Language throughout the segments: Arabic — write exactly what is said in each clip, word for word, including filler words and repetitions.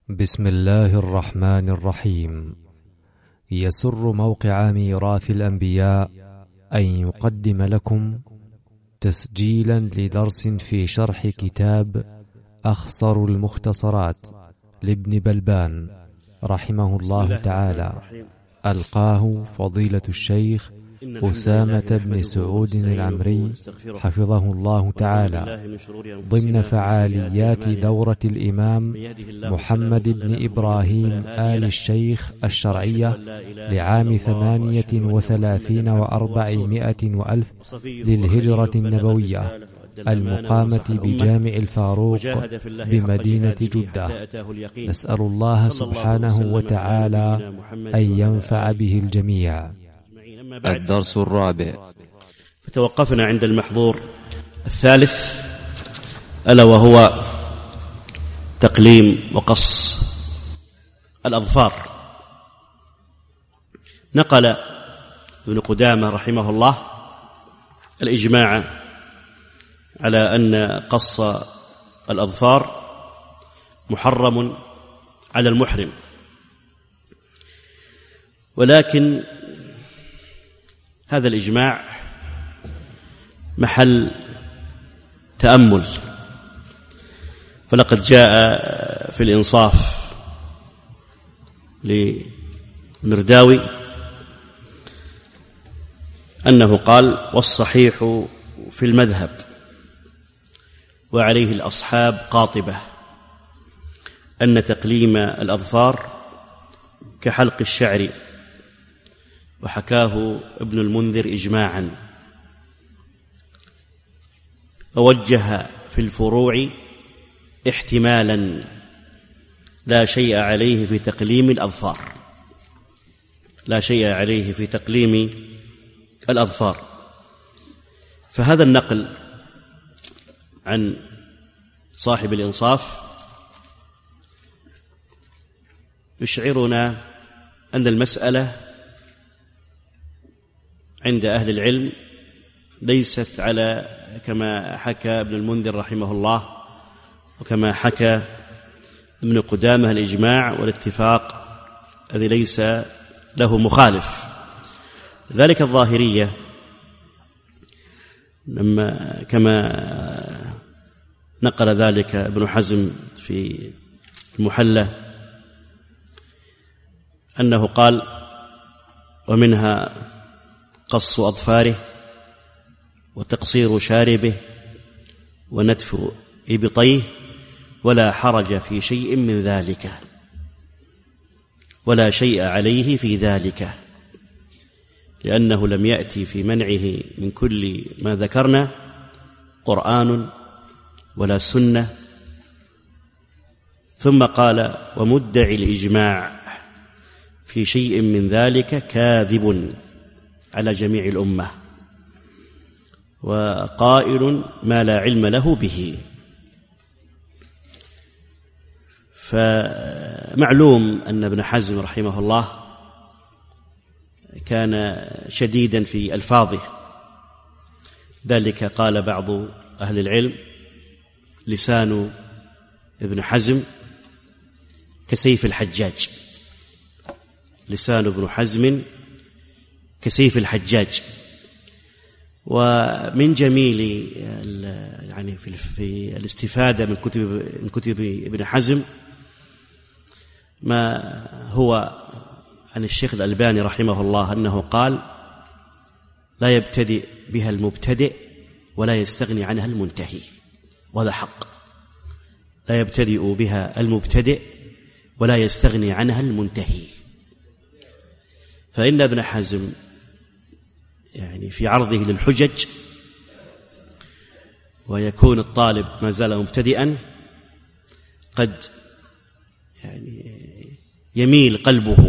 بسم الله الرحمن الرحيم. يسر موقع ميراث الأنبياء أن يقدم لكم تسجيلا لدرس في شرح كتاب أخصر المختصرات لابن بلبان رحمه الله تعالى، ألقاه فضيلة الشيخ أسامة بن سعود العمري حفظه الله تعالى ضمن فعاليات دورة الإمام محمد بن إبراهيم آل الشيخ الشرعية لعام ثمانية وثلاثين وأربعمائة وألف للهجرة النبوية المقامة بجامع الفاروق بمدينة جدة. نسأل الله سبحانه وتعالى أن ينفع به الجميع. الدرس الرابع. فتوقفنا عند المحظور الثالث، ألا وهو تقليم وقص الأظفار. نقل ابن قدامة رحمه الله الإجماع على أن قص الأظفار محرم على المحرم، ولكن هذا الإجماع محل تأمل، فلقد جاء في الإنصاف للمرداوي أنه قال: والصحيح في المذهب وعليه الأصحاب قاطبة أن تقليم الأظفار كحلق الشعر، وحكاه ابن المنذر إجماعا، ووجه في الفروع احتمالا لا شيء عليه في تقليم الأظفار لا شيء عليه في تقليم الأظفار. فهذا النقل عن صاحب الإنصاف يشعرنا أن المسألة عند أهل العلم ليست على كما حكى ابن المنذر رحمه الله وكما حكى ابن قدامة الإجماع والاتفاق الذي ليس له مخالف. ذلك الظاهرية لما كما نقل ذلك ابن حزم في المحلى أنه قال: ومنها قص أظفاره وتقصير شاربه ونتف إبطيه ولا حرج في شيء من ذلك ولا شيء عليه في ذلك، لأنه لم يأتي في منعه من كل ما ذكرنا قرآن ولا سنة. ثم قال: ومدعي الإجماع في شيء من ذلك كاذب على جميع الأمة وقائل ما لا علم له به. فمعلوم أن ابن حزم رحمه الله كان شديدا في ألفاظه، ذلك قال بعض أهل العلم: لسان ابن حزم كسيف الحجاج لسان ابن حزم كسيف الحجاج. ومن جميل يعني في الاستفادة من كتب من كتب ابن حزم ما هو عن الشيخ الألباني رحمه الله أنه قال: لا يبتدئ بها المبتدئ ولا يستغني عنها المنتهي. وهذا حق، لا يبتدئ بها المبتدئ ولا يستغني عنها المنتهي. فإن ابن حزم يعني في عرضه للحجج ويكون الطالب ما زال مبتدئا قد يعني يميل قلبه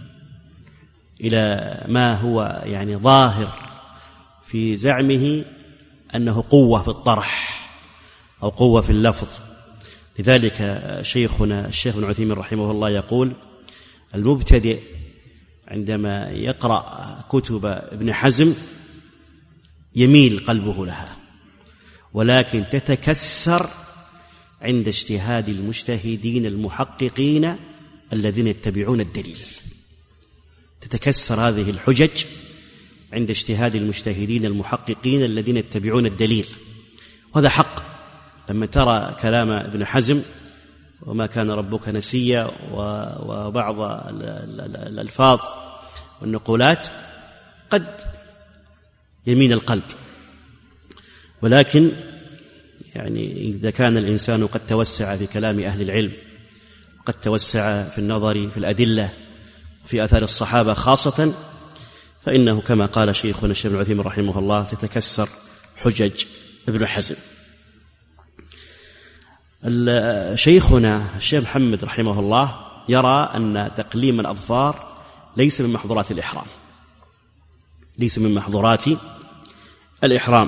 إلى ما هو يعني ظاهر في زعمه أنه قوة في الطرح أو قوة في اللفظ. لذلك شيخنا الشيخ ابن عثيمين رحمه الله يقول: المبتدئ عندما يقرأ كتب ابن حزم يميل قلبه لها، ولكن تتكسر عند اجتهاد المجتهدين المحققين الذين يتبعون الدليل. تتكسر هذه الحجج عند اجتهاد المجتهدين المحققين الذين يتبعون الدليل، وهذا حق. لما ترى كلام ابن حزم وما كان ربك نسيا وبعض الألفاظ والنقولات قد يمين القلب، ولكن يعني إذا كان الإنسان قد توسع في كلام أهل العلم، قد توسع في النظر في الأدلة في آثار الصحابة خاصة، فإنه كما قال شيخنا الشيخ ابن عثيمين رحمه الله تتكسر حجج ابن حزم. شيخنا الشيخ محمد رحمه الله يرى أن تقليم الأظفار ليس من محظورات الإحرام، ليس من محظورات الإحرام،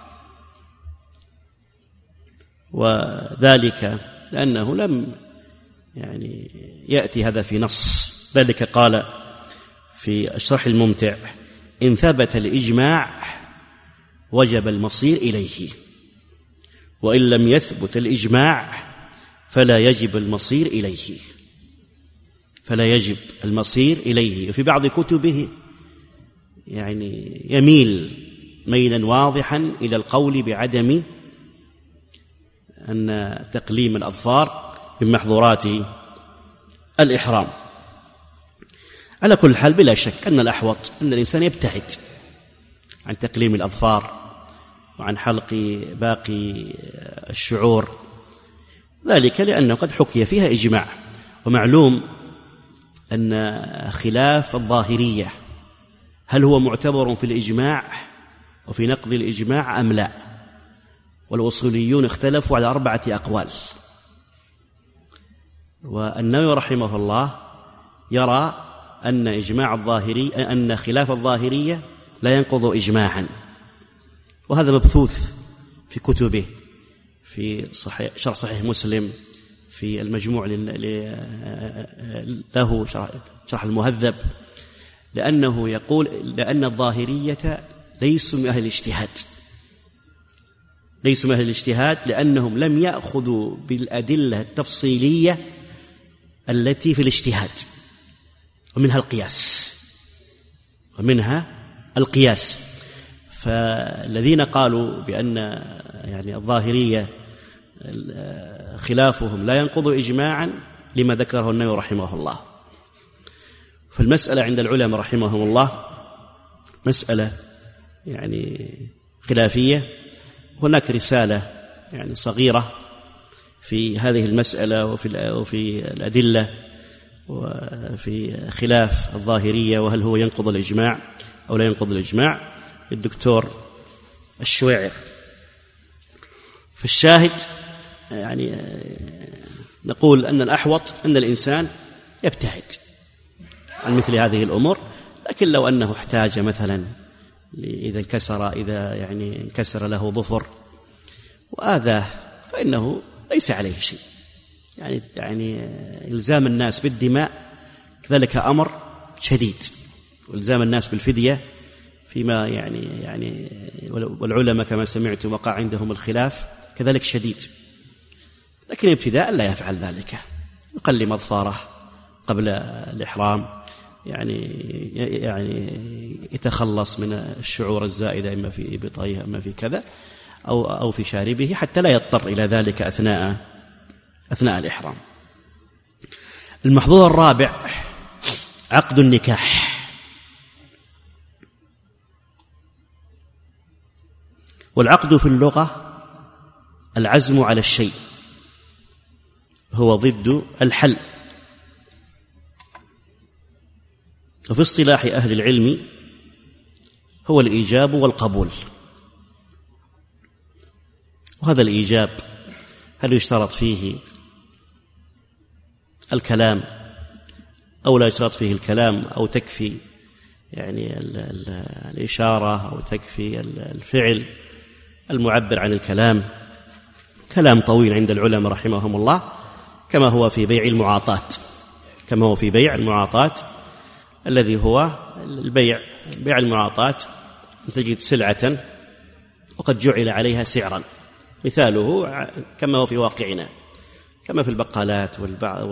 وذلك لأنه لم يعني يأتي هذا في نص. ذلك قال في الشرح الممتع: إن ثبت الإجماع وجب المصير إليه، وإن لم يثبت الإجماع فلا يجب المصير إليه، فلا يجب المصير إليه. وفي بعض كتبه يعني يميل ميلا واضحا إلى القول بعدم أن تقليم الأظفار من محظورات الإحرام. على كل حال بلا شك أن الأحوط أن الإنسان يبتعد عن تقليم الأظفار وعن حلق باقي الشعور، ذلك لأنه قد حكي فيها إجماع. ومعلوم أن خلاف الظاهرية هل هو معتبر في الإجماع وفي نقض الإجماع أم لا، والأصوليون اختلفوا على أربعة أقوال. والنووي رحمه الله يرى أن إجماع الظاهري أن خلاف الظاهرية لا ينقض إجماعا، وهذا مبثوث في كتبه، في صحيح شرح صحيح مسلم، في المجموع له شرح المهذب، لأنه يقول لأن الظاهرية ليسوا من أهل الاجتهاد، ليسوا من أهل الاجتهاد لأنهم لم يأخذوا بالأدلة التفصيلية التي في الاجتهاد، ومنها القياس ومنها القياس فالذين قالوا بأن يعني الظاهرية خلافهم لا ينقض إجماعا لما ذكره النووي رحمه الله. فالمسألة عند العلماء رحمهم الله مسألة يعني خلافية. هناك رسالة يعني صغيرة في هذه المسألة وفي وفي الأدلة وفي خلاف الظاهرية وهل هو ينقض الإجماع أو لا ينقض الإجماع، الدكتور الشويعر. في الشاهد يعني نقول أن الأحوط أن الإنسان يبتعد عن مثل هذه الأمور، لكن لو أنه احتاج مثلا إذا انكسر إذا يعني انكسر له ظفر وآذاه فإنه ليس عليه شيء. يعني يعني إلزام الناس بالدماء كذلك أمر شديد، وإلزام الناس بالفدية فيما يعني يعني والعلماء كما سمعت وقع عندهم الخلاف كذلك شديد، لكن ابتداء لا يفعل ذلك، يقلم أظفاره قبل الإحرام، يعني يعني يتخلص من الشعور الزائدة إما في إبطيه إما في كذا أو أو في شاربه حتى لا يضطر إلى ذلك أثناء أثناء الإحرام. المحظور الرابع عقد النكاح. والعقد في اللغة العزم على الشيء، هو ضد الحل. وفي اصطلاح أهل العلم هو الإيجاب والقبول. وهذا الإيجاب هل يشترط فيه الكلام أو لا يشترط فيه الكلام، أو تكفي يعني ال ال الإشارة أو تكفي الفعل المعبر عن الكلام؟ كلام طويل عند العلماء رحمهم الله، كما هو في بيع المعاطات، كما هو في بيع المعاطات الذي هو البيع بيع المعاطات، تجد سلعة وقد جعل عليها سعرا، مثاله كما هو في واقعنا، كما في البقالات والبعض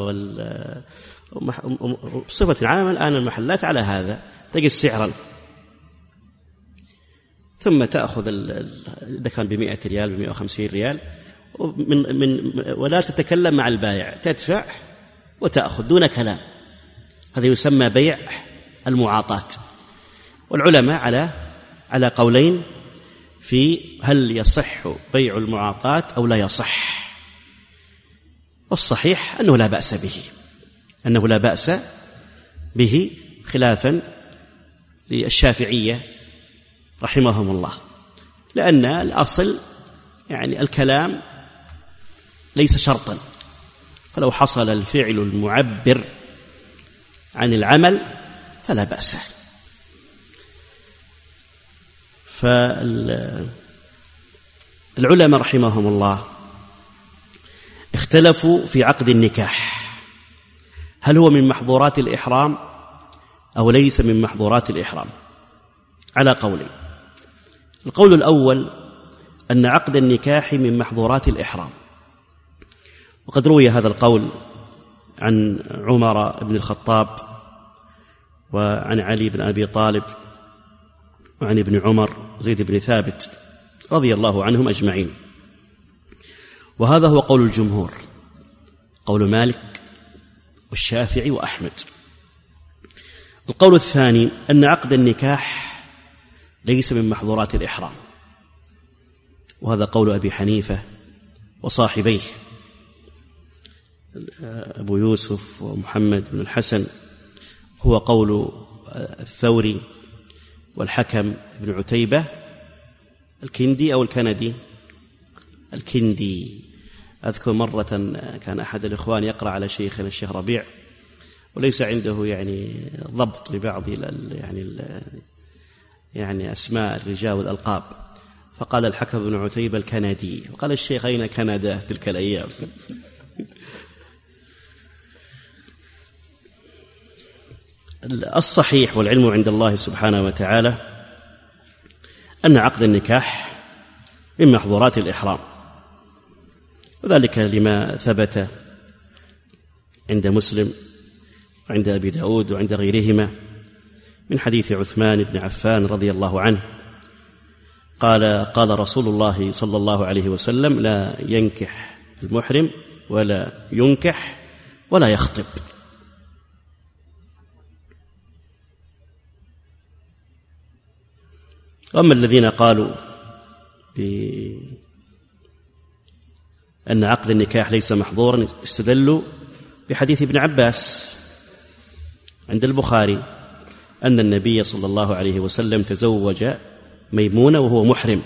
بصفة عامة. الآن المحلات على هذا تجد سعرا، ثم تأخذ إذا كان بمئة ريال بمئة وخمسين ريال من من ولا تتكلم مع البائع، تدفع وتأخذ دون كلام. هذا يسمى بيع المعاطاة. والعلماء على على قولين في هل يصح بيع المعاطاة أو لا يصح. والصحيح أنه لا بأس به، أنه لا بأس به خلافا للشافعية رحمهم الله، لأن الأصل يعني الكلام ليس شرطا، فلو حصل الفعل المعبر عن العمل فلا بأس. فالعلماء رحمهم الله اختلفوا في عقد النكاح، هل هو من محظورات الإحرام أو ليس من محظورات الإحرام، على قولين. القول الأول أن عقد النكاح من محظورات الإحرام، وقد روي هذا القول عن عمر بن الخطاب وعن علي بن أبي طالب وعن ابن عمر زيد بن ثابت رضي الله عنهم أجمعين، وهذا هو قول الجمهور، قول مالك والشافعي وأحمد. القول الثاني أن عقد النكاح ليس من محظورات الإحرام، وهذا قول أبي حنيفة وصاحبيه أبو يوسف ومحمد بن الحسن، هو قول الثوري والحكم بن عتيبة الكندي أو الكندي الكندي. أذكر مرة كان أحد الإخوان يقرأ على شيخنا الشيخ ربيع وليس عنده يعني ضبط لبعض يعني يعني أسماء الرجال والألقاب، فقال الحكم بن عتيبة الكندي، وقال الشيخ أين كندا تلك الأيام؟ الصحيح والعلم عند الله سبحانه وتعالى أن عقد النكاح من محظورات الإحرام، وذلك لما ثبت عند مسلم وعند أبي داود وعند غيرهما من حديث عثمان بن عفان رضي الله عنه قال قال رسول الله صلى الله عليه وسلم: لا ينكح المحرم ولا ينكح ولا يخطب. وأما الذين قالوا بأن عقد النكاح ليس محظورا استدلوا بحديث ابن عباس عند البخاري أن النبي صلى الله عليه وسلم تزوج ميمونة وهو محرم،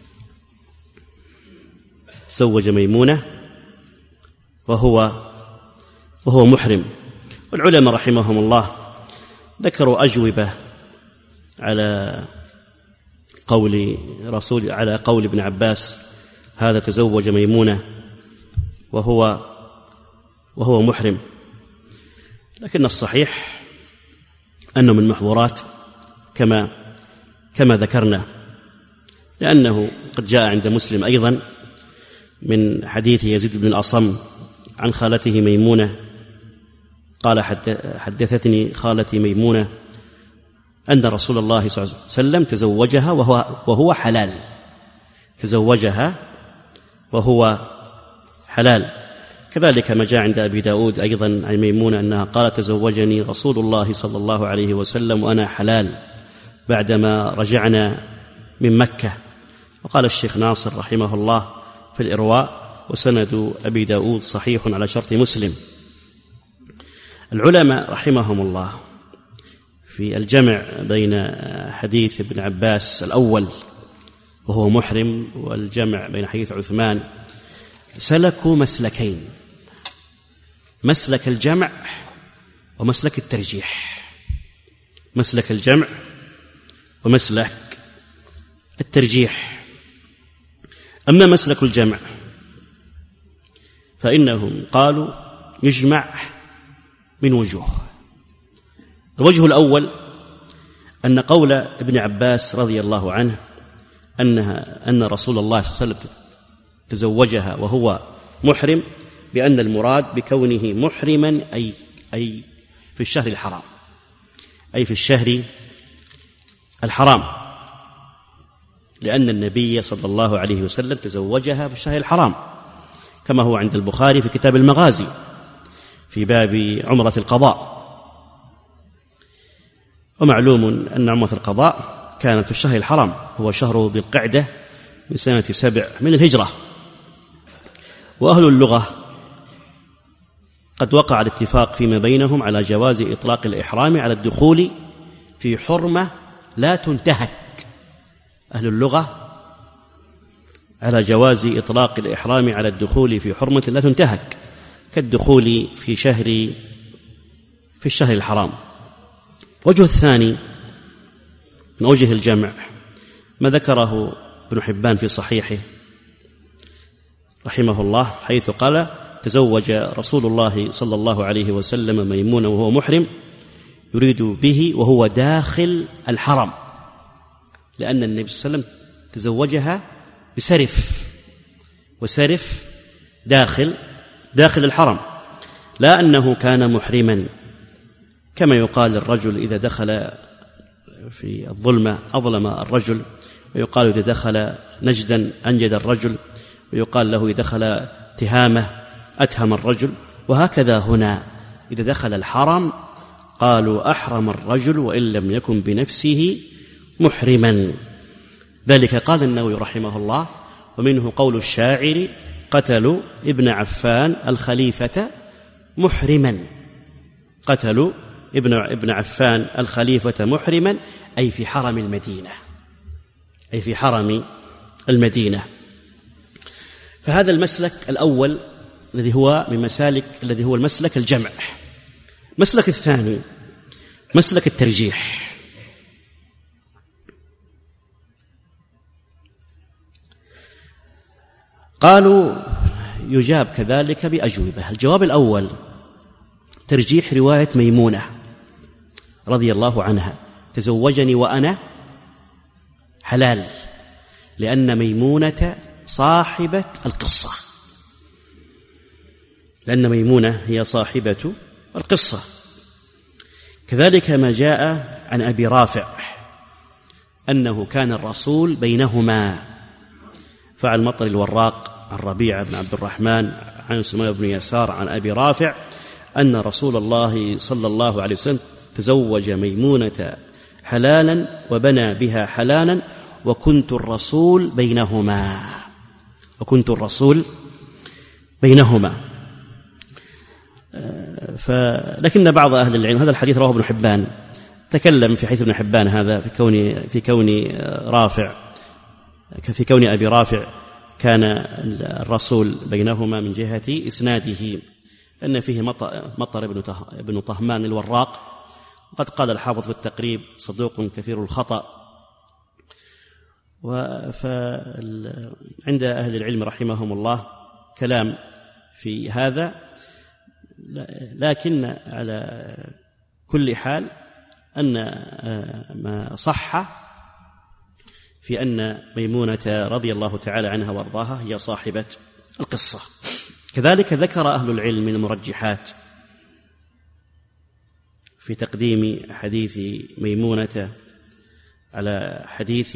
تزوج ميمونة وهو وهو محرم. والعلماء رحمهم الله ذكروا أجوبة على قول رسول على قول ابن عباس هذا تزوج ميمونة وهو وهو محرم، لكن الصحيح أنه من محظورات كما كما ذكرنا، لأنه قد جاء عند مسلم أيضا من حديث يزيد بن الأصم عن خالته ميمونة قال: حدثتني خالتي ميمونة أن رسول الله صلى الله عليه وسلم تزوجها وهو وهو حلال، تزوجها وهو حلال. كذلك ما جاء عند أبي داود أيضا عن ميمونة أنها قالت: تزوجني رسول الله صلى الله عليه وسلم وأنا حلال بعدما رجعنا من مكة. وقال الشيخ ناصر رحمه الله في الإرواء: وسند أبي داود صحيح على شرط مسلم. العلماء رحمهم الله في الجمع بين حديث ابن عباس الأول وهو محرم والجمع بين حديث عثمان سلكوا مسلكين: مسلك الجمع ومسلك الترجيح، مسلك الجمع ومسلك الترجيح. أما مسلك الجمع فإنهم قالوا يجمع من وجوه. الوجه الأول أن قول ابن عباس رضي الله عنه أنها أن رسول الله صلى الله عليه وسلم تزوجها وهو محرم بأن المراد بكونه محرما أي, أي في الشهر الحرام، أي في الشهر الحرام، لأن النبي صلى الله عليه وسلم تزوجها في الشهر الحرام، كما هو عند البخاري في كتاب المغازي في باب عمرة القضاء. ومعلوم أن عمرة القضاء كانت في الشهر الحرام، هو شهر ذي القعدة من سنة سبع من الهجرة. وأهل اللغة قد وقع الاتفاق فيما بينهم على جواز إطلاق الإحرام على الدخول في حرمة لا تنتهك. أهل اللغة على جواز إطلاق الإحرام على الدخول في حرمة لا تنتهك، كالدخول في شهر في الشهر الحرام. وجه الثاني من أوجه الجمع ما ذكره ابن حبان في صحيحه رحمه الله، حيث قال: تزوج رسول الله صلى الله عليه وسلم ميمونة وهو محرم يريد به وهو داخل الحرم، لأن النبي صلى الله عليه وسلم تزوجها بسرف، وسرف داخل داخل الحرم، لا أنه كان محرما كما يقال الرجل إذا دخل في الظلمة أظلم الرجل، ويقال إذا دخل نجدا أنجد الرجل، ويقال له إذا دخل تهامة أتهم الرجل. وهكذا هنا إذا دخل الحرم قالوا أحرم الرجل وإن لم يكن بنفسه محرما. ذلك قال النووي رحمه الله: ومنه قول الشاعر: قتلوا ابن عفان الخليفة محرما. قتلوا ابن ابن عفان الخليفة محرما، أي في حرم المدينة، أي في حرم المدينة. فهذا المسلك الأول الذي هو من مسالك الذي هو المسلك الجمع. المسلك الثاني مسلك الترجيح. قالوا يجاب كذلك بأجوبة. الجواب الأول: ترجيح رواية ميمونة رضي الله عنها: تزوجني وأنا حلال، لأن ميمونة صاحبة القصة، لأن ميمونة هي صاحبة القصة. كذلك ما جاء عن أبي رافع أنه كان الرسول بينهما، فعن مطر الوراق عن ربيعة بن عبد الرحمن عن سمية بن يسار عن أبي رافع أن رسول الله صلى الله عليه وسلم تزوج ميمونة حلالا وبنى بها حلالا، وكنت الرسول بينهما وكنت الرسول بينهما لكن بعض أهل العلم، هذا الحديث رواه ابن حبان، تكلم في حديث ابن حبان هذا في كون في كون رافع في كون أبي رافع كان الرسول بينهما من جهة إسناده، أن فيه مطر ابن طهمان الوراق، وقد قال الحافظ في التقريب: صدوق كثير الخطأ. وعند أهل العلم رحمهم الله كلام في هذا، لكن على كل حال أن ما صح في أن ميمونة رضي الله تعالى عنها وارضاها هي صاحبة القصة. كذلك ذكر أهل العلم من المرجحات في تقديم حديث ميمونة على حديث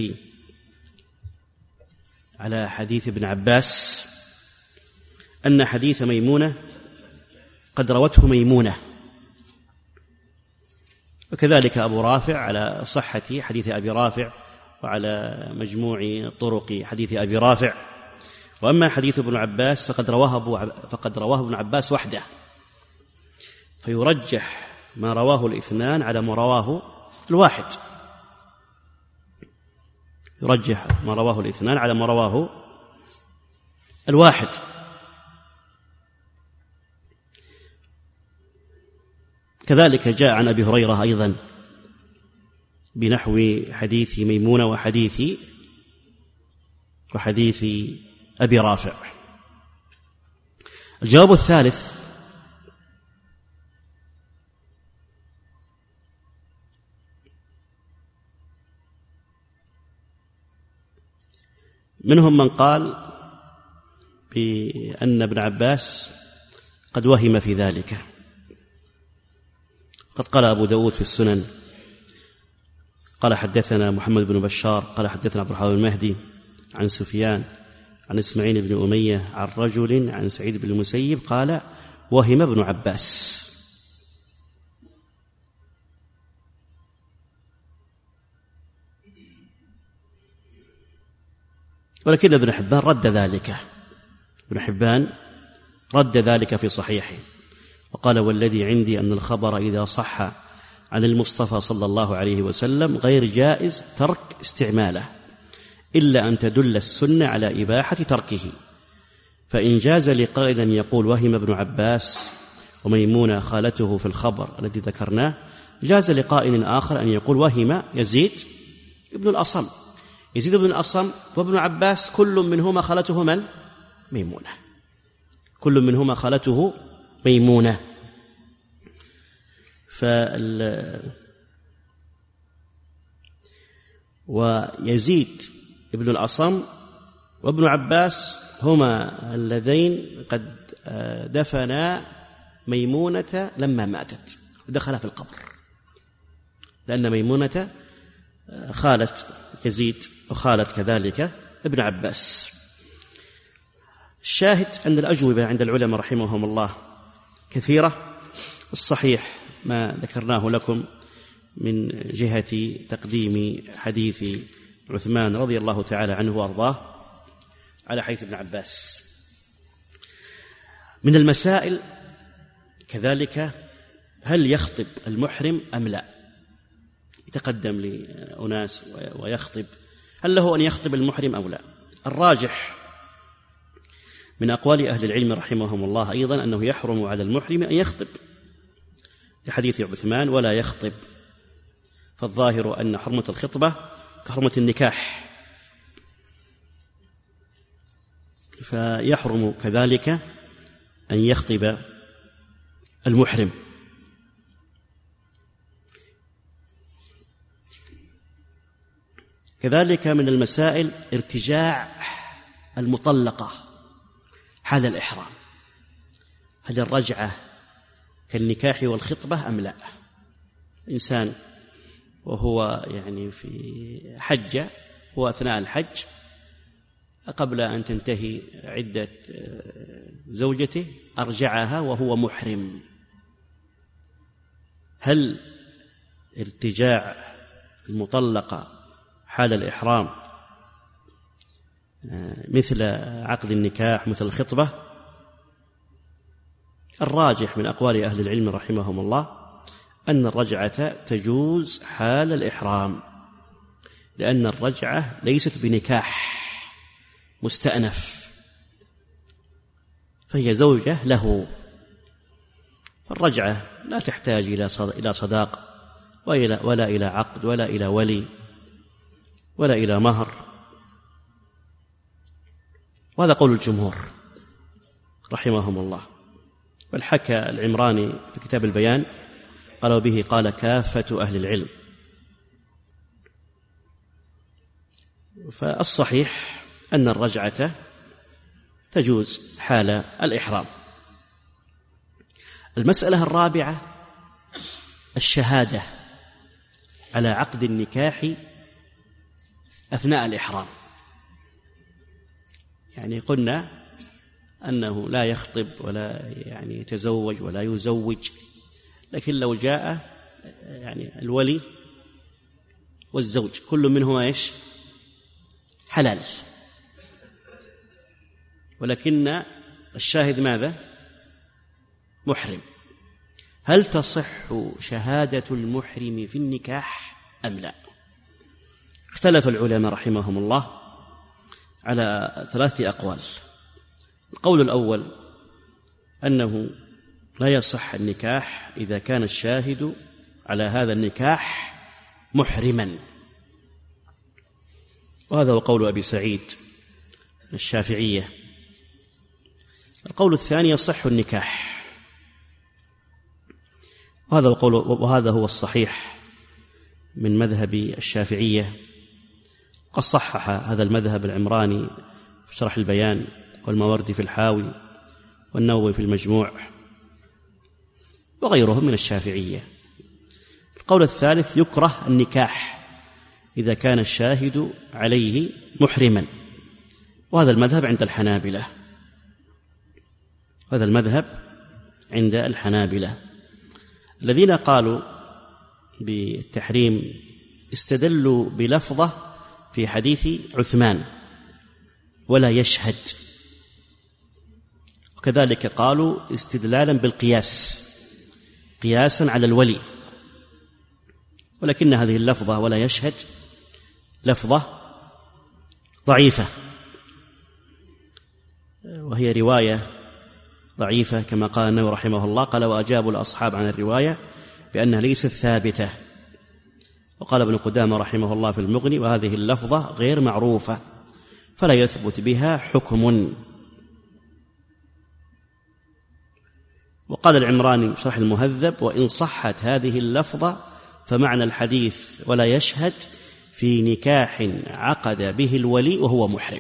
على حديث ابن عباس، أن حديث ميمونة قد روته ميمونة، وكذلك أبو رافع على صحة حديث أبي رافع وعلى مجموع طرق حديث أبي رافع. وأما حديث ابن عباس فقد رواه فقد رواه ابن عباس وحده، فيرجح ما رواه الاثنان على ما رواه الواحد، يرجح ما رواه الاثنان على ما رواه الواحد. كذلك جاء عن أبي هريرة أيضا بنحو حديث ميمونة وحديث وحديث أبي رافع. الجواب الثالث: منهم من قال بأن ابن عباس قد وهم في ذلك. قد قال أبو داود في السنن قال حدثنا محمد بن بشار قال حدثنا عبد الرحمن المهدي عن سفيان عن إسماعيل بن أمية عن رجل عن سعيد بن المسيب قال وهم ابن عباس. ولكن ابن حبان رد ذلك، ابن حبان رد ذلك في صحيحه وقال والذي عندي أن الخبر إذا صح عن المصطفى صلى الله عليه وسلم غير جائز ترك استعماله إلا أن تدل السنة على إباحة تركه، فإن جاز لقائل أن يقول وهم ابن عباس وميمونة خالته في الخبر الذي ذكرناه، جاز لقائل آخر أن يقول وهم يزيد ابن الأصم. يزيد بن الأصم وابن عباس كل منهما خالته من؟ ميمونة، كل منهما خالته ميمونة. فال ويزيد ابن الأصم وابن عباس هما اللذين قد دفنا ميمونة لما ماتت ودخل في القبر، لأن ميمونة خالت يزيد وخالت كذلك ابن عباس. الشاهد أن الأجوبة عند العلماء رحمهم الله كثيرة. الصحيح ما ذكرناه لكم من جهة تقديم حديث عثمان رضي الله تعالى عنه وأرضاه على حديث ابن عباس. من المسائل كذلك هل يخطب المحرم أم لا؟ يتقدم لأناس ويخطب، هل له أن يخطب المحرم أو لا؟ الراجح من أقوال أهل العلم رحمهم الله أيضا أنه يحرم على المحرم أن يخطب لحديث عثمان ولا يخطب، فالظاهر أن حرمة الخطبة كحرمة النكاح، فيحرم كذلك أن يخطب المحرم. كذلك من المسائل ارتجاع المطلقة حال الإحرام، هل الرجعة كالنكاح والخطبة أم لا؟ إنسان وهو يعني في حجة وأثناء الحج قبل أن تنتهي عدة زوجته أرجعها وهو محرم، هل ارتجاع المطلقة حال الإحرام مثل عقد النكاح مثل الخطبة؟ الراجح من أقوال أهل العلم رحمهم الله أن الرجعة تجوز حال الإحرام، لأن الرجعة ليست بنكاح مستأنف، فهي زوجة له، فالرجعة لا تحتاج إلى صداق ولا إلى عقد ولا إلى ولي ولا إلى مهر، وهذا قول الجمهور رحمهم الله. بل حكى العمراني في كتاب البيان قالوا به قال كافة أهل العلم. فالصحيح أن الرجعة تجوز حال الإحرام. المسألة الرابعة الشهادة على عقد النكاح أثناء الإحرام. يعني قلنا أنه لا يخطب ولا يعني يتزوج ولا يزوج، لكن لو جاء يعني الولي والزوج كل منهما إيش؟ حلال، ولكن الشاهد ماذا؟ محرم. هل تصح شهادة المحرم في النكاح أم لا؟ اختلف العلماء رحمهم الله على ثلاثة أقوال. القول الأول أنه لا يصح النكاح إذا كان الشاهد على هذا النكاح محرما، وهذا هو قول أبي سعيد الشافعية. القول الثاني يصح النكاح، وهذا هو قول وهذا هو الصحيح من مذهب الشافعية. قد صحح هذا المذهب العمراني في شرح البيان والماوردي في الحاوي والنووي في المجموع وغيرهم من الشافعية. القول الثالث: يكره النكاح إذا كان الشاهد عليه محرما، وهذا المذهب عند الحنابلة هذا المذهب عند الحنابلة الذين قالوا بالتحريم استدلوا بلفظة في حديث عثمان: ولا يشهد. وكذلك قالوا استدلالا بالقياس، قياسا على الولي، ولكن هذه اللفظة ولا يشهد لفظة ضعيفة، وهي رواية ضعيفة كما قال النووي رحمه الله، قال: وأجابوا الأصحاب عن الرواية بأنها ليست ثابتة. وقال ابن قدامة رحمه الله في المغني: وهذه اللفظة غير معروفة فلا يثبت بها حكم. وقال العمراني في شرح المهذب: وإن صحت هذه اللفظة فمعنى الحديث ولا يشهد في نكاح عقد به الولي وهو محرم.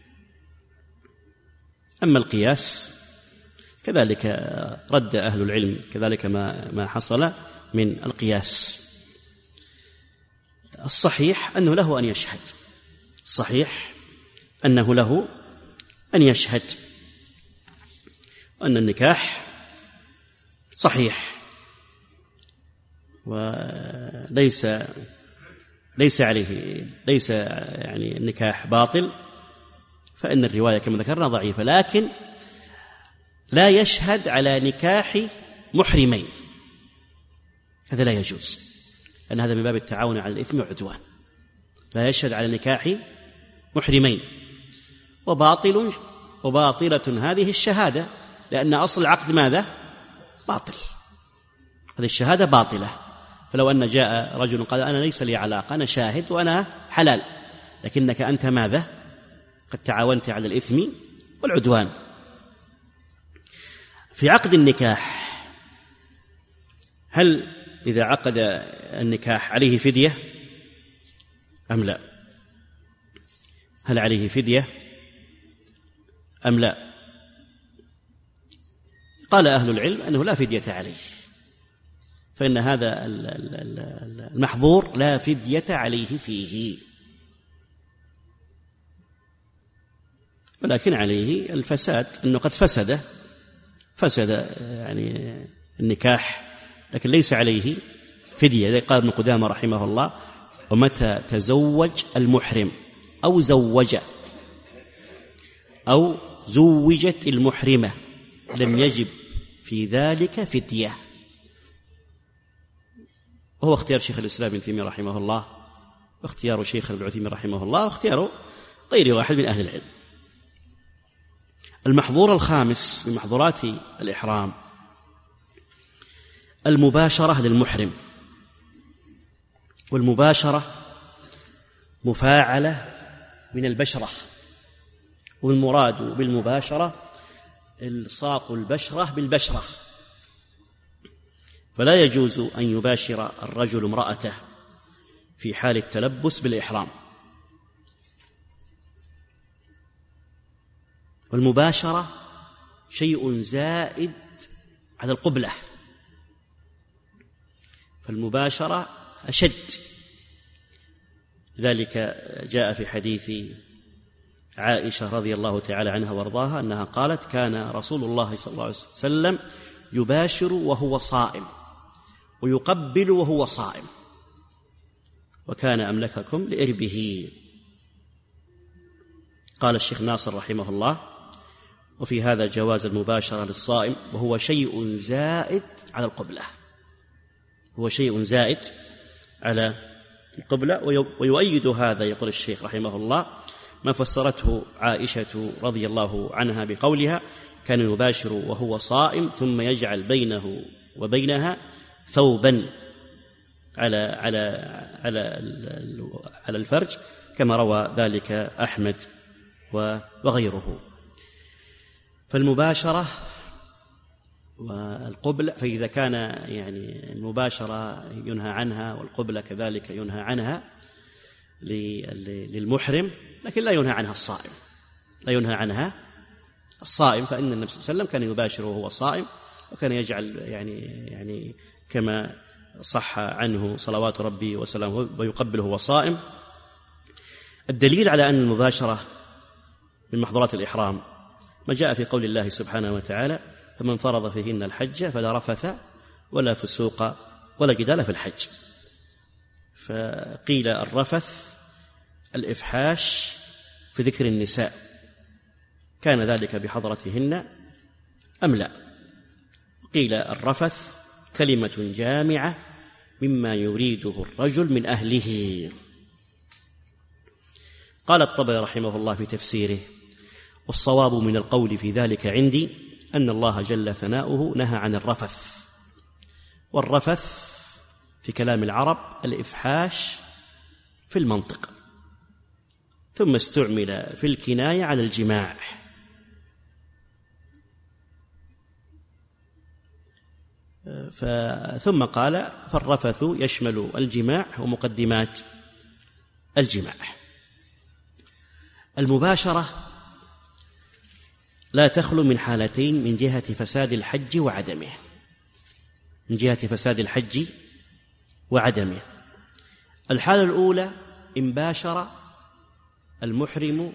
أما القياس كذلك رد أهل العلم كذلك ما ما حصل من القياس. الصحيح أنه له أن يشهد، الصحيح أنه له أن يشهد، وأن النكاح صحيح وليس ليس عليه ليس يعني النكاح باطل، فإن الرواية كما ذكرنا ضعيفة، لكن لا يشهد على نكاح محرمين، هذا لا يجوز، لأن هذا من باب التعاون على الإثم والعدوان. لا يشهد على نكاح محرمين، وباطل وباطلة هذه الشهادة، لأن أصل العقد ماذا؟ باطل، هذه الشهادة باطلة. فلو أن جاء رجل قال: أنا ليس لي علاقة، أنا شاهد وأنا حلال، لكنك أنت ماذا؟ قد تعاونت على الإثم والعدوان. في عقد النكاح، هل إذا عقد النكاح عليه فدية أم لا؟ هل عليه فدية أم لا؟ قال أهل العلم أنه لا فدية عليه، فإن هذا المحظور لا فدية عليه فيه، ولكن عليه الفساد، أنه قد فسد فسد يعني النكاح، لكن ليس عليه فدية. قال ابن قدامة رحمه الله: ومتى تزوج المحرم أو زوج أو زوجت المحرمة لم يجب في ذلك فدية. وهو اختيار شيخ الإسلام ابن تيمية رحمه الله، واختيار شيخ ابن عثيمين رحمه الله، واختيار غير واحد من أهل العلم. المحظور الخامس من محظورات الإحرام المباشرة للمحرم، والمباشرة مفاعلة من البشرة، والمراد بالمباشرة الصاق البشرة بالبشرة، فلا يجوز أن يباشر الرجل امرأته في حال التلبس بالإحرام. والمباشرة شيء زائد على القبلة، فالمباشرة أشد، ذلك جاء في حديث عائشة رضي الله تعالى عنها وارضاها أنها قالت: كان رسول الله صلى الله عليه وسلم يباشر وهو صائم ويقبل وهو صائم، وكان أملككم لإربه. قال الشيخ ناصر رحمه الله: وفي هذا جواز المباشرة للصائم، وهو شيء زائد على القبلة، هو شيء زائد على القبلة. ويؤيد هذا يقول الشيخ رحمه الله ما فسرته عائشة رضي الله عنها بقولها: كان يباشر وهو صائم ثم يجعل بينه وبينها ثوبا على على على على الفرج، كما روى ذلك أحمد وغيره. فالمباشرة والقبلة، فإذا كان يعني المباشرة ينهى عنها والقبلة كذلك ينهى عنها للمحرم، لكن لا ينهى عنها الصائم، لا ينهى عنها الصائم، فإن النبي صلى الله عليه وسلم كان يباشر وهو صائم وكان يجعل يعني يعني كما صح عنه صلوات ربي وسلامه ويقبله وهو صائم. الدليل على أن المباشرة من محظورات الإحرام ما جاء في قول الله سبحانه وتعالى: فمن فرض فيهن الحج فلا رفث ولا فسوق ولا جدال في الحج. فقيل الرفث الإفحاش في ذكر النساء، كان ذلك بحضرتهن أم لا؟ قيل الرفث كلمة جامعة مما يريده الرجل من أهله. قال الطبري رحمه الله في تفسيره: والصواب من القول في ذلك عندي أن الله جل ثناؤه نهى عن الرفث، والرفث في كلام العرب الإفحاش في المنطق، ثم استعمل في الكناية على الجماع. ثم قال: فالرفث يشمل الجماع ومقدمات الجماع. المباشرة لا تخلو من حالتين من جهة فساد الحج وعدمه، من جهة فساد الحج وعدمه. الحالة الأولى: إن باشر المحرم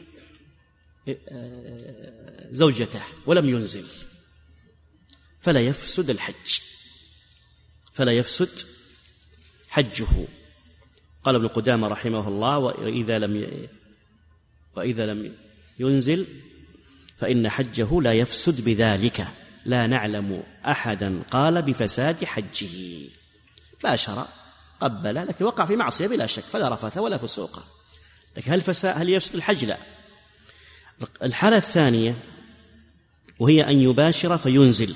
زوجته ولم ينزل فلا يفسد الحج، فلا يفسد حجه. قال ابن قدامة رحمه الله: وإذا لم وإذا لم ينزل فإن حجه لا يفسد بذلك، لا نعلم أحدا قال بفساد حجه. باشر قبل لكن وقع في معصية بلا شك، فلا رفث ولا فسوق، لكن هل فساد هل يفسد الحج؟ لا. الحالة الثانية وهي أن يباشر فينزل.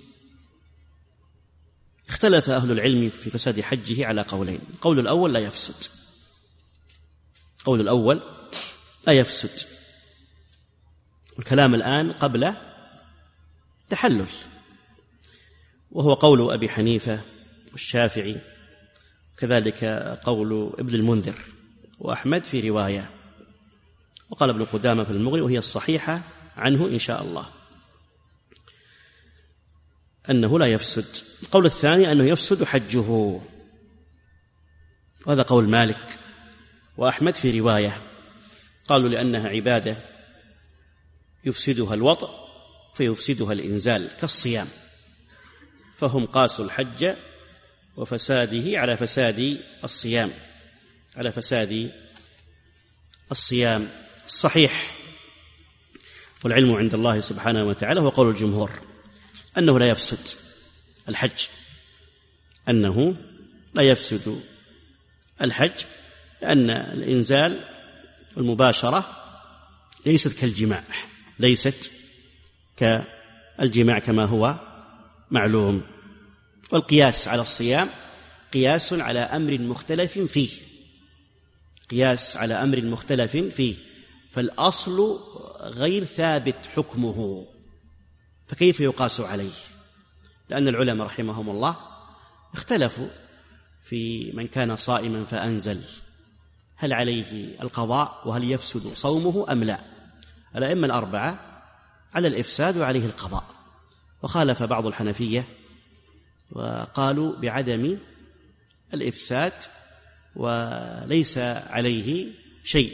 اختلف أهل العلم في فساد حجه على قولين: القول الأول لا يفسد، القول الأول لا يفسد. الكلام الآن قبل تحلل، وهو قول أبي حنيفة والشافعي، كذلك قول ابن المنذر وأحمد في رواية، وقال ابن قدامة في المغني وهي الصحيحة عنه إن شاء الله أنه لا يفسد. القول الثاني أنه يفسد حجه، وهذا قول مالك وأحمد في رواية، قالوا لأنها عبادة يفسدها الوطء فيفسدها الإنزال كالصيام، فهم قاسوا الحج وفساده على فساد الصيام، على فساد الصيام. الصحيح والعلم عند الله سبحانه وتعالى هو قول الجمهور أنه لا يفسد الحج، أنه لا يفسد الحج، لأن الإنزال والمباشرة ليست كالجماع، ليست كالجماع كما هو معلوم. والقياس على الصيام قياس على أمر مختلف فيه، قياس على أمر مختلف فيه، فالأصل غير ثابت حكمه، فكيف يقاس عليه؟ لأن العلماء رحمهم الله اختلفوا في من كان صائما فأنزل، هل عليه القضاء وهل يفسد صومه أم لا؟ الأئمة الأربعة على الإفساد وعليه القضاء، وخالف بعض الحنفية وقالوا بعدم الإفساد وليس عليه شيء،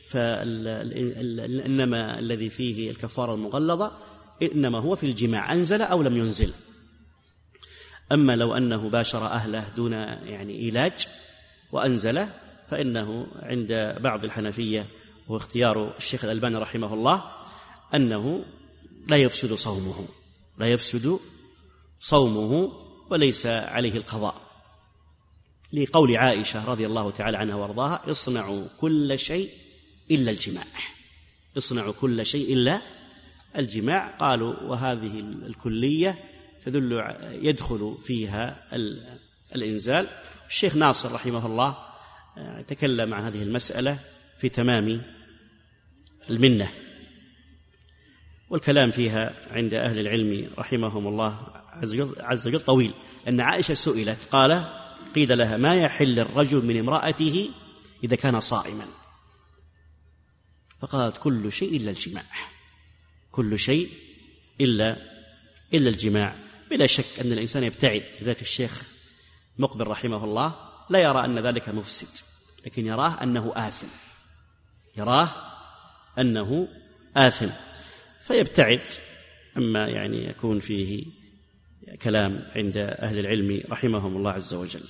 فإنما الذي فيه الكفارة المغلظة إنما هو في الجماع، أنزل أو لم ينزل. أما لو أنه باشر أهله دون يعني علاج وأنزل فإنه عند بعض الحنفية واختيار الشيخ الألباني رحمه الله أنه لا يفسد صومه، لا يفسد صومه وليس عليه القضاء، لقول عائشة رضي الله تعالى عنها وارضاها: اصنعوا كل شيء إلا الجماع، اصنعوا كل شيء إلا الجماع. قالوا وهذه الكلية تدل يدخل فيها الإنزال. الشيخ ناصر رحمه الله تكلم عن هذه المسألة في تمام المنة، والكلام فيها عند أهل العلم رحمهم الله عز وجل طويل. أن عائشة سئلت قال قيل لها: ما يحل الرجل من امرأته إذا كان صائما؟ فقالت: كل شيء إلا الجماع، كل شيء إلا إلا الجماع، بلا شك أن الإنسان يبتعد. ذلك الشيخ مقبل رحمه الله لا يرى أن ذلك مفسد، لكن يراه أنه آثم، يراه أنه آثم فيبتعد أما يعني يكون فيه كلام عند أهل العلم رحمهم الله عز وجل.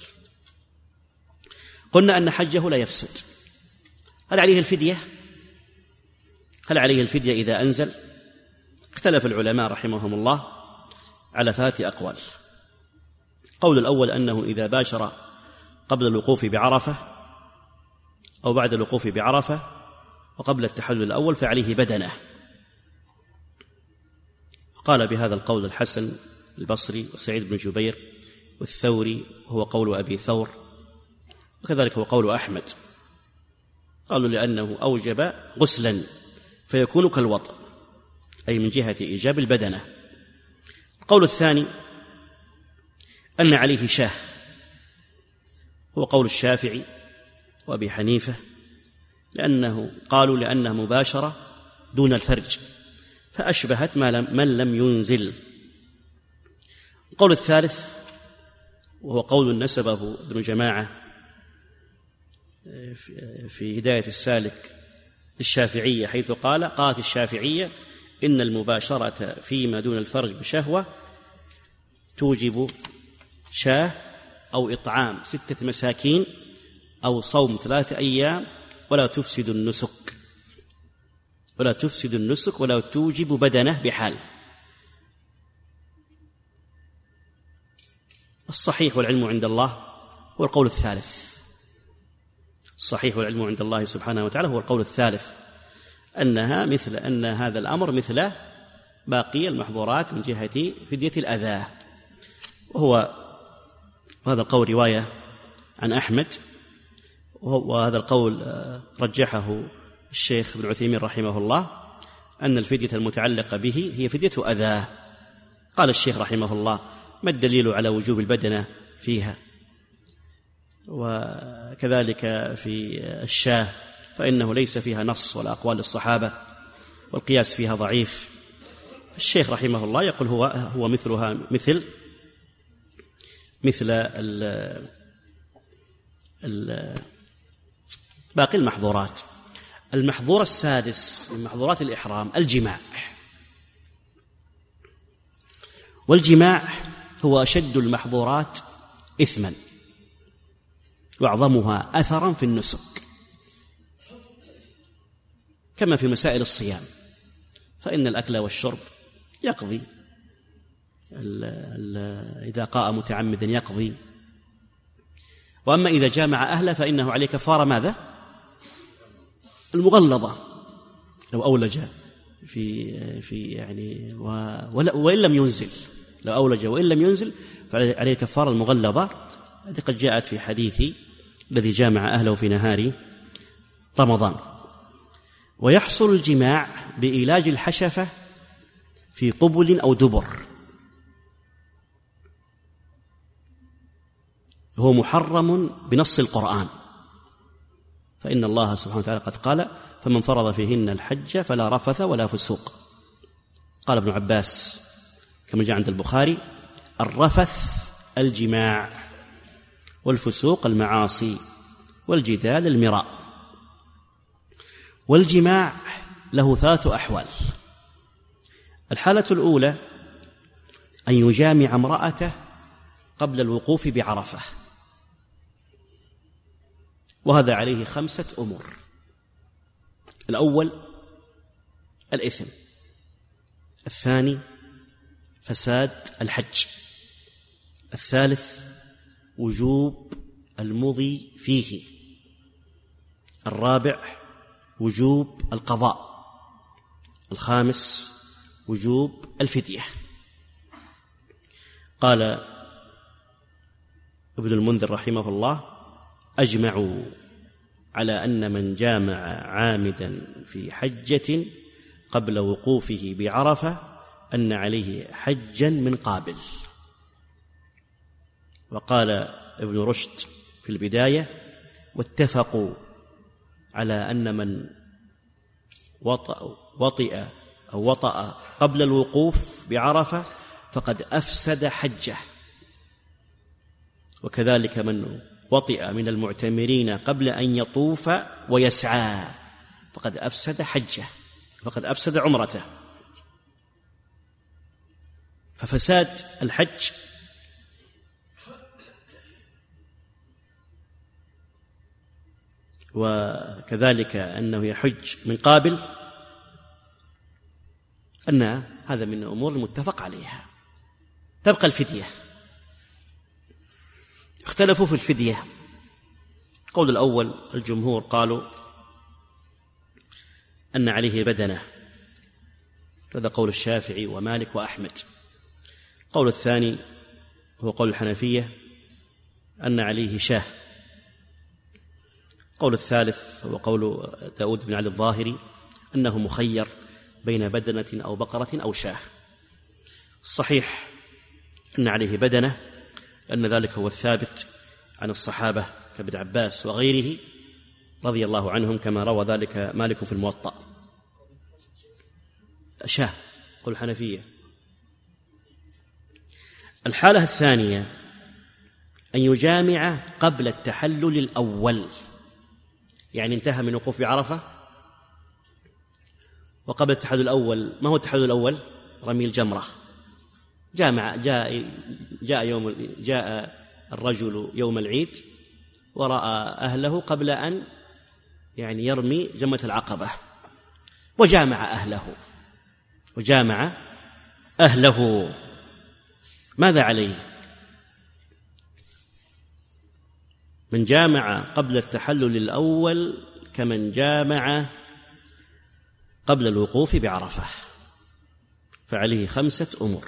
قلنا أن حجه لا يفسد. هل عليه الفدية؟ هل عليه الفدية إذا أنزل؟ اختلف العلماء رحمهم الله على ثلاثة أقوال. قول الأول أنه إذا باشر قبل الوقوف بعرفة أو بعد الوقوف بعرفة وقبل التحلل الأول فعليه بدنة. قال بهذا القول الحسن البصري وسعيد بن جبير والثوري، وهو قول أبي ثور، وكذلك هو قول أحمد. قالوا لأنه أوجب غسلا فيكون كالوضوء، أي من جهة إيجاب البدنة. القول الثاني أن عليه شاه، هو قول الشافعي وأبي حنيفة، لأنه قالوا لأنها مباشرة دون الفرج فأشبهت ما لم من لم ينزل. القول الثالث وهو قول نسبه ابن جماعة في هداية السالك للشافعية، حيث قال قالت الشافعية إن المباشرة فيما دون الفرج بشهوة توجب شاه أو إطعام ستة مساكين أو صوم ثلاثة أيام ولا تفسد النسك ولا تفسد النسك ولا توجب بدنه بحال. الصحيح والعلم عند الله هو القول الثالث. الصحيح والعلم عند الله سبحانه وتعالى هو القول الثالث، أنها مثل أن هذا الأمر مثل باقي المحظورات من جهة فدية الأذى. وهو وهذا القول رواية عن أحمد، وهذا القول رجحه الشيخ ابن عثيمين رحمه الله، أن الفدية المتعلقة به هي فدية أذى. قال الشيخ رحمه الله: ما الدليل على وجوب البدنة فيها؟ وكذلك في الشاه فإنه ليس فيها نص ولا أقوال الصحابة والقياس فيها ضعيف. الشيخ رحمه الله يقول هو هو مثلها مثل مثل ال ال باقي المحظورات. المحظور السادس من محظورات الإحرام الجماع، والجماع هو أشد المحظورات إثما وأعظمها أثرا في النسك، كما في مسائل الصيام، فإن الأكل والشرب يقضي، ال ال إذا قاء متعمدا يقضي. وأما إذا جامع أهله فإنه عليه كفارة ماذا؟ المغلظة، لو أولج في في يعني وإن لم ينزل، لو أولج وإن لم ينزل فعليه كفارة المغلظة التي قد جاءت في حديث الذي جامع أهله في نهار رمضان. ويحصل الجماع بإيلاج الحشفة في قبل أو دبر، هو محرم بنص القرآن، فإن الله سبحانه وتعالى قد قال: فمن فرض فيهن الحج فلا رفث ولا فسوق. قال ابن عباس كما جاء عند البخاري: الرفث الجماع، والفسوق المعاصي، والجدال المراء. والجماع له ثلاث أحوال. الحالة الأولى أن يجامع امرأته قبل الوقوف بعرفة، وهذا عليه خمسة أمور. الأول الإثم، الثاني فساد الحج، الثالث وجوب المضي فيه، الرابع وجوب القضاء، الخامس وجوب الفدية. قال ابن المنذر رحمه الله: أجمعوا على أن من جامع عامدا في حجة قبل وقوفه بعرفة أن عليه حجا من قابل. وقال ابن رشد في البداية: واتفقوا على أن من وطئ, وطئ أو وطأ قبل الوقوف بعرفة فقد أفسد حجه. وكذلك من وطئ من المعتمرين قبل أن يطوف ويسعى فقد أفسد حجه، فقد أفسد عمرته. ففساد الحج وكذلك أنه يحج من قابل، أن هذا من الأمور المتفق عليها. تبقى الفدية. اختلفوا في الفدية. القول الأول الجمهور قالوا أن عليه بدنة، هذا قول الشافعي ومالك وأحمد. القول الثاني هو قول الحنفية أن عليه شاه. القول الثالث هو قول داود بن علي الظاهري أنه مخير بين بدنة أو بقرة أو شاه. الصحيح أن عليه بدنة، لأن ذلك هو الثابت عن الصحابة كابن عباس وغيره رضي الله عنهم، كما روى ذلك مالك في الموطأ. شاه قول الحنفية. الحالة الثانية أن يجامع قبل التحلل الأول، يعني انتهى من وقوف بعرفة وقبل التحلل الأول. ما هو التحلل الأول؟ رمي الجمرة. جامع جاء جاء يوم جاء الرجل يوم العيد ورأى أهله قبل أن يعني يرمي جمرة العقبة، وجامع أهله وجامع أهله ماذا عليه؟ من جامع قبل التحلل الأول كمن جامع قبل الوقوف بعرفة، فعليه خمسة أمور.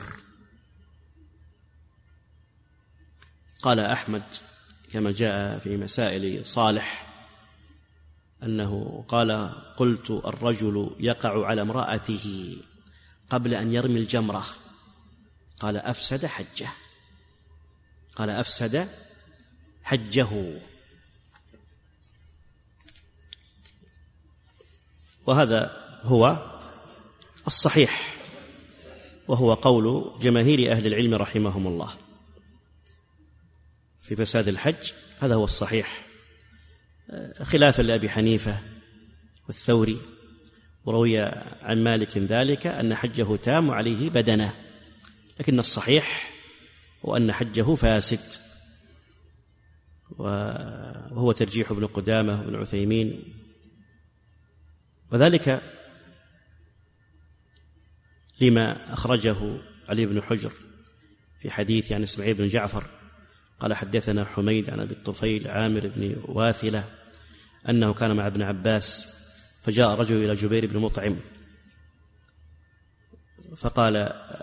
قال أحمد كما جاء في مسائل صالح أنه قال: قلت الرجل يقع على امرأته قبل أن يرمي الجمرة، قال أفسد حجه، قال أفسد حجه. وهذا هو الصحيح، وهو قول جماهير أهل العلم رحمهم الله في فساد الحج. هذا هو الصحيح، خلافا لأبي حنيفة والثوري، وروي عن مالك ذلك أن حجه تام عليه بدنه، لكن الصحيح هو أن حجه فاسد، وهو ترجيح ابن قدامة وابن عثيمين. وذلك لما أخرجه علي بن حجر في حديث عن إسماعيل بن جعفر قال: حدثنا حميد عن أبي الطفيل عامر بن واثلة أنه كان مع ابن عباس، فجاء رجل إلى جبير بن مطعم فقال،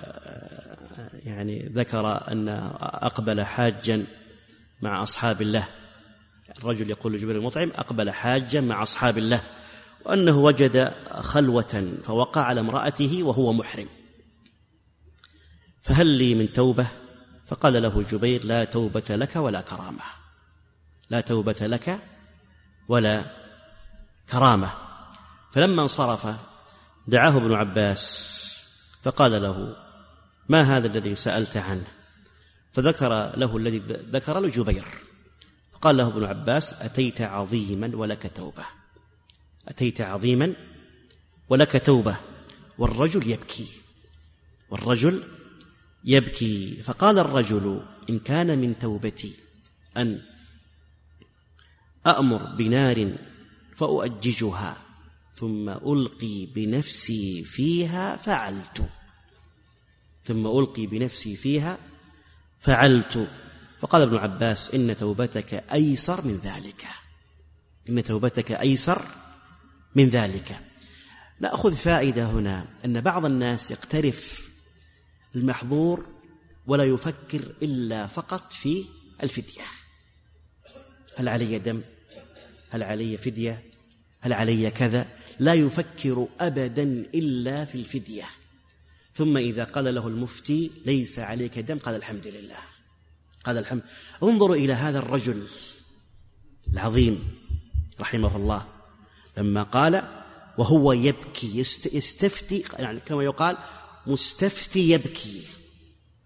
يعني ذكر أن أقبل حاجا مع أصحاب الله. الرجل يقول لجبير بن مطعم: أقبل حاجا مع أصحاب الله، وأنه وجد خلوة فوقع على امرأته وهو محرم، فهل لي من توبة؟ فقال له جبير: لا توبة لك ولا كرامة، لا توبة لك ولا كرامة. فلما انصرف دعاه ابن عباس فقال له: ما هذا الذي سألت عنه؟ فذكر له الذي ذكر لجبير، فقال له ابن عباس: أتيت عظيما ولك توبة، أتيت عظيما ولك توبة. والرجل يبكي، والرجل يبكي. فقال الرجل: إن كان من توبتي أن أأمر بنار فأؤججها ثم ألقي بنفسي فيها فعلت، ثم ألقي بنفسي فيها فعلت. فقال ابن عباس: إن توبتك أيسر من ذلك، إن توبتك أيسر من ذلك. نأخذ فائدة هنا، أن بعض الناس يقترف المحظور ولا يفكر إلا فقط في الفدية. هل علي دم؟ هل علي فدية؟ هل علي كذا؟ لا يفكر أبدا إلا في الفدية. ثم إذا قال له المفتي: ليس عليك دم، قال: الحمد لله، قال الحمد. انظروا إلى هذا الرجل العظيم رحمه الله لما قال وهو يبكي يستفتي، يعني كما يقال مستفتي يبكي،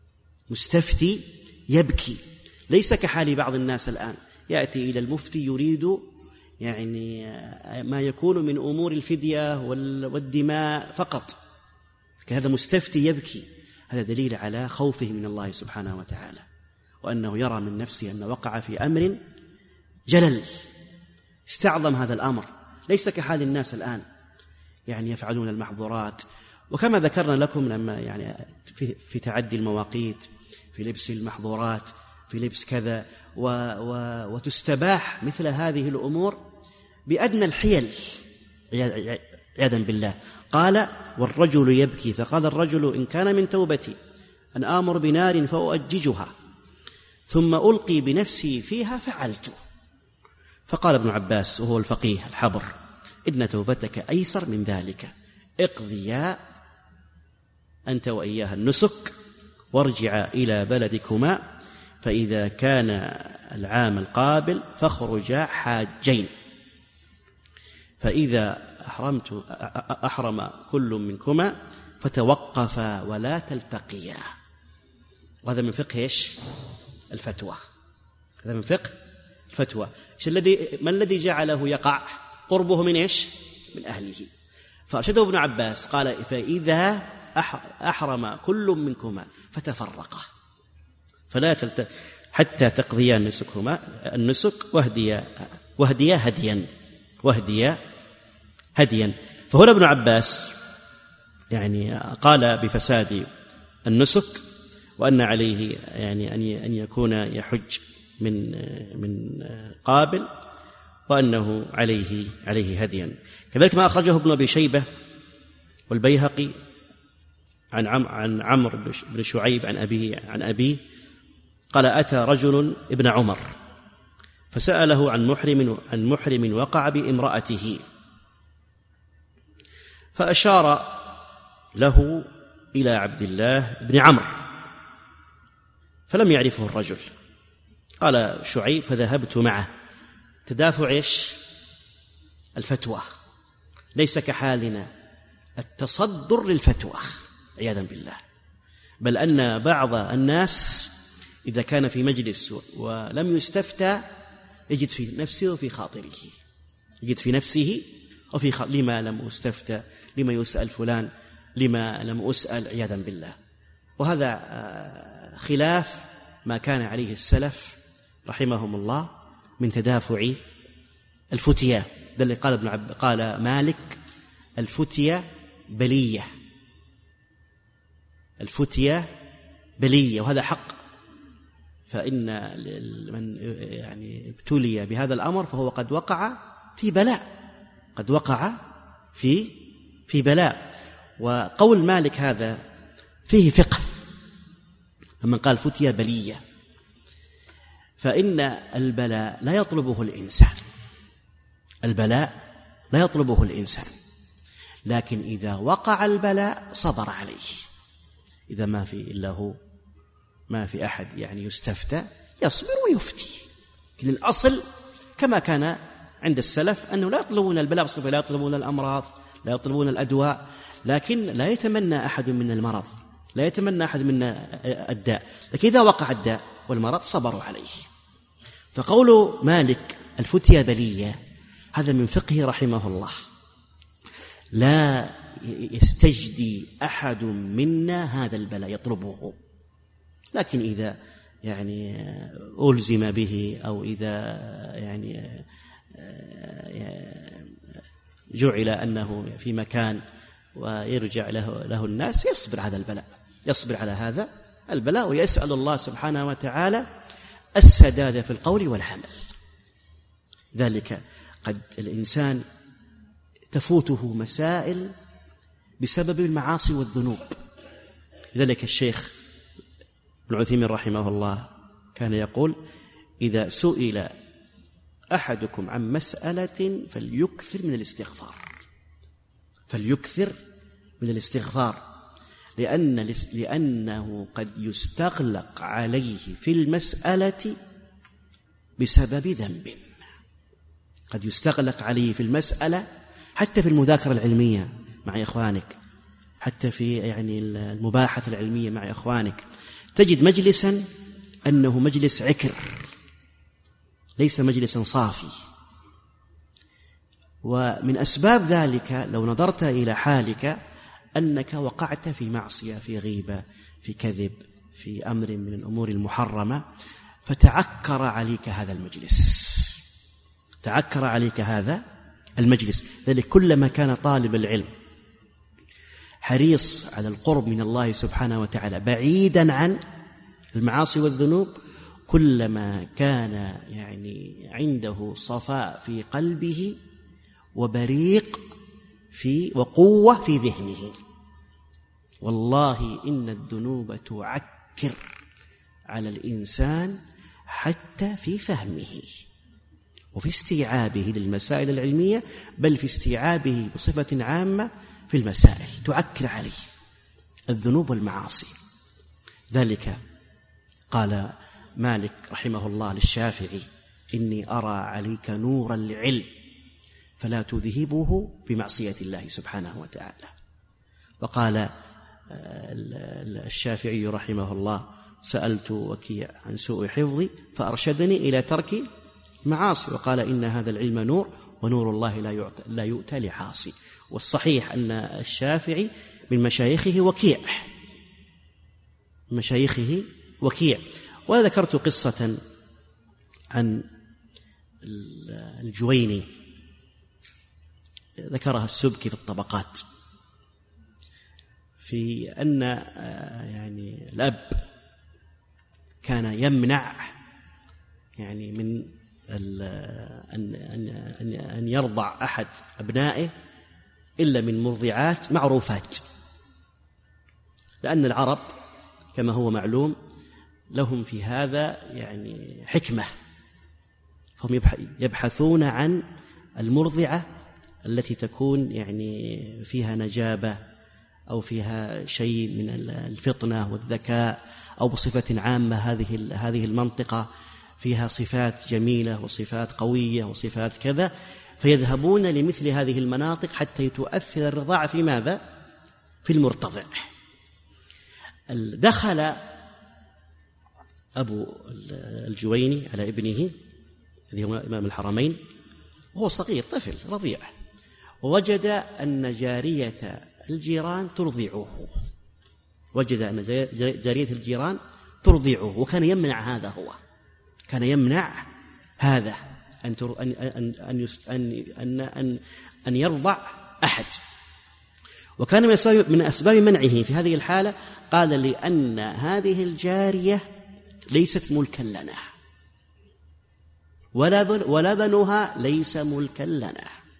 مستفتي يبكي، ليس كحال بعض الناس الآن يأتي إلى المفتي يريد يعني ما يكون من أمور الفدية والدماء فقط، هذا مستفتي يبكي. هذا دليل على خوفه من الله سبحانه وتعالى، وأنه يرى من نفسه أن وقع في أمر جلل، استعظم هذا الأمر، ليس كحال الناس الآن يعني يفعلون المحظورات. وكما ذكرنا لكم لما يعني في, في تعدي المواقيت، في لبس المحظورات، في لبس كذا، و و وتستباح مثل هذه الأمور بأدنى الحيل عياذا بالله. قال والرجل يبكي، فقال الرجل إن كان من توبتي أن آمر بنار فأؤججها ثم ألقي بنفسي فيها فعلت. فقال ابن عباس وهو الفقيه الحبر إن توبتك أيسر من ذلك، اقضيا أنت وإياها النسك وارجعا إلى بلدكما، فإذا كان العام القابل فاخرجا حاجين، فإذا أحرمت أحرم كل منكما فتوقفا ولا تلتقيا. وهذا من فقه إيش؟ الفتوى. هذا من فقه الفتوى. الذي ما الذي جعله يقع؟ قربه من إيش؟ من أهله. فأرشده ابن عباس قال فإذا أحرم كل منكما فتفرقا فلا تلت حتى تقضيا نسكهما النسك واهديا واهديا هديا واهديا هديا. فهنا ابن عباس يعني قال بفساد النسك، وأن عليه يعني أن يكون يحج من من قابل، وأنه عليه عليه هديا. كذلك ما أخرجه ابن أبي شيبة والبيهقي عن عم عن عمرو بن شعيب عن أبيه عن أبيه قال أتى رجل ابن عمر فسأله عن محرم عن محرم وقع بامرأته، فأشار له إلى عبد الله بن عمرو فلم يعرفه الرجل. قال شعيب فذهبت معه. تدافع إيش؟ الفتوى، ليس كحالنا التصدر للفتوى عياذا بالله، بل أن بعض الناس إذا كان في مجلس ولم يستفتى يجد في نفسه وفي خاطره يجد في نفسه وفي خاطره لما لم أستفتى، لما يسأل فلان، لما لم أسأل عياذا بالله. وهذا خلاف ما كان عليه السلف رحمهم الله من تدافع الفتية. ده اللي قال ابن عب قال مالك الفتية بلية، الفتية بلية، وهذا حق. فإن من يعني ابتلي بهذا الأمر فهو قد وقع في بلاء، قد وقع في في بلاء. وقول مالك هذا فيه فقه، لمن قال فتية بلية، فإن البلاء لا يطلبه الإنسان، البلاء لا يطلبه الإنسان، لكن إذا وقع البلاء صبر عليه. إذا ما في إلا هو، ما في أحد يعني يستفتى، يصبر ويفتي. لكن الأصل كما كان عند السلف أنه لا يطلبون البلاء بصفة، لا يطلبون الأمراض، لا يطلبون الأدواء، لكن لا يتمنى أحد من المرض، لا يتمنى أحد منا الداء، لكن إذا وقع الداء والمرض صبروا عليه. فقول مالك الفتية بلية هذا من فقهه رحمه الله. لا يستجدي أحد منا هذا البلاء يطلبه، لكن إذا يعني ألزم به أو إذا يعني جعل أنه في مكان ويرجع له, له الناس يصبر على البلاء، يصبر على هذا البلاء ويسأل الله سبحانه وتعالى السداد في القول والعمل. ذلك قد الإنسان تفوته مسائل بسبب المعاصي والذنوب. لذلك الشيخ ابن عثيمين رحمه الله كان يقول إذا سئل أحدكم عن مسألة فليكثر من الاستغفار، فليكثر من الاستغفار، لأن لأنه قد يستغلق عليه في المسألة بسبب ذنب، قد يستغلق عليه في المسألة حتى في المذاكرة العلمية مع إخوانك، حتى في يعني المباحث العلمية مع إخوانك، تجد مجلسا أنه مجلس عكر ليس مجلسا صافي. ومن أسباب ذلك لو نظرت إلى حالك أنك وقعت في معصية، في غيبة، في كذب، في أمر من الأمور المحرمة، فتعكر عليك هذا المجلس تعكر عليك هذا المجلس ذلك كلما كان طالب العلم حريص على القرب من الله سبحانه وتعالى بعيدا عن المعاصي والذنوب، كلما كان يعني عنده صفاء في قلبه وبريق في وقوة في ذهنه. والله إن الذنوب تعكر على الإنسان حتى في فهمه وفي استيعابه للمسائل العلمية، بل في استيعابه بصفة عامة في المسائل تعكر عليه الذنوب والمعاصي. ذلك قال مالك رحمه الله للشافعي: إني أرى عليك نور العلم فلا تذهبه بمعصية الله سبحانه وتعالى. وقال الشافعي رحمه الله: سألت وكيع عن سوء حفظي فأرشدني إلى ترك معاصي، وقال: إن هذا العلم نور ونور الله لا يؤتى, لا يؤتى لعاصي. والصحيح أن الشافعي من مشايخه وكيع من مشايخه وكيع. وذكرت قصة عن الجويني ذكرها السبكي في الطبقات، في أن يعني الأب كان يمنع يعني من أن أن أن يرضع أحد أبنائه إلا من مرضعات معروفات، لأن العرب كما هو معلوم لهم في هذا يعني حكمة، فهم يبحثون عن المرضعة التي تكون يعني فيها نجابة أو فيها شيء من الفطنة والذكاء، أو بصفة عامة هذه هذه المنطقة فيها صفات جميلة وصفات قوية وصفات كذا، فيذهبون لمثل هذه المناطق حتى تؤثر الرضاعة في ماذا؟ في المرتضع. دخل أبو الجويني على ابنه الذي هو إمام الحرمين وهو صغير طفل رضيع، ووجد أن جارية الجيران ترضعه وجد أن جارية الجيران ترضعه وكان يمنع هذا هو كان يمنع هذا أن أن أن أن أن أن يرضع أحد. وكان من أسباب منعه في هذه الحالة قال: لأن هذه الجارية ليست ملكا لنا ولبنها ليس ملكا لنا.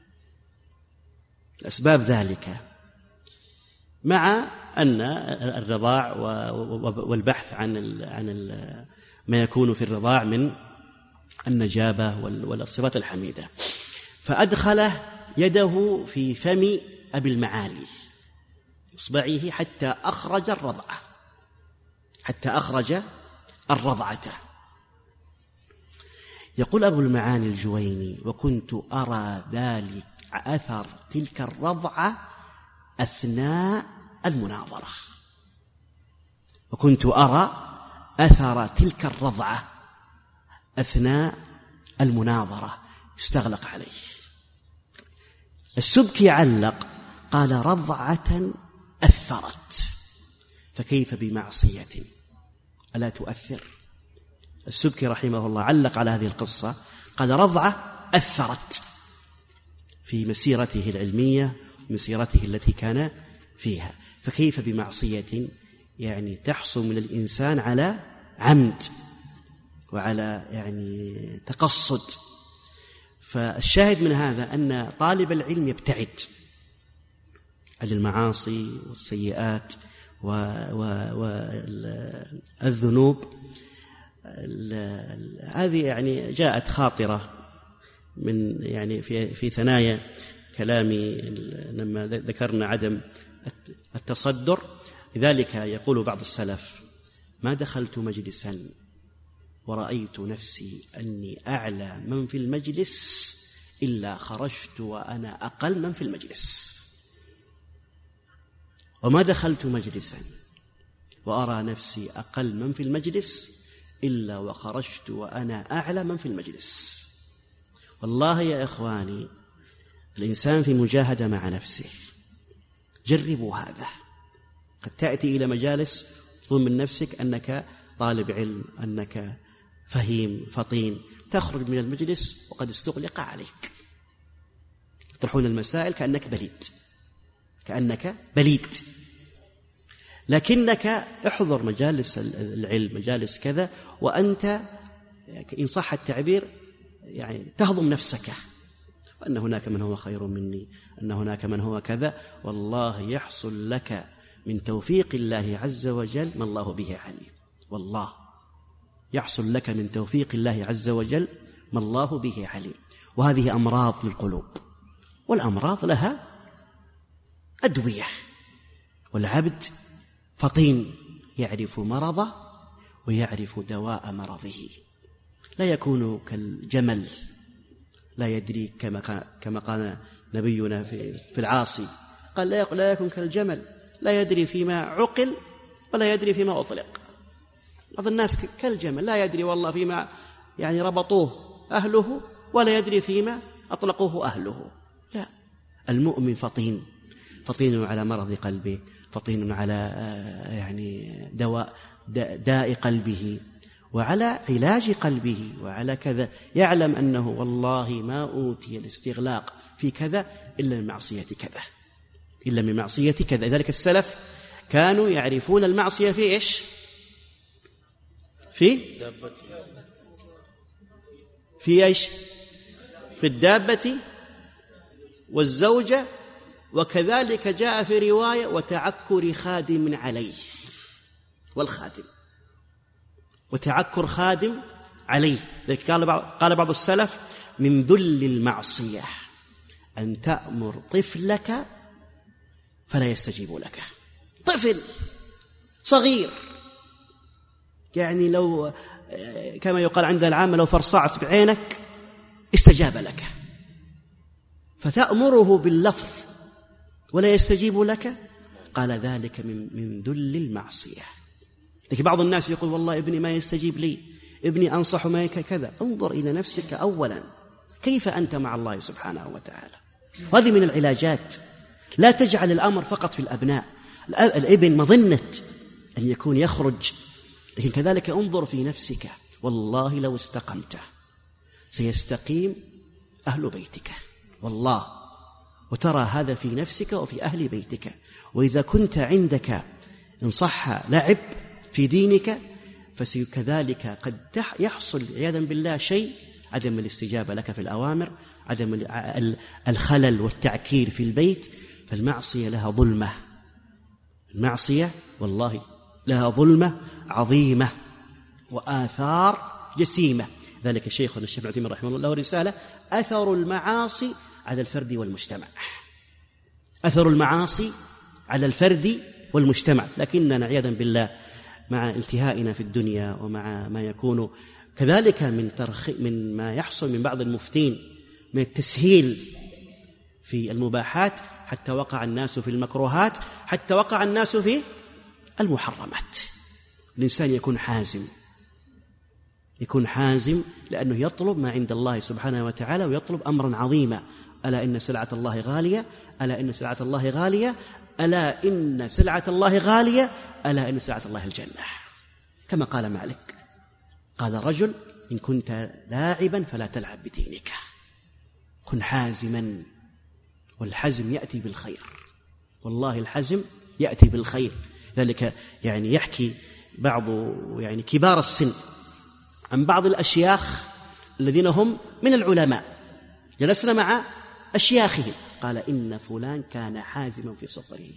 الأسباب ذلك مع أن الرضاع والبحث عن عن ما يكون في الرضاع من النجابة والصفات الحميدة. فأدخل يده في فم أبي المعالي إصبعه حتى أخرج الرضعة حتى أخرج الرضعة. يقول أبو المعالي الجويني: وكنت أرى ذلك أثر تلك الرضعة أثناء المناظرة وكنت أرى أثر تلك الرضعة أثناء المناظرة استغلق عليه. السبكي علق قال: رضعة أثرت فكيف بمعصية ألا تؤثر؟ السبكي رحمه الله علق على هذه القصة قال: رضعة أثرت في مسيرته العلمية ومسيرته التي كان فيها، فكيف بمعصية يعني تحصل من الإنسان على عمد وعلى يعني تقصد. فالشاهد من هذا أن طالب العلم يبتعد عن المعاصي والسيئات والذنوب. هذه يعني جاءت خاطرة من يعني في في ثنايا كلامي لما ذكرنا عدم التصدر. لذلك يقول بعض السلف: ما دخلت مجلسا ورأيت نفسي أني أعلى من في المجلس إلا خرجت وأنا أقل من في المجلس، وما دخلت مجلسا وأرى نفسي أقل من في المجلس إلا وخرجت وأنا أعلى من في المجلس. والله يا إخواني الإنسان في مجاهدة مع نفسه. جربوا هذا. قد تأتي إلى مجالس تظن من نفسك أنك طالب علم، أنك فهيم فطين، تخرج من المجلس وقد استغلق عليك، يطرحون المسائل كأنك بليد كأنك بليد لكنك احضر مجالس العلم، مجالس كذا، وأنت إن صح التعبير يعني تهضم نفسك، وأن هناك من هو خير مني، أن هناك من هو كذا. والله يحصل لك من توفيق الله عز وجل ما الله به عليم. والله يحصل لك من توفيق الله عز وجل ما الله به عليم. وهذه أمراض للقلوب، والأمراض لها أدوية، والعبد فطين يعرف مرضه ويعرف دواء مرضه. لا يكون كالجمل لا يدري، كما كما قال نبينا في في العاصي، قال لا يكون كالجمل لا يدري فيما عقل ولا يدري فيما أطلق. بعض الناس كالجمل لا يدري والله فيما يعني ربطوه أهله ولا يدري فيما أطلقوه أهله. لا، المؤمن فطين، فطين على مرض قلبه، فطين على يعني دواء داء قلبه، وعلى علاج قلبه، وعلى كذا. يعلم أنه والله ما أوتي الاستغلاق في كذا إلا من معصية كذا، إلا من معصية كذا. لذلك السلف كانوا يعرفون المعصية في إيش؟ في في إيش؟ في الدابة والزوجة، وكذلك جاء في رواية وتعكر خادم عليه، والخادم وتعكر خادم عليه. ذلك قال بعض, قال بعض السلف من ذل المعصية أن تأمر طفلك فلا يستجيب لك. طفل صغير يعني لو كما يقال عند العامة لو فرصعت بعينك استجاب لك، فتأمره باللفظ ولا يستجيب لك. قال ذلك من, من ذل المعصية. لكن بعض الناس يقول والله ابني ما يستجيب لي، ابني أنصح ما كذا. انظر إلى نفسك أولا، كيف أنت مع الله سبحانه وتعالى. وهذه من العلاجات. لا تجعل الأمر فقط في الأبناء. الابن مظنة أن يكون يخرج، لكن كذلك انظر في نفسك. والله لو استقمت سيستقيم أهل بيتك، والله. وترى هذا في نفسك وفي أهل بيتك. وإذا كنت عندك إن صح لعب في دينك فسيكذلك قد يحصل عياذا بالله شيء، عدم الاستجابة لك في الأوامر، عدم الخلل والتعكير في البيت. فالمعصية لها ظلمة، المعصية والله لها ظلمة عظيمة وآثار جسيمة. ذلك شيخنا الشيخ ابن عثيمين رحمه الله رسالة أثر المعاصي على الفرد والمجتمع، أثر المعاصي على الفرد والمجتمع. لكننا عياذا بالله مع التهائنا في الدنيا ومع ما يكون كذلك من ترخ من ما يحصل من بعض المفتين من التسهيل في المباحات، حتى وقع الناس في المكروهات، حتى وقع الناس في المحرمات. الإنسان يكون حازم، يكون حازم لأنه يطلب ما عند الله سبحانه وتعالى، ويطلب أمرا عظيما. ألا إن سلعة الله غالية، ألا إن سلعة الله غالية، ألا إن سلعة الله غالية، ألا إن سلعة الله الجنة. كما قال مالك، قال رجل إن كنت لاعبا فلا تلعب بدينك، كن حازما. والحزم يأتي بالخير، والله الحزم يأتي بالخير. ذلك يعني يحكي بعض يعني كبار السن عن بعض الأشياخ الذين هم من العلماء، جلسنا مع أشياخهم، قال إن فلان كان حازما في صغره،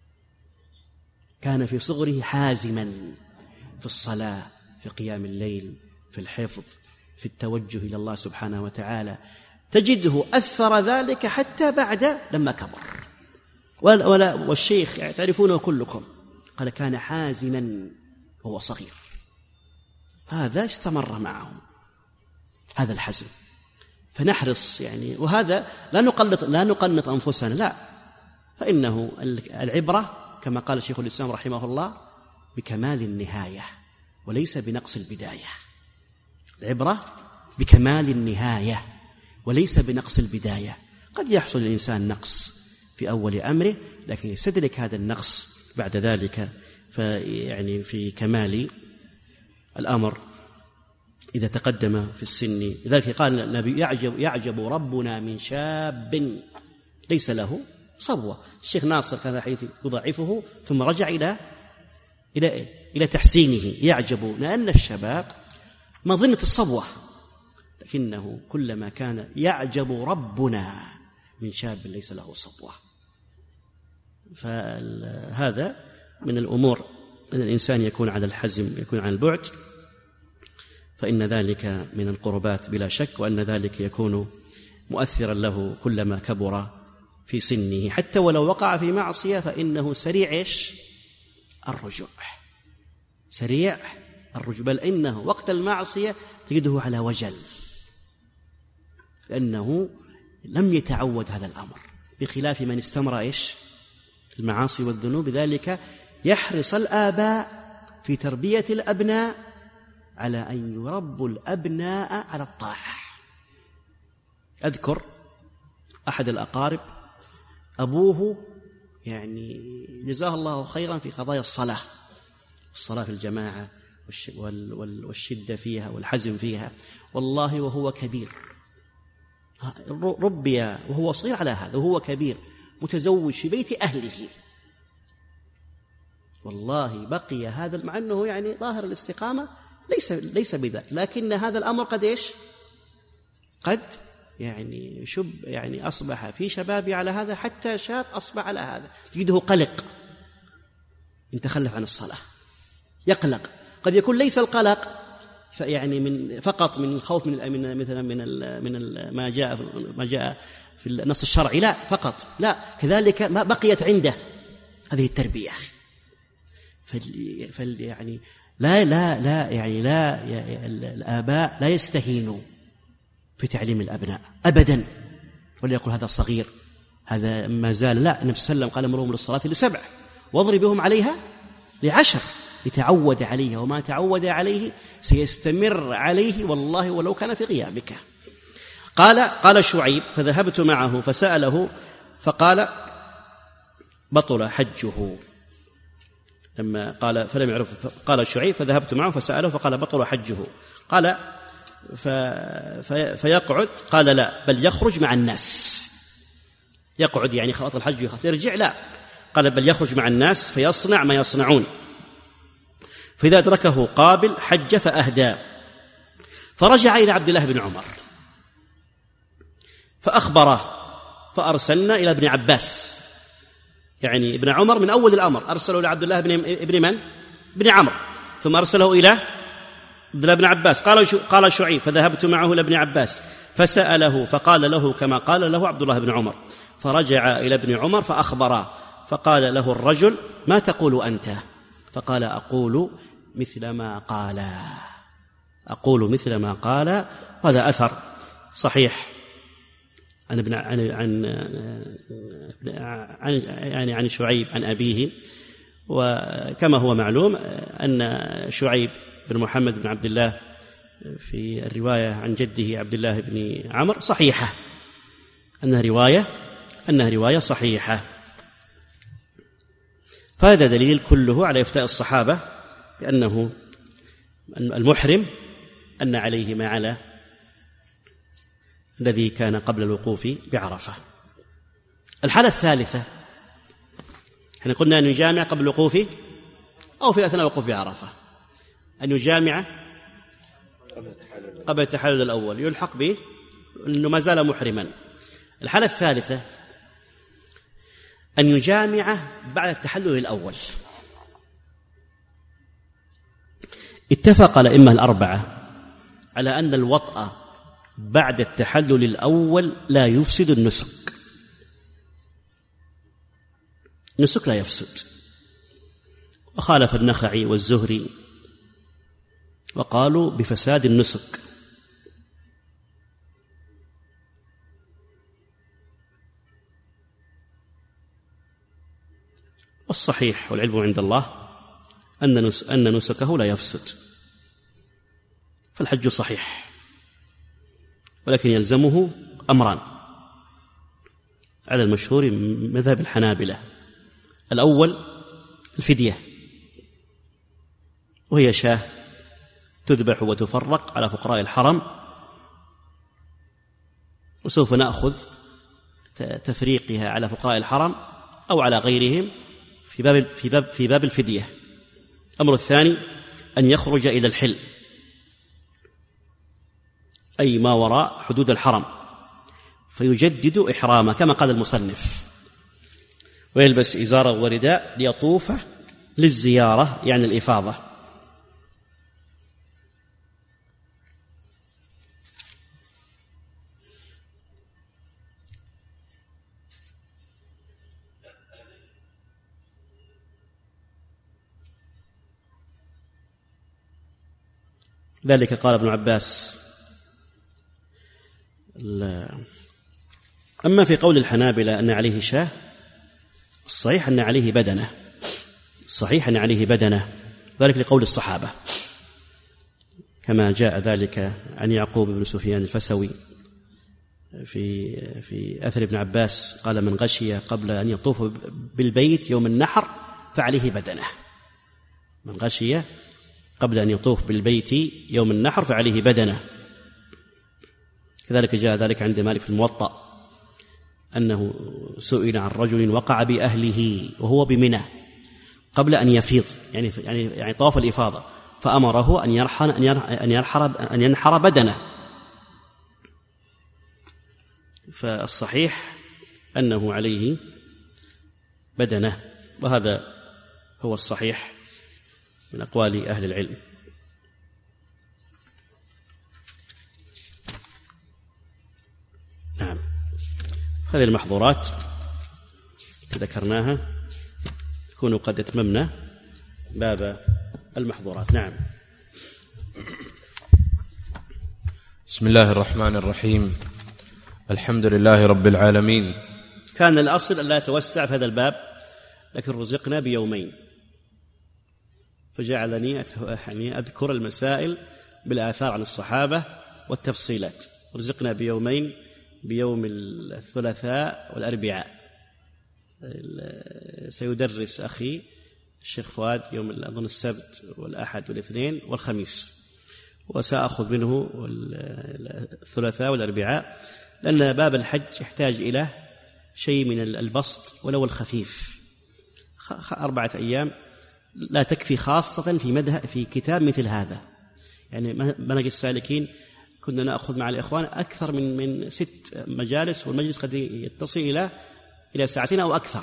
كان في صغره حازما في الصلاة، في قيام الليل، في الحفظ، في التوجه إلى الله سبحانه وتعالى. تجده أثر ذلك حتى بعد لما كبر. ولا والشيخ يعني تعرفونه كلكم، قال كان حازما وهو صغير. هذا استمر معه هذا الحزم. فنحرص يعني، وهذا لا نقلط لا نقنط أنفسنا، لا، فإنه العبرة كما قال شيخ الإسلام رحمه الله بكمال النهاية وليس بنقص البداية. العبرة بكمال النهاية وليس بنقص البداية. قد يحصل الإنسان نقص في أول أمره لكن يستدرك هذا النقص بعد ذلك فيعني في كمال الأمر إذا تقدم في السن. لذلك قال النبي يعجب, يعجب ربنا من شاب ليس له صبوة. الشيخ ناصر كان حيث يضعفه ثم رجع إلى إلى إلى تحسينه. يعجب لأن الشباب مظنة الصبوة لكنه كلما كان يعجب ربنا من شاب ليس له صبوة. فهذا من الأمور أن الإنسان يكون على الحزم يكون على البعد فإن ذلك من القربات بلا شك وأن ذلك يكون مؤثرا له كلما كبر في سنه حتى ولو وقع في معصية فإنه سريع إيش؟ الرجوع سريع الرجوع بل إنه وقت المعصية تجده على وجل لأنه لم يتعود هذا الأمر بخلاف من استمر إيش؟ المعاصي والذنوب. ذلك يحرص الآباء في تربية الأبناء على أن يربوا الأبناء على الطاعة. أذكر أحد الأقارب أبوه يعني جزاه الله خيرا في قضايا الصلاة الصلاة في الجماعة والشدة فيها والحزم فيها والله وهو كبير ربي وهو صغير على هذا وهو كبير متزوج في بيت أهله والله بقي هذا مع أنه يعني ظاهر الاستقامة ليس ليس بذلك لكن هذا الأمر قد إيش قد يعني شب يعني أصبح في شبابي على هذا حتى شاب أصبح على هذا تجده قلق إن تخلف عن الصلاة يقلق. قد يكون ليس القلق يعني من فقط من الخوف من من مثلا من ال من ال ما جاء ما جاء في النص الشرعي لا فقط لا كذلك ما بقيت عنده هذه التربية. فال فال يعني لا لا لا يعني لا الآباء لا يستهينوا في تعليم الأبناء أبدا ولا يقول هذا صغير هذا ما زال لا. النبي صلى الله عليه وسلم قال امرهم للصلاة لسبع واضربهم عليها لعشر لتعود عليها وما تعود عليه سيستمر عليه والله ولو كان في غيابك. قال قال شعيب فذهبت معه فسأله فقال بطل حجه لما قال فلم يعرف قال شعيب فذهبت معه فسأله فقال بطل حجه قال في فيقعد قال لا بل يخرج مع الناس. يقعد يعني خلاص الحج يخلص يرجع لا قال بل يخرج مع الناس فيصنع ما يصنعون فإذا أدركه قابل حج فأهدى فرجع إلى عبد الله بن عمر فأخبره فأرسلنا إلى ابن عباس يعني ابن عمر من أول الأمر أرسله إلى عبد الله بن ابن من؟ ابن عمرو ثم أرسله إلى عبد الله بن عباس. قال قال شعيب فذهبت معه إلى ابن عباس فسأله فقال له كما قال له عبد الله بن عمر فرجع إلى ابن عمر فأخبره فقال له الرجل ما تقول أنت؟ فقال أقول مثل ما قال أقول مثل ما قال. هذا أثر صحيح عن ابن عن عن عن يعني عن شعيب عن أبيه وكما هو معلوم أن شعيب بن محمد بن عبد الله في الرواية عن جده عبد الله بن عمرو صحيحة أنها رواية أنها رواية صحيحة. فهذا دليل كله على إفتاء الصحابة بأنه المحرم أن عليه ما على الذي كان قبل الوقوف بعرفة. الحالة الثالثة احنا قلنا أن يجامع قبل الوقوف أو في أثناء الوقوف بعرفة أن يجامع قبل التحلل الأول يلحق به أنه ما زال محرما. الحالة الثالثة أن يجامع بعد التحلل الأول. اتفق الأئمة الأربعة على أن الوطأ بعد التحلل الأول لا يفسد النسك. النسك لا يفسد. وخالف النخعي والزهري وقالوا بفساد النسك. والصحيح والعلم عند الله أن نسكه لا يفسد، فالحج صحيح، ولكن يلزمه أمران على المشهور من مذهب الحنابلة. الأول الفدية، وهي شاة تذبح وتفرق على فقراء الحرم، وسوف نأخذ تفريقها على فقراء الحرم أو على غيرهم في باب في باب في باب الفدية. الأمر الثاني أن يخرج إلى الحل، أي ما وراء حدود الحرم، فيجدد إحرامه كما قال المصنف، ويلبس إزارة ورداء ليطوف للزيارة يعني الإفاضة. ذلك قال ابن عباس. أما في قول الحنابلة أن عليه شاة، الصحيح أن عليه بدنة، الصحيح أن عليه بدنة، ذلك لقول الصحابة، كما جاء ذلك عن يعقوب بن سفيان الفسوي في في أثر ابن عباس قال: من غشي قبل أن يطوف بالبيت يوم النحر فعليه بدنة. من غشي قبل أن يطوف بالبيت يوم النحر فعليه بدنة. كذلك جاء ذلك عند مالك في الموطأ أنه سئل عن رجل وقع بأهله وهو بمنى قبل أن يفيض، يعني يعني يعني طواف الإفاضة، فأمره أن يرحل أن يرحر أن ينحر بدنه. فالصحيح أنه عليه بدنه، وهذا هو الصحيح من أقوال أهل العلم. نعم، هذه المحظورات ذكرناها، نكون قد اتممنا باب المحظورات. نعم. بسم الله الرحمن الرحيم، الحمد لله رب العالمين. كان الأصل أن لا يتوسع في هذا الباب، لكن رزقنا بيومين، فجعلني أذكر المسائل بالآثار عن الصحابة والتفصيلات. رزقنا بيومين، بيوم الثلاثاء والأربعاء. سيدرس أخي الشيخ فؤاد يوم أظن السبت والأحد والاثنين والخميس، وسأخذ منه الثلاثاء والأربعاء، لأن باب الحج يحتاج إلى شيء من البسط ولو الخفيف. أربعة أيام لا تكفي، خاصة في مذهب في كتاب مثل هذا. يعني منهج السالكين كنا نأخذ مع الإخوان أكثر من من ست مجالس، والمجلس قد يتصل إلى إلى ساعتين أو أكثر،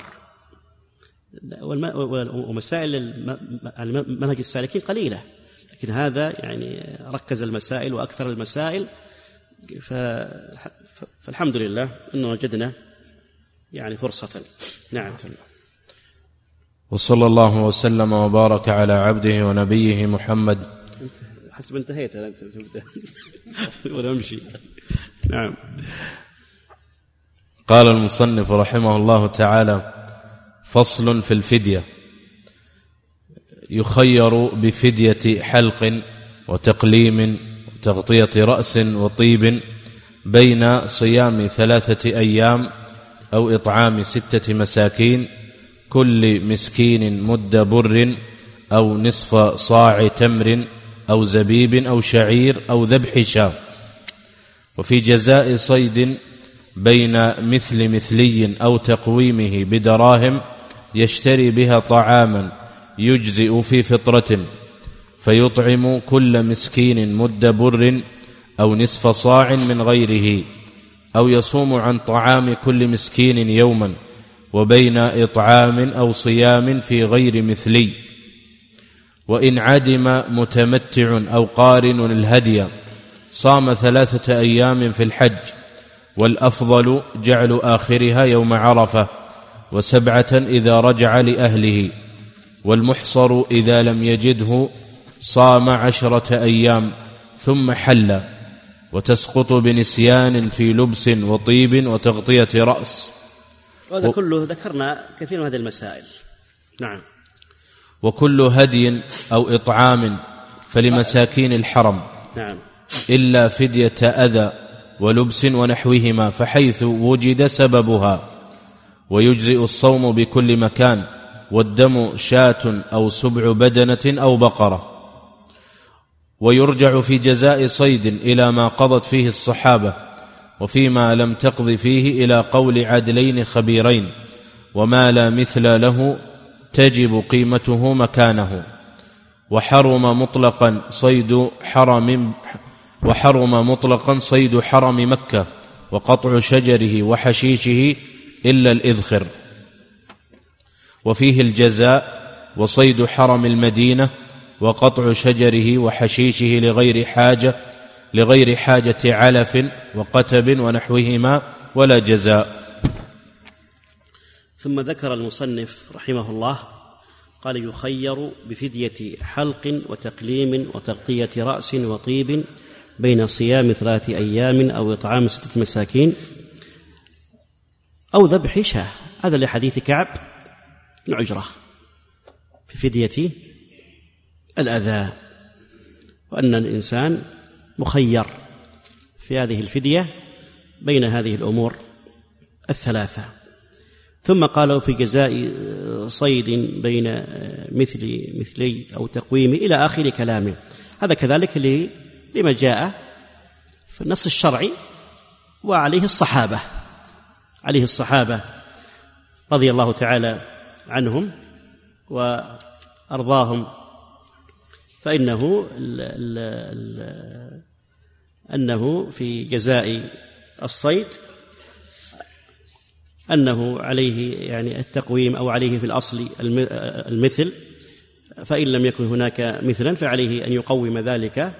ومسائل منهج السالكين قليلة، لكن هذا يعني ركز المسائل وأكثر المسائل. فالحمد لله أنه وجدنا يعني فرصة. نعم. وصلى الله وسلم وبارك على عبده ونبيه محمد. حسب انتهيت أنت تبدأ ولا أمشي. نعم. قال المصنف رحمه الله تعالى: فصل في الفدية. يخير بفدية حلق وتقليم وتغطية رأس وطيب بين صيام ثلاثة أيام أو إطعام ستة مساكين، كل مسكين مد بر أو نصف صاع تمر أو زبيب أو شعير أو ذبح شاة. وفي جزاء صيد بين مثل مثلي أو تقويمه بدراهم يشتري بها طعاما يجزئ في فطرة، فيطعم كل مسكين مد بر أو نصف صاع من غيره، أو يصوم عن طعام كل مسكين يوما، وبين إطعام أو صيام في غير مثلي. وإن عدم متمتع أو قارن الهدي صام ثلاثة أيام في الحج، والأفضل جعل آخرها يوم عرفة، وسبعة إذا رجع لأهله. والمحصر إذا لم يجده صام عشرة أيام ثم حل، وتسقط بنسيان في لبس وطيب وتغطية رأس. وهذا كله ذكرنا كثير من هذه المسائل. نعم. وكل هدي أو إطعام فلمساكين الحرم نعم. إلا فدية أذى ولبس ونحوهما فحيث وجد سببها، ويجزئ الصوم بكل مكان، والدم شاة أو سبع بدنة أو بقرة. ويرجع في جزاء صيد إلى ما قضت فيه الصحابة، وفيما لم تقض فيه إلى قول عدلين خبيرين، وما لا مثل له تجب قيمته مكانه. وحرم مطلقا صيد حرم وحرم مطلقا صيد حرم مكة وقطع شجره وحشيشه إلا الإذخر. وفيه الجزاء وصيد حرم المدينة وقطع شجره وحشيشه لغير حاجة لغير حاجة علف وقتب ونحوهما ولا جزاء. ثم ذكر المصنف رحمه الله قال: يخير بفدية حلق وتقليم وتغطية رأس وطيب بين صيام ثلاثة أيام أو إطعام ستة مساكين أو ذبح شاة. هذا لحديث كعب بن عجرة في فدية الأذى، وأن الإنسان مخير في هذه الفدية بين هذه الأمور الثلاثة. ثم قالوا في جزاء صيد بين مثل مثلي أو تقويم إلى آخر كلامه. هذا كذلك لما جاء في النص الشرعي وعليه الصحابة عليه الصحابة رضي الله تعالى عنهم وأرضاهم، فإنه ال ال ال أنه في جزاء الصيد أنه عليه يعني التقويم أو عليه في الأصل المثل، فإن لم يكن هناك مثلا فعليه أن يقوم ذلك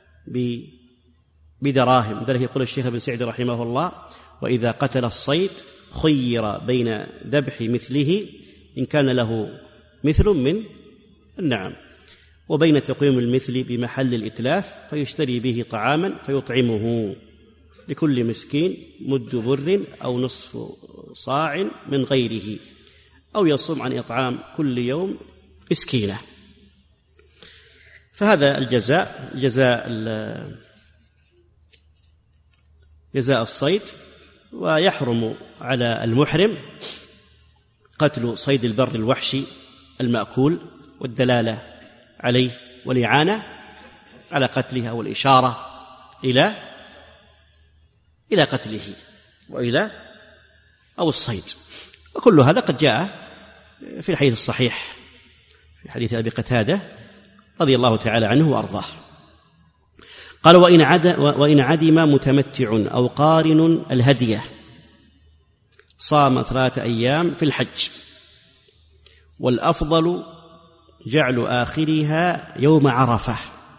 بدراهم. ذلك يقول الشيخ ابن سعد رحمه الله: وإذا قتل الصيد خير بين ذبح مثله إن كان له مثل من النعم، وبين تقويم المثل بمحل الإتلاف فيشتري به طعاما فيطعمه لكل مسكين مد بر أو نصف صاع من غيره، أو يصوم عن إطعام كل يوم مسكينة. فهذا الجزاء جزاء جزاء الصيد. ويحرم على المحرم قتل صيد البر الوحشي المأكول والدلالة عليه والإعانة على قتله والإشارة إلى إلى قتله وإلى أو الصيد. وكل هذا قد جاء في الحديث الصحيح في حديث أبي قتادة رضي الله تعالى عنه وأرضاه. قال: وإن عد وإن عدم متمتع أو قارن الهدية صام ثلاثة أيام في الحج، والأفضل جعل آخرها يوم عرفة،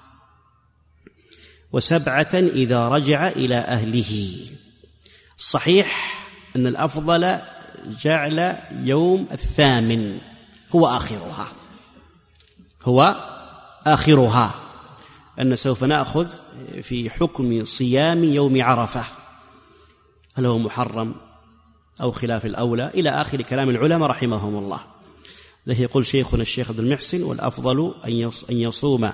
وسبعة إذا رجع إلى أهله. الصحيح أن الأفضل جعل يوم الثامن هو آخرها هو آخرها أن سوف نأخذ في حكم صيام يوم عرفة، هل هو محرم أو خلاف الأولى إلى آخر كلام العلماء رحمهم الله. ذلك يقول شيخنا الشيخ عبد المحسن: والأفضل أن يصوم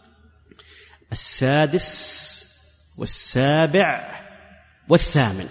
السادس والسابع والثامن،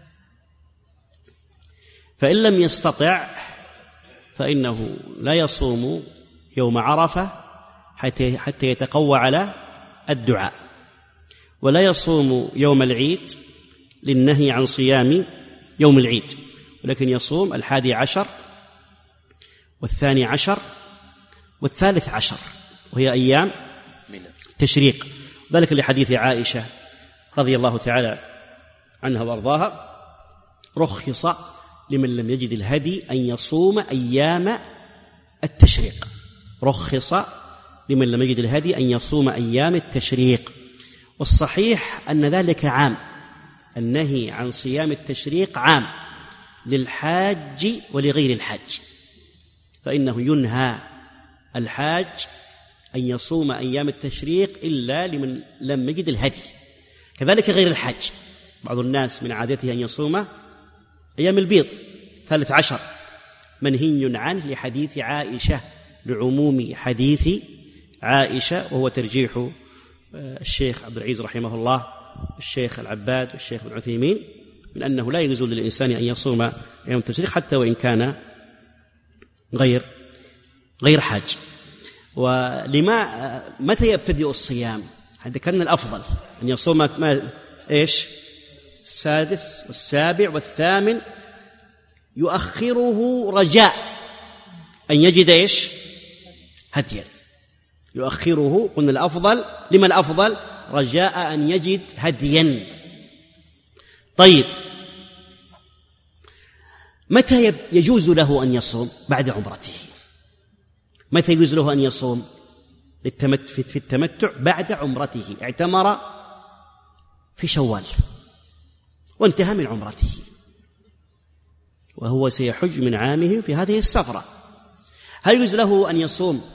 فإن لم يستطع فإنه لا يصوم يوم عرفة حتى حتى يتقوى على الدعاء، ولا يصوم يوم العيد للنهي عن صيام يوم العيد، ولكن يصوم الحادي عشر والثاني عشر والثالث عشر، وهي أيام تشريق. ذلك لحديث عائشة رضي الله تعالى عنها وارضاها: رخص لمن لم يجد الهدي أن يصوم أيام التشريق. رخص لمن لم يجد الهدي أن يصوم أيام التشريق. والصحيح أن ذلك عام، النهي عن صيام التشريق عام للحاج ولغير الحاج، فإنه ينهى الحاج أن يصوم أيام التشريق إلا لمن لم يجد الهدي. كذلك غير الحاج، بعض الناس من عادته أن يصوم أيام البيض ثالث عشر، منهي عنه لحديث عائشة لعموم حديث عائشة، وهو ترجيح الشيخ عبد العزيز رحمه الله، الشيخ العباد والشيخ ابن عثيمين، من أنه لا يجوز للإنسان أن يصوم يوم التشريق حتى وإن كان غير غير حاج. ولما متى يبتدئ الصيام؟ هذا كان الأفضل أن يصوم ما إيش السادس والسابع والثامن، يؤخره رجاء أن يجد إيش هديا، يؤخره. قلنا الأفضل، لما الأفضل؟ رجاء أن يجد هديا. طيب متى يجوز له أن يصوم؟ بعد عمرته. متى يجوز له أن يصوم في التمتع؟ بعد عمرته. اعتمر في شوال وانتهى من عمرته، وهو سيحج من عامه في هذه السفرة. هل يجوز له أن يصوم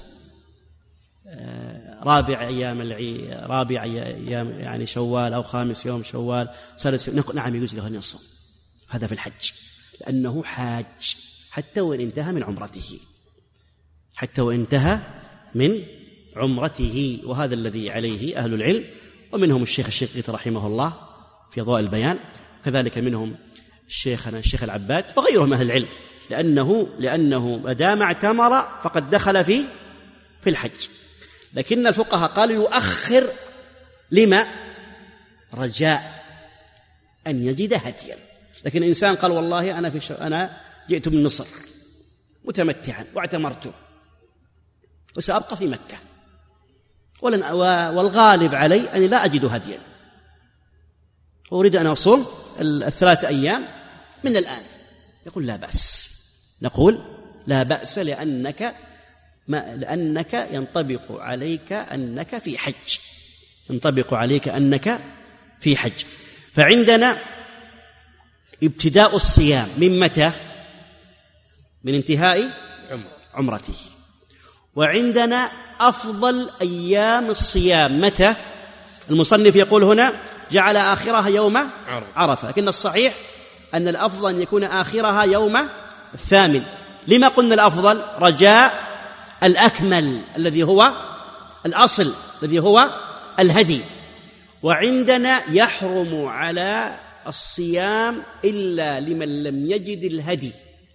رابع أيام العيد، رابع أيام يعني شوال، أو خامس يوم شوال، سادس يوم؟ نقول نعم يجوز له أن يصوم، هذا في الحج، لأنه حاج حتى وإن انتهى من عمرته، حتى وإن انتهى من عمرته. وهذا الذي عليه أهل العلم، ومنهم الشيخ الشنقيطي رحمه الله في ضوء البيان، كذلك منهم الشيخنا الشيخ العباد وغيرهم أهل العلم، لأنه لأنه ما دام اعتمر فقد دخل في في الحج. لكن الفقهاء قالوا يؤخر، لما؟ رجاء أن يجد هديا. لكن الإنسان قال والله أنا في شو... أنا جئت من مصر متمتعا واعتمرت وسأبقى في مكة، ولن... والغالب علي أني لا أجد هديا، وأريد أن أصوم الثلاث أيام من الآن. يقول لا بأس، نقول لا بأس، لأنك ما لأنك ينطبق عليك أنك في حج، ينطبق عليك أنك في حج. فعندنا ابتداء الصيام من متى؟ من انتهاء عمرته. وعندنا أفضل أيام الصيام متى؟ المصنف يقول هنا جعل آخرها يوم عرفة، لكن الصحيح أن الأفضل أن يكون آخرها يوم الثامن. لما قلنا الأفضل؟ رجاء الأكمل الذي هو الأصل، الذي هو الهدي. وعندنا يحرم على الصيام إلا لمن لم يجد الهدي،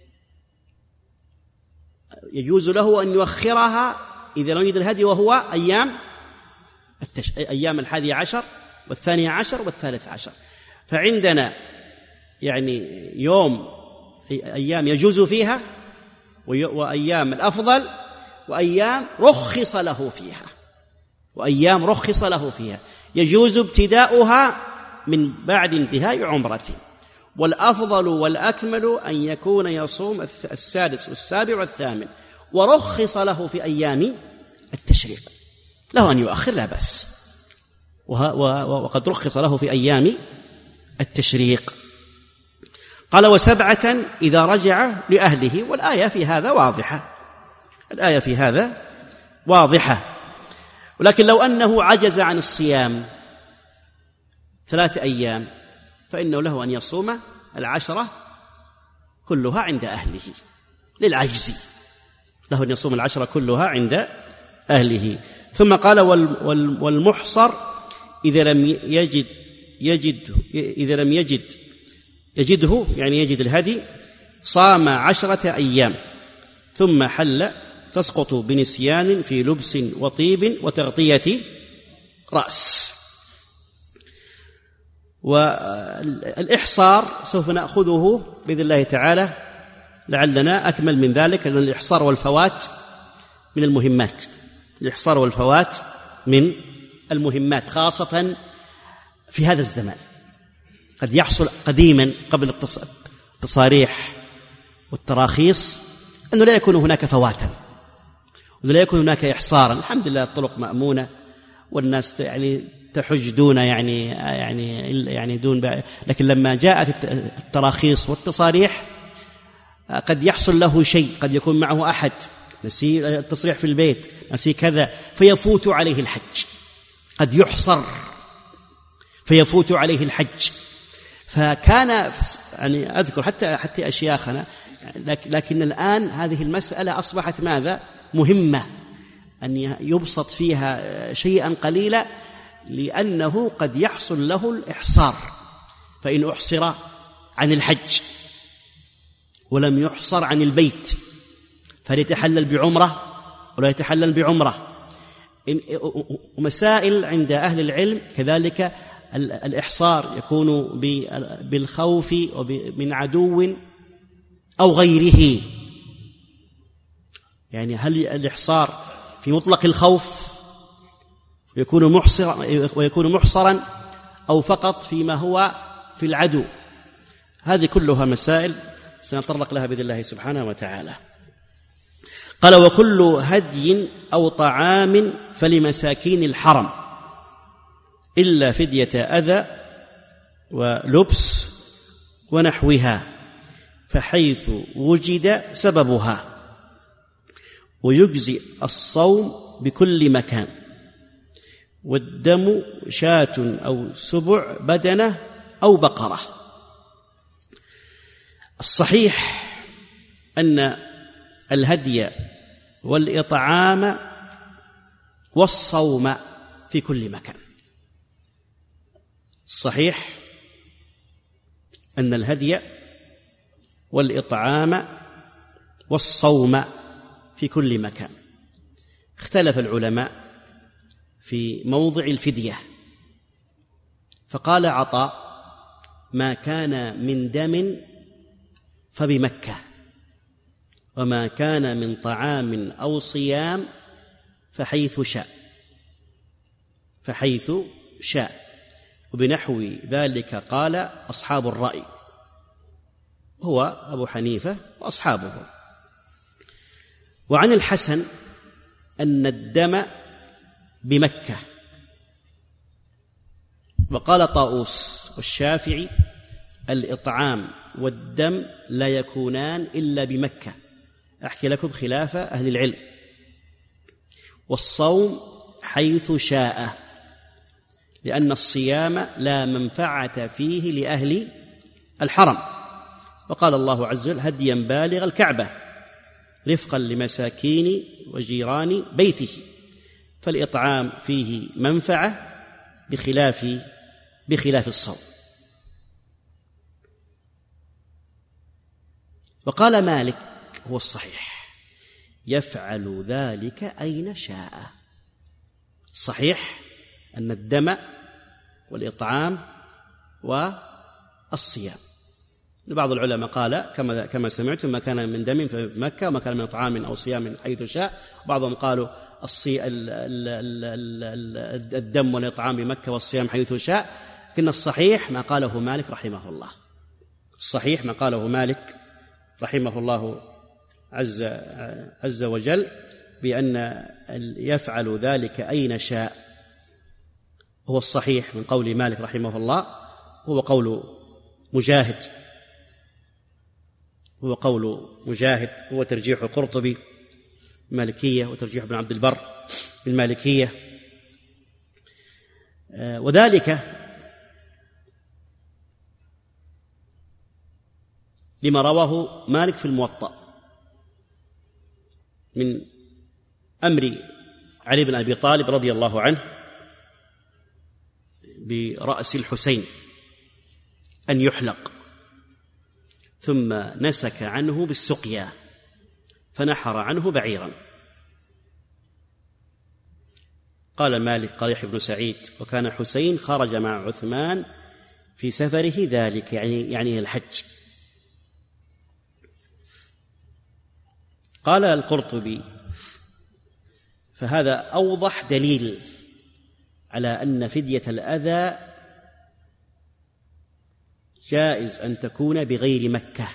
يجوز له أن يؤخرها إذا لم يجد الهدي، وهو أيام التش... أيام الحادي عشر والثاني عشر والثالث عشر. فعندنا يعني يوم أيام يجوز فيها، وأيام الأفضل، وأيام رخص له فيها، وأيام رخص له فيها. يجوز ابتداؤها من بعد انتهاء عمرته، والأفضل والأكمل أن يكون يصوم السادس والسابع والثامن، ورخص له في أيام التشريق، له أن يؤخر لا بأس، وقد رخص له في أيام التشريق. قال وسبعة إذا رجع لأهله، والآية في هذا واضحة، الآية في هذا واضحة. ولكن لو أنه عجز عن الصيام ثلاثة أيام فإنه له أن يصوم العشرة كلها عند أهله، للعجز له أن يصوم العشرة كلها عند أهله. ثم قال والمحصر إذا لم يجد يجد إذا لم يجد يجده يعني يجد الهدي صام عشرة أيام ثم حل، تسقط بنسيان في لبس وطيب وتغطية رأس. والإحصار سوف نأخذه بإذن الله تعالى لعلنا أكمل من ذلك، لأن الإحصار والفوات من المهمات، الإحصار والفوات من المهمات خاصة في هذا الزمان. قد يحصل قديما قبل التصاريح والتراخيص أنه لا يكون هناك فواتا ولا يكون هناك إحصارا. الحمد لله الطرق مأمونة والناس يعني تحج دون يعني يعني يعني دون بقى. لكن لما جاءت التراخيص والتصاريح قد يحصل له شيء، قد يكون معه أحد نسي التصريح في البيت، نسي كذا، فيفوت عليه الحج، قد يحصر فيفوت عليه الحج. فكان يعني أذكر حتى حتى أشياخنا، لكن الآن هذه المسألة أصبحت ماذا؟ مهمة أن يبسط فيها شيئا قليلا، لأنه قد يحصل له الإحصار، فإن أحصر عن الحج ولم يحصر عن البيت فليتحلل بعمرة ولا يتحلل بعمرة. ومسائل عند أهل العلم كذلك الإحصار يكون بالخوف من عدو أو غيره، يعني هل الإحصار في مطلق الخوف ويكون محصرا ويكون محصرا أو فقط فيما هو في العدو؟ هذه كلها مسائل سنتطرق لها بإذن الله سبحانه وتعالى. قال: وكل هدي أو طعام فلمساكين الحرم إلا فدية أذى ولبس ونحوها، فحيث وجد سببها، ويجزي الصوم بكل مكان، والدم شاة أو سبع بدنة أو بقرة. الصحيح أن الهدي والإطعام والصوم في كل مكان. الصحيح أن الهدي والإطعام والصوم في كل مكان. اختلف العلماء في موضع الفدية، فقال عطاء: ما كان من دم فبمكة، وما كان من طعام أو صيام فحيث شاء فحيث شاء وبنحو ذلك قال أصحاب الرأي، هو أبو حنيفة وأصحابه. وعن الحسن أن الدم بمكة، وقال طاووس والشافعي: الإطعام والدم لا يكونان إلا بمكة. أحكي لكم خلاف أهل العلم. والصوم حيث شاء، لأن الصيام لا منفعة فيه لأهل الحرم، وقال الله عز وجل: هديا بالغ الكعبة رفقا لمساكين وجيران بيته، فالإطعام فيه منفعة بخلاف بخلاف الصوم. وقال مالك هو الصحيح: يفعل ذلك أين شاء. الصحيح أن الدم والإطعام والصيام. بعض العلماء قال كما كما سمعتم: ما كان من دم في مكة، وما كان من طعام أو صيام حيث شاء. بعضهم قالوا الصي... الدم والإطعام بمكة والصيام حيث شاء. لكن الصحيح ما قاله مالك رحمه الله. الصحيح ما قاله مالك رحمه الله عز عز وجل، بأن يفعل ذلك أين شاء، هو الصحيح من قول مالك رحمه الله، هو قول مجاهد هو قول مجاهد هو ترجيح القرطبي المالكية وترجيح ابن عبد البر بالمالكية. وذلك لما رواه مالك في الموطأ من أمر علي بن أبي طالب رضي الله عنه برأس الحسين أن يحلق، ثم نسك عنه بالسقيا فنحر عنه بعيرا. قال مالك قال يحيى بن سعيد: وكان حسين خرج مع عثمان في سفره ذلك، يعني يعني الحج. قال القرطبي: فهذا أوضح دليل على أن فدية الأذى جائز أن تكون بغير مكة،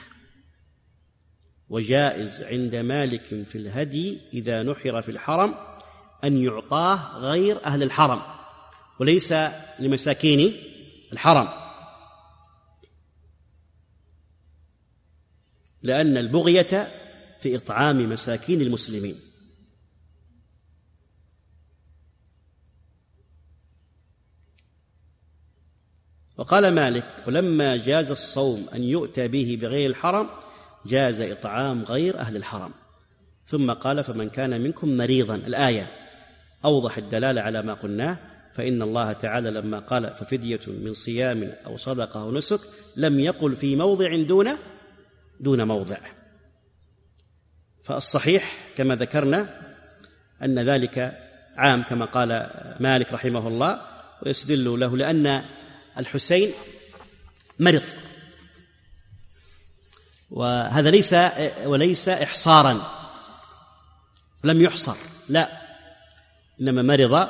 وجائز عند مالك في الهدي إذا نحر في الحرم أن يعطاه غير أهل الحرم وليس لمساكين الحرم، لأن البغية في إطعام مساكين المسلمين. وقال مالك: ولما جاز الصوم أن يؤتى به بغير الحرم جاز إطعام غير أهل الحرم، ثم قال فمن كان منكم مريضا، الآية أوضح الدلالة على ما قلناه. فإن الله تعالى لما قال ففدية من صيام أو صدقة أو نسك لم يقل في موضع دون دون موضع. فالصحيح كما ذكرنا أن ذلك عام كما قال مالك رحمه الله، ويستدل له لأن الحسين مرض، وهذا ليس وليس إحصارا، لم يحصر، لا، إنما مرض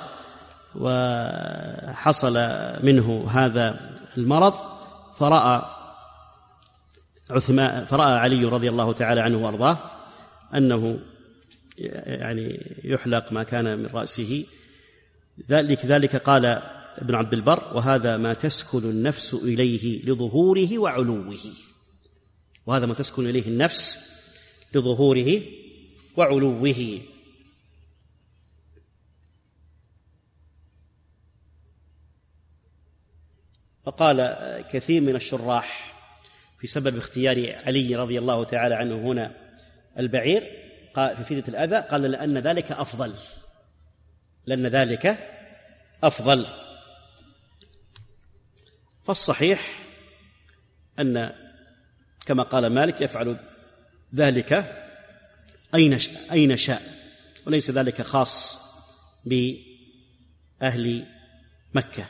وحصل منه هذا المرض، فرأى عثمان فرأى علي رضي الله تعالى عنه وأرضاه أنه يعني يحلق ما كان من رأسه. ذلك ذلك قال ابن عبد البر وهذا ما تسكن النفس إليه لظهوره وعلوه، وهذا ما تسكن إليه النفس لظهوره وعلوه. وقال كثير من الشراح في سبب اختيار علي رضي الله تعالى عنه هنا البعير قال في فدية الأذى، قال لأن ذلك أفضل، لأن ذلك أفضل. فالصحيح أن كما قال مالك يفعل ذلك أين شاء، وليس ذلك خاص بأهل مكة.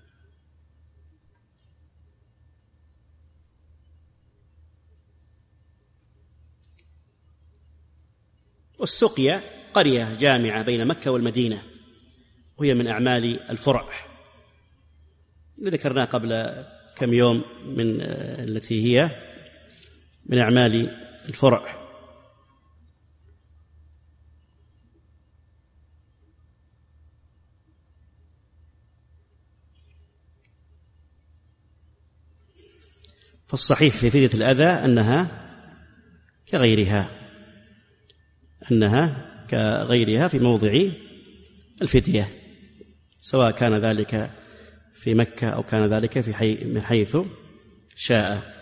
والسقيا قرية جامعة بين مكة والمدينة، وهي من أعمال الفرع اللي ذكرناها قبل كم يوم، من التي هي من أعمال الفرع. فالصحيح في فدية الأذى أنها كغيرها أنها كغيرها في موضع الفدية، سواء كان ذلك في مكة أو كان ذلك في حي من حيث شاء.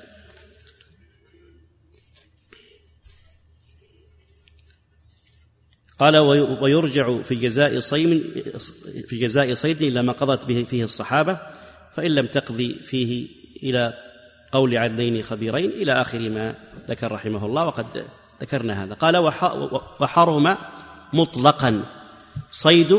قال ويرجع في جزاء صيد في جزاء صيد إلى ما قضت به فيه الصحابة، فإن لم تقضي فيه إلى قول عدلين خبيرين إلى آخر ما ذكر رحمه الله، وقد ذكرنا هذا. قال وحرم مطلقا صيد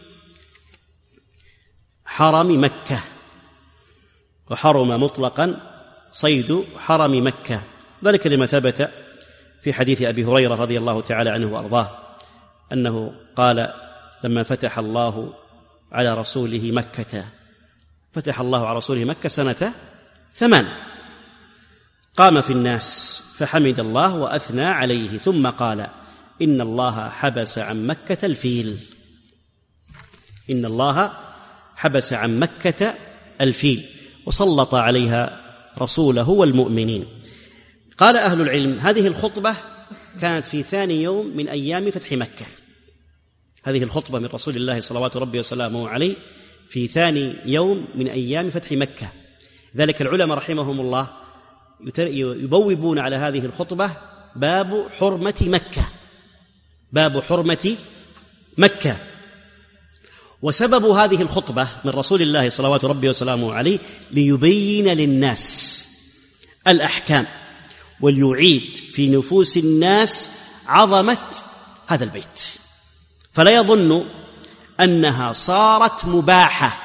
حرم مكة، وحرم مطلقا صيد حرم مكة، ذلك لما ثبت في حديث أبي هريرة رضي الله تعالى عنه وأرضاه أنه قال لما فتح الله على رسوله مكة، فتح الله على رسوله مكة سنة ثمان، قام في الناس فحمد الله وأثنى عليه، ثم قال إن الله حبس عن مكة الفيل، إن الله حبس عن مكة الفيل وسلط عليها رسوله والمؤمنين. قال أهل العلم هذه الخطبة كانت في ثاني يوم من أيام فتح مكة، هذه الخطبة من رسول الله صلوات ربي وسلامه عليه في ثاني يوم من أيام فتح مكة. ذلك العلماء رحمهم الله يبوبون على هذه الخطبة باب حرمة مكة، باب حرمة مكة. وسبب هذه الخطبة من رسول الله صلوات ربي وسلامه عليه ليبين للناس الأحكام وليعيد في نفوس الناس عظمة هذا البيت، فلا يظن أنها صارت مباحة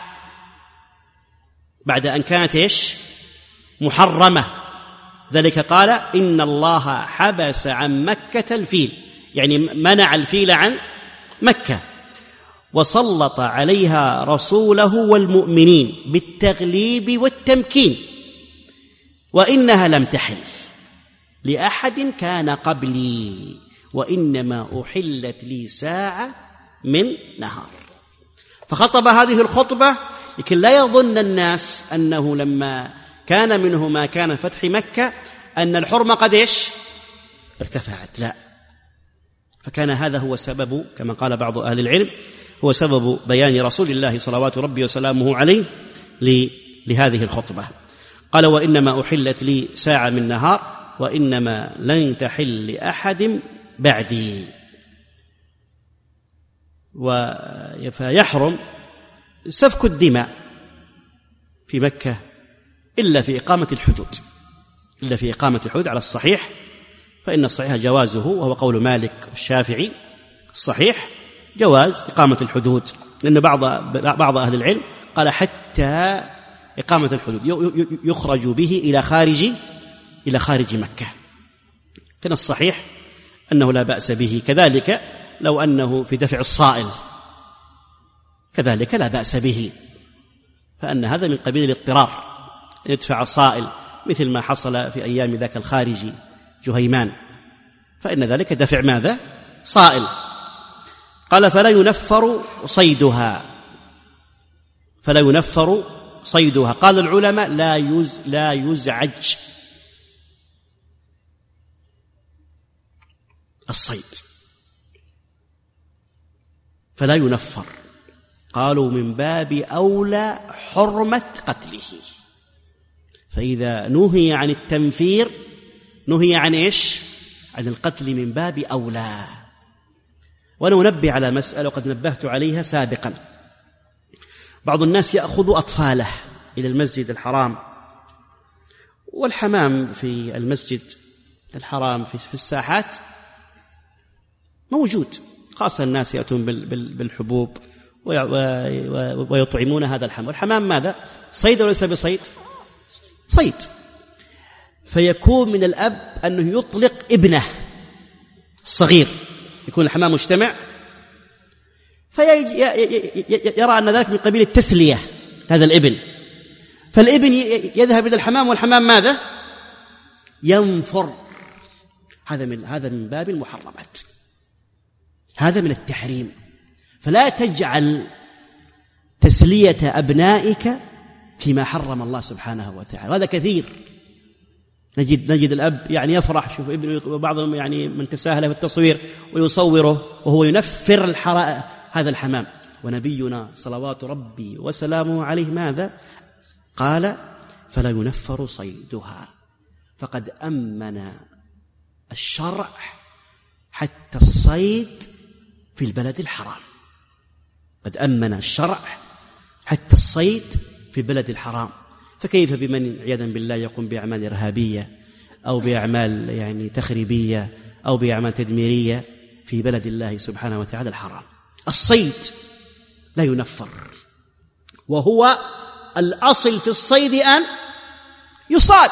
بعد أن كانت إيش؟ محرمة. ذلك قال إن الله حبس عن مكة الفيل، يعني منع الفيل عن مكة، وسلط عليها رسوله والمؤمنين بالتغليب والتمكين، وإنها لم تحل لأحد كان قبلي، وإنما أحلت لي ساعة من نهار. فخطب هذه الخطبة لكي لا يظن الناس أنه لما كان منه ما كان فتح مكة أن الحرمة قد إيش؟ ارتفعت، لا، فكان هذا هو سبب كما قال بعض أهل العلم هو سبب بيان رسول الله صلوات ربي وسلامه عليه لهذه الخطبة. قال وإنما أحلت لي ساعة من نهار وإنما لن تحل لأحد بعدي. فيحرم سفك الدماء في مكة إلا في إقامة الحدود، إلا في إقامة الحدود على الصحيح، فإن الصحيح جوازه، وهو قول مالك والشافعي. الصحيح جواز إقامة الحدود، لأن بعض بعض أهل العلم قال حتى إقامة الحدود يخرج به إلى خارج إلى خارج مكة، كان الصحيح أنه لا بأس به. كذلك لو أنه في دفع الصائل كذلك لا بأس به، فأن هذا من قبيل الاضطرار، يدفع صائل مثل ما حصل في أيام ذاك الخارجي جهيمان، فإن ذلك دفع ماذا؟ صائل. قال فلا ينفر صيدها، فلا ينفر صيدها. قال العلماء لا يز لا يزعج الصيد، فلا ينفر، قالوا من باب أولى حرمة قتله، فإذا نهي عن التنفير نهي عن إيش؟ عن القتل من باب أولى. وأنا أنبه على مسألة وقد نبهت عليها سابقا. بعض الناس يأخذ أطفاله إلى المسجد الحرام، والحمام في المسجد الحرام في الساحات موجود، خاصة الناس يأتون بالحبوب ويطعمون هذا الحمام. والحمام ماذا؟ صيد وليس بصيد؟ صيد. فيكون من الأب أنه يطلق ابنه الصغير، يكون الحمام مجتمع، فيرى أن ذلك من قبيل التسلية هذا الابن، فالابن يذهب إلى الحمام والحمام ماذا؟ ينفر. هذا من هذا من باب المحرمات، هذا من التحريم. فلا تجعل تسلية أبنائك فيما حرم الله سبحانه وتعالى، وهذا كثير. نجد نجد الأب يعني يفرح، شوف ابنه، وبعضهم يعني من تساهل في التصوير ويصوره وهو ينفر الحرا هذا الحمام. ونبينا صلوات ربي وسلامه عليه ماذا قال؟ فلا ينفر صيدها، فقد أمن الشرع حتى الصيد في البلد الحرام، قد أمن الشرع حتى الصيد في البلد الحرام. فكيف بمن عياذا بالله يقوم بأعمال إرهابية أو بأعمال يعني تخريبية أو بأعمال تدميرية في بلد الله سبحانه وتعالى الحرام؟ الصيد لا ينفر، وهو الأصل في الصيد أن يصاد،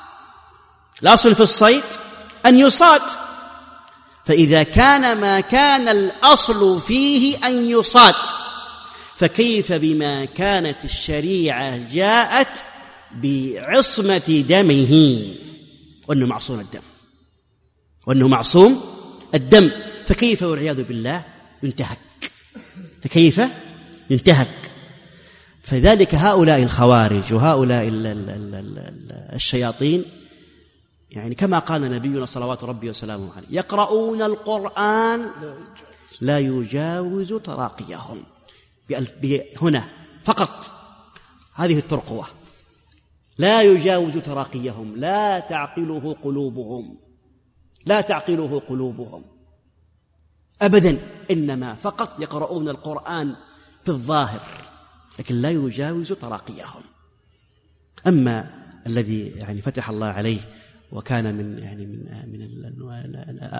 الأصل في الصيد أن يصاد. فإذا كان ما كان الأصل فيه أن يصاد، فكيف بما كانت الشريعة جاءت بعصمة دمه، وأنه معصوم الدم، وأنه معصوم الدم، فكيف والعياذ بالله ينتهك، فكيف ينتهك. فذلك هؤلاء الخوارج وهؤلاء الشياطين، يعني كما قال نبينا صلوات ربي وسلامه عليه، يقرؤون القرآن لا يجاوز تراقيهم، هنا فقط هذه الترقوة، لا يجاوز تراقيهم، لا تعقله قلوبهم، لا تعقله قلوبهم أبدا، إنما فقط يقرؤون القرآن في الظاهر لكن لا يجاوز تراقيهم. أما الذي يعني فتح الله عليه وكان من يعني من من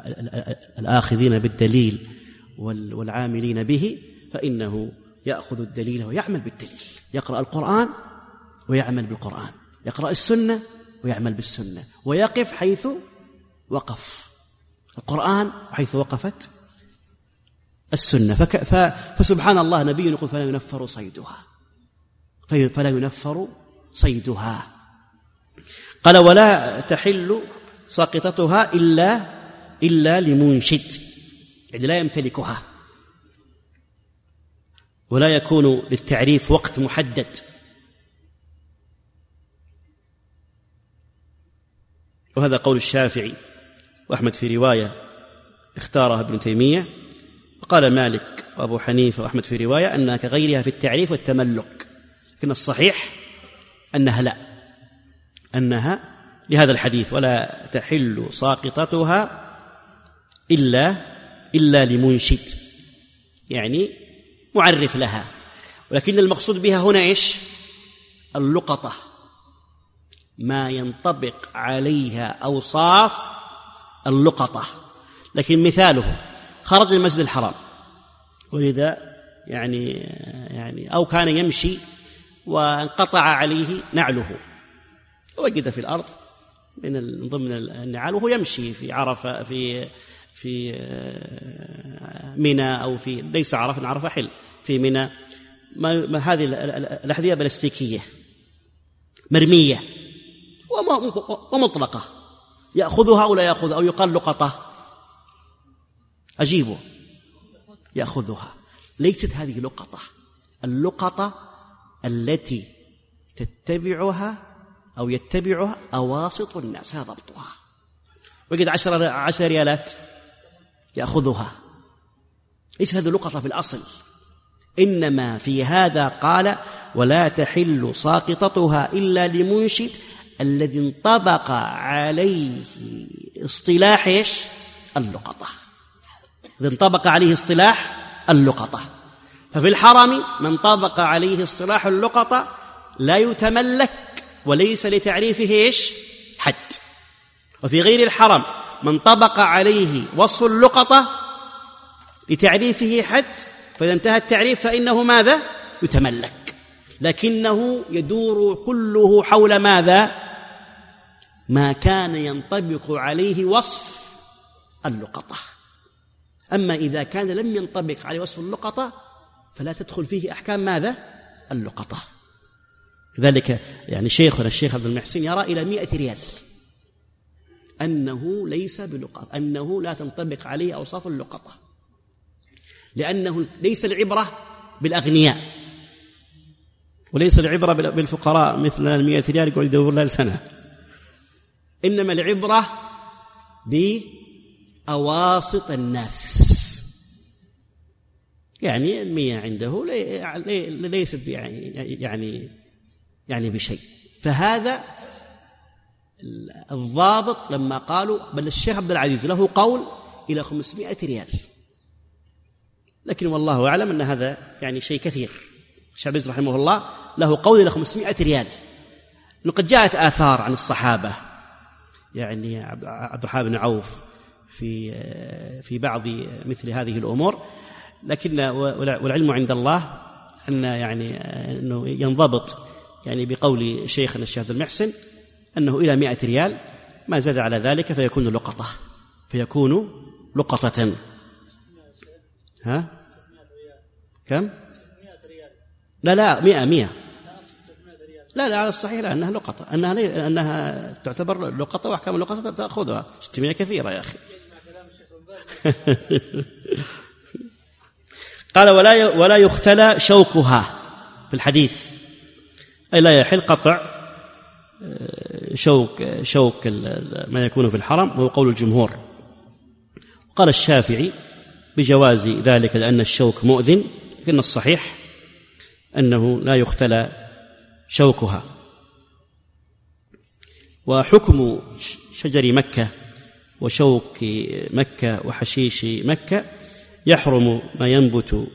الآخذين بالدليل والعاملين به، فإنه يأخذ الدليل ويعمل بالدليل، يقرأ القرآن ويعمل بالقرآن، يقرأ السنة ويعمل بالسنة، ويقف حيث وقف القرآن وحيث وقفت السنة. فك فسبحان الله، نبي يقول فلا ينفر صيدها، فلا ينفر صيدها. قال ولا تحل ساقطتها إلا إلا لمنشد، يعني لا يمتلكها، ولا يكون للتعريف وقت محدد. وهذا قول الشافعي وأحمد في رواية اختارها ابن تيمية، وقال مالك وأبو حنيفة وأحمد في رواية أنها كغيرها في التعريف والتملك، لكن الصحيح أنها لا، أنها لهذا الحديث ولا تحل ساقطتها إلا إلا لمنشد، يعني معرف لها، ولكن المقصود بها هنا إيش؟ اللقطة، ما ينطبق عليها أوصاف اللقطة. لكن مثاله خرج من المسجد الحرام ولذا يعني يعني أو كان يمشي وانقطع عليه نعله، وجد في الأرض من ضمن النعال وهو يمشي في عرفة في في منى أو في ليس عرفة عرفة حل في منى، ما هذه الأحذية بلاستيكية مرمية ومطلقة، يأخذها أو لا يأخذها أو يقال لقطة، أجيبه يأخذها. ليست هذه لقطة، اللقطة التي تتبعها أو يتبعها أواسط الناس، هذا ضبطها. وجد عشر, عشر ريالات يأخذها، ليس هذه لقطة في الأصل، إنما في هذا قال ولا تحل ساقطتها إلا لمنشد الذي انطبق عليه اصطلاح إيش؟ اللقطة، الذي انطبق عليه اصطلاح اللقطة. ففي الحرم من طبق عليه اصطلاح اللقطة لا يتملك وليس لتعريفه إيش؟ حد. وفي غير الحرم من طبق عليه وصف اللقطة لتعريفه حد، فإذا انتهى التعريف فإنه ماذا؟ يتملك، لكنه يدور كله حول ماذا؟ ما كان ينطبق عليه وصف اللقطة. أما إذا كان لم ينطبق عليه وصف اللقطة فلا تدخل فيه أحكام ماذا؟ اللقطة. لذلك يعني شيخنا الشيخ عبد المحسن يرى إلى مئة ريال أنه ليس بلقطة، أنه لا تنطبق عليه أوصاف اللقطة، لأنه ليس العبرة بالأغنياء وليس العبرة بالفقراء مثل المئة ريال يقعد يدور لها سنة، إنما العبرة بأواسط الناس. يعني المية عنده ليست يعني يعني بشيء. فهذا الضابط لما قالوا بل الشيخ عبد العزيز له قول إلى خمسمائة ريال، لكن والله أعلم أن هذا يعني شيء كثير. الشيخ عبد العزيز رحمه الله له قول إلى خمسمائة ريال، لقد جاءت آثار عن الصحابة يعني عبد الرحمن بن عوف في في بعض مثل هذه الأمور، لكن والعلم عند الله أن يعني أنه ينضبط يعني بقول شيخنا الشيخ عبد المحسن أنه إلى مئة ريال، ما زاد على ذلك فيكون لقطة، فيكون لقطة. ها كم؟ لا لا مئة مئة لا لا على الصحيح لا أنها لقطة، أنها لي... أنها تعتبر لقطة وأحكام اللقطة تأخذها. ستمائة كثيرة يا أخي. قال ولا ي... ولا يختلى شوكها في الحديث، أي لا يحل قطع شوك شوك ما يكون في الحرم، وهو قول الجمهور. قال الشافعي بجواز ذلك لأن الشوك مؤذن، لكن الصحيح أنه لا يختلى شوكها. وحكم شجر مكة وشوك مكة وحشيش مكة يحرم ما ينبت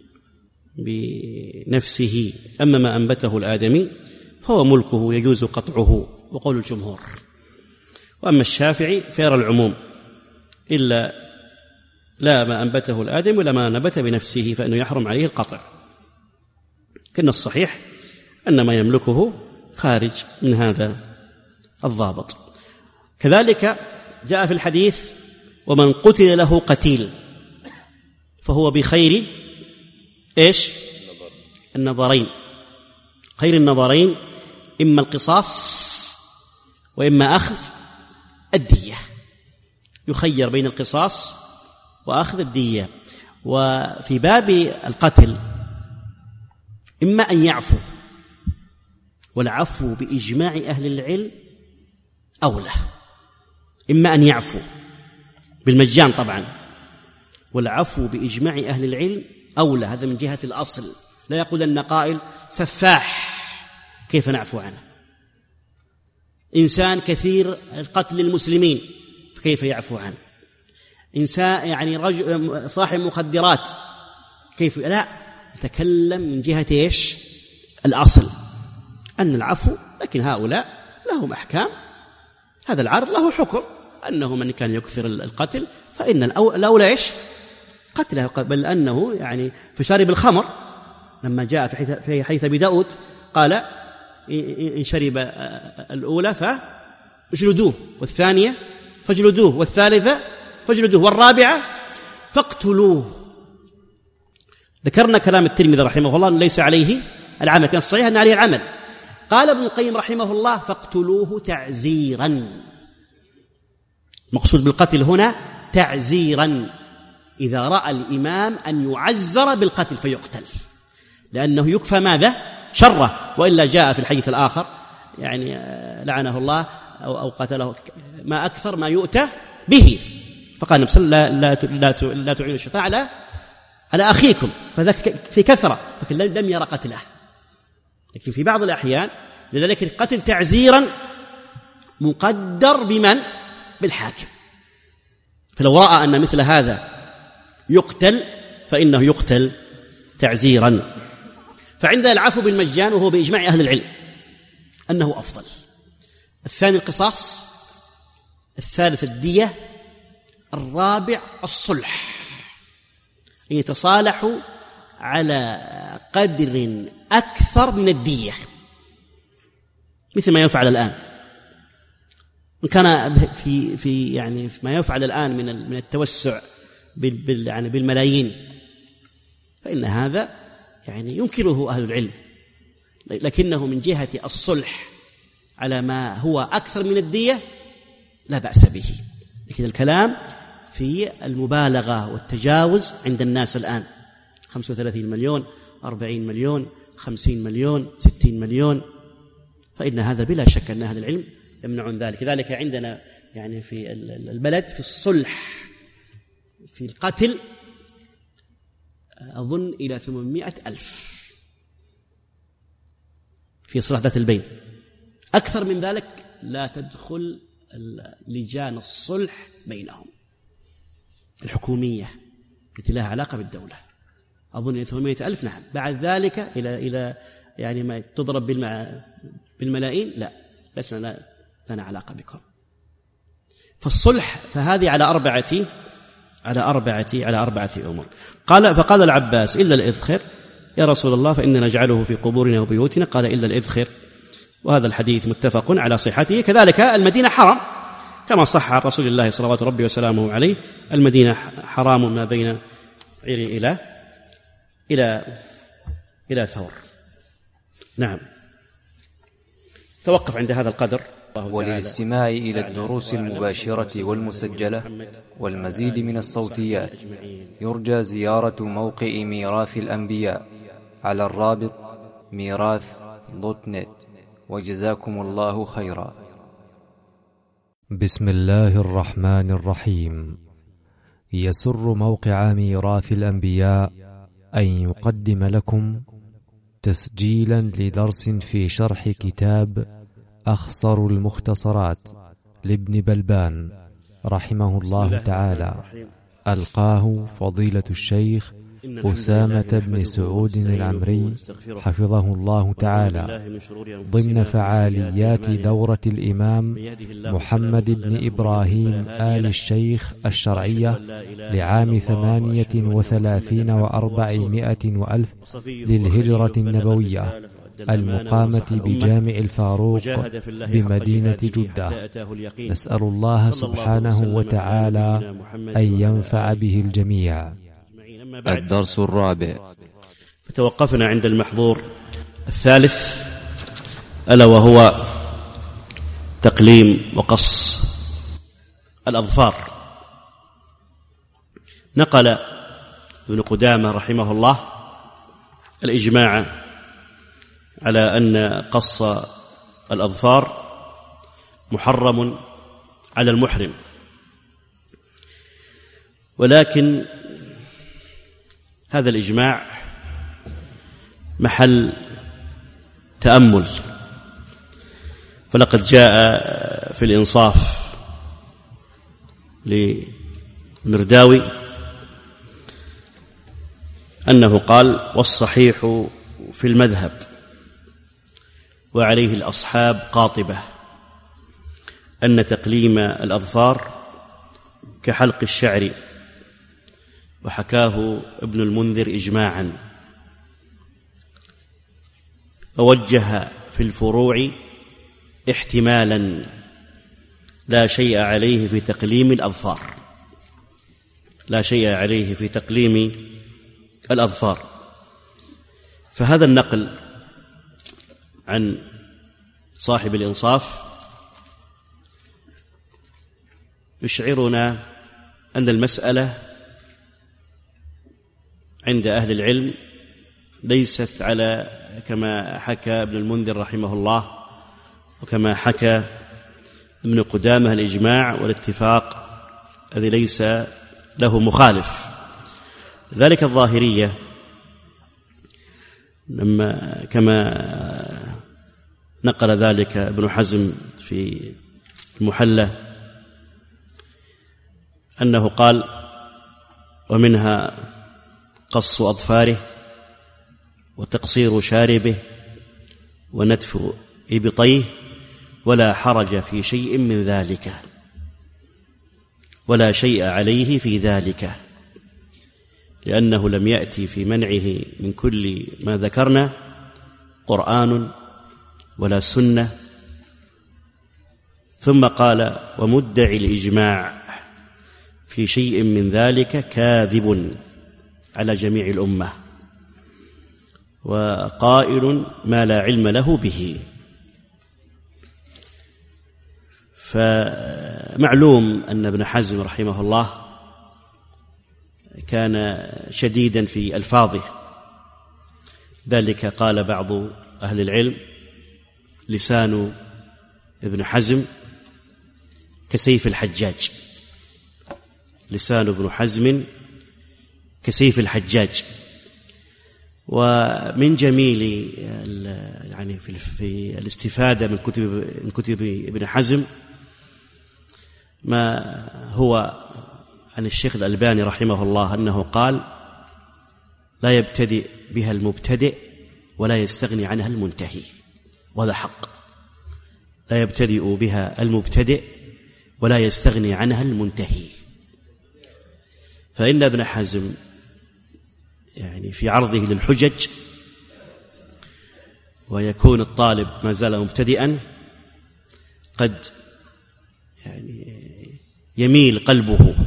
بنفسه، أما ما أنبته الآدمي فهو ملكه يجوز قطعه، وقول الجمهور. وأما الشافعي فيرى العموم إلا لا ما أنبته الآدم ولا ما نبت بنفسه فإنه يحرم عليه القطع، لكن الصحيح أن ما يملكه خارج من هذا الضابط. كذلك جاء في الحديث ومن قتل له قتيل فهو بخير إيش؟ النظرين، خير النظرين إما القصاص وإما أخذ الدية، يخير بين القصاص وأخذ الدية. وفي باب القتل إما أن يعفو، والعفو بإجماع أهل العلم أولى، إما أن يعفو بالمجان طبعا، والعفو بإجماع أهل العلم أولى. هذا من جهة الأصل، لا يقول أن قائل سفاح كيف نعفو عنه، إنسان كثير قتل المسلمين كيف يعفو عنه، إنسان يعني رجل صاحب مخدرات كيف؟ لا، يتكلم من جهة إيش؟ الأصل أن العفو، لكن هؤلاء لهم أحكام. هذا العرض له حكم أنه من كان يكثر القتل فإن الأولى إيش؟ قتله، بل أنه يعني في شارب الخمر لما جاء في حيث, في حيث بداود قال إن شرب الأولى فاجلدوه، والثانية فاجلدوه، والثالثة فاجلدوه، والرابعة فاقتلوه. ذكرنا كلام الترمذي رحمه الله ليس عليه العمل، كان الصحيح أن عليه العمل. قال ابن القيم رحمه الله فاقتلوه تعزيرا. مقصود بالقتل هنا تعزيرا، إذا رأى الإمام أن يعزر بالقتل فيقتل، لأنه يكفى ماذا؟ شره. وإلا جاء في الحديث الآخر يعني لعنه الله أو, أو قتله ما أكثر ما يؤتى به، فقال النبي صلى الله عليه وسلم لا, لا, لا تعينوا الشيطان على على أخيكم، فذاك في كثرة، فكن لم يرى قتله. لكن في بعض الأحيان لذلك القتل تعزيرا مقدر بمن؟ بالحاكم. فلو رأى أن مثل هذا يقتل فإنه يقتل تعزيرا. فعند العفو بالمجان وهو بإجماع أهل العلم أنه أفضل. الثاني القصاص، الثالث الدية، الرابع الصلح، أن يتصالحوا على قدر أكثر من الدية، مثل ما يفعل الآن. إن كان في في يعني ما يفعل الآن من من التوسع بال يعني بالملايين، فإن هذا يعني ينكره أهل العلم، لكنه من جهة الصلح على ما هو أكثر من الدية لا بأس به. لكن الكلام في المبالغة والتجاوز عند الناس الآن، خمسة وثلاثين مليون، أربعين مليون، خمسين مليون، ستين مليون، فإن هذا بلا شك أن أهل العلم يمنعون ذلك. ذلك عندنا يعني في البلد في الصلح في القتل أظن إلى ثمانمائة ألف في صلاح ذات البين. أكثر من ذلك لا تدخل لجان الصلح بينهم الحكومية التي لها علاقة بالدولة، أظن ثمانمائة ألف. نعم، بعد ذلك إلى إلى يعني ما تضرب بالملايين لا، بس لا لنا علاقة بكم. فالصلح فهذه على أربعة على أربعة على أربعة أمور. قال فقال العباس إلا الإذخر يا رسول الله فإننا نجعله في قبورنا وبيوتنا. قال إلا الإذخر، وهذا الحديث متفق على صحته. كذلك المدينة حرام كما صح عن رسول الله صلوات ربي وسلامه عليه، المدينة حرام ما بين عير إلى إلى إلى ثور. نعم، توقف عند هذا القدر. وللاستماع إلى الدروس المباشرة والمسجلة والمزيد من الصوتيات يرجى زيارة موقع ميراث الأنبياء على الرابط ميراث دوت نت. وجزاكم الله خيرا. بسم الله الرحمن الرحيم. يسر موقع ميراث الأنبياء أن يقدم لكم تسجيلا لدرس في شرح كتاب أخصر المختصرات لابن بلبان رحمه الله تعالى، ألقاه فضيلة الشيخ أسامة بن سعود العمري حفظه الله تعالى ضمن فعاليات دورة الإمام محمد بن إبراهيم آل الشيخ الشرعية لعام ثمانية وثلاثين وأربعمائة وألف للهجرة النبوية المقامة بجامع الفاروق بمدينة جدة. نسأل الله سبحانه وتعالى أن ينفع به الجميع. الدرس الرابع. فتوقفنا عند المحظور الثالث ألا وهو تقليم وقص الأظفار. نقل ابن قدامة رحمه الله الإجماع على أن قص الأظفار محرم على المحرم، ولكن هذا الإجماع محل تأمل. فلقد جاء في الإنصاف للمرداوي أنه قال: والصحيح في المذهب وعليه الأصحاب قاطبة أن تقليم الأظفار كحلق الشعر، وحكاه ابن المنذر إجماعا، ووجه في الفروع احتمالا لا شيء عليه في تقليم الأظفار لا شيء عليه في تقليم الأظفار. فهذا النقل عن صاحب الإنصاف يشعرنا أن المسألة عند أهل العلم ليست على كما حكى ابن المنذر رحمه الله وكما حكى ابن قدامة الإجماع والاتفاق الذي ليس له مخالف. ذلك الظاهرية لما كما نقل ذلك ابن حزم في المحلى أنه قال: ومنها قص أظفاره وتقصير شاربه ونتف إبطيه ولا حرج في شيء من ذلك ولا شيء عليه في ذلك، لأنه لم يأتي في منعه من كل ما ذكرنا قرآن ولا سنة. ثم قال: ومدعي الإجماع في شيء من ذلك كاذب على جميع الأمة وقائل ما لا علم له به. فمعلوم أن ابن حزم رحمه الله كان شديدا في ألفاظه، ذلك قال بعض أهل العلم: لسان ابن حزم كسيف الحجاج لسان ابن حزم كسيف الحجاج. ومن جميل يعني في الاستفادة من كتب من كتب ابن حزم ما هو عن الشيخ الألباني رحمه الله أنه قال: لا يبتدئ بها المبتدئ ولا يستغني عنها المنتهي. وهذا حق، لا يبتدئ بها المبتدئ ولا يستغني عنها المنتهي. فإن ابن حزم يعني في عرضه للحجج ويكون الطالب ما زال مبتدئا قد يعني يميل قلبه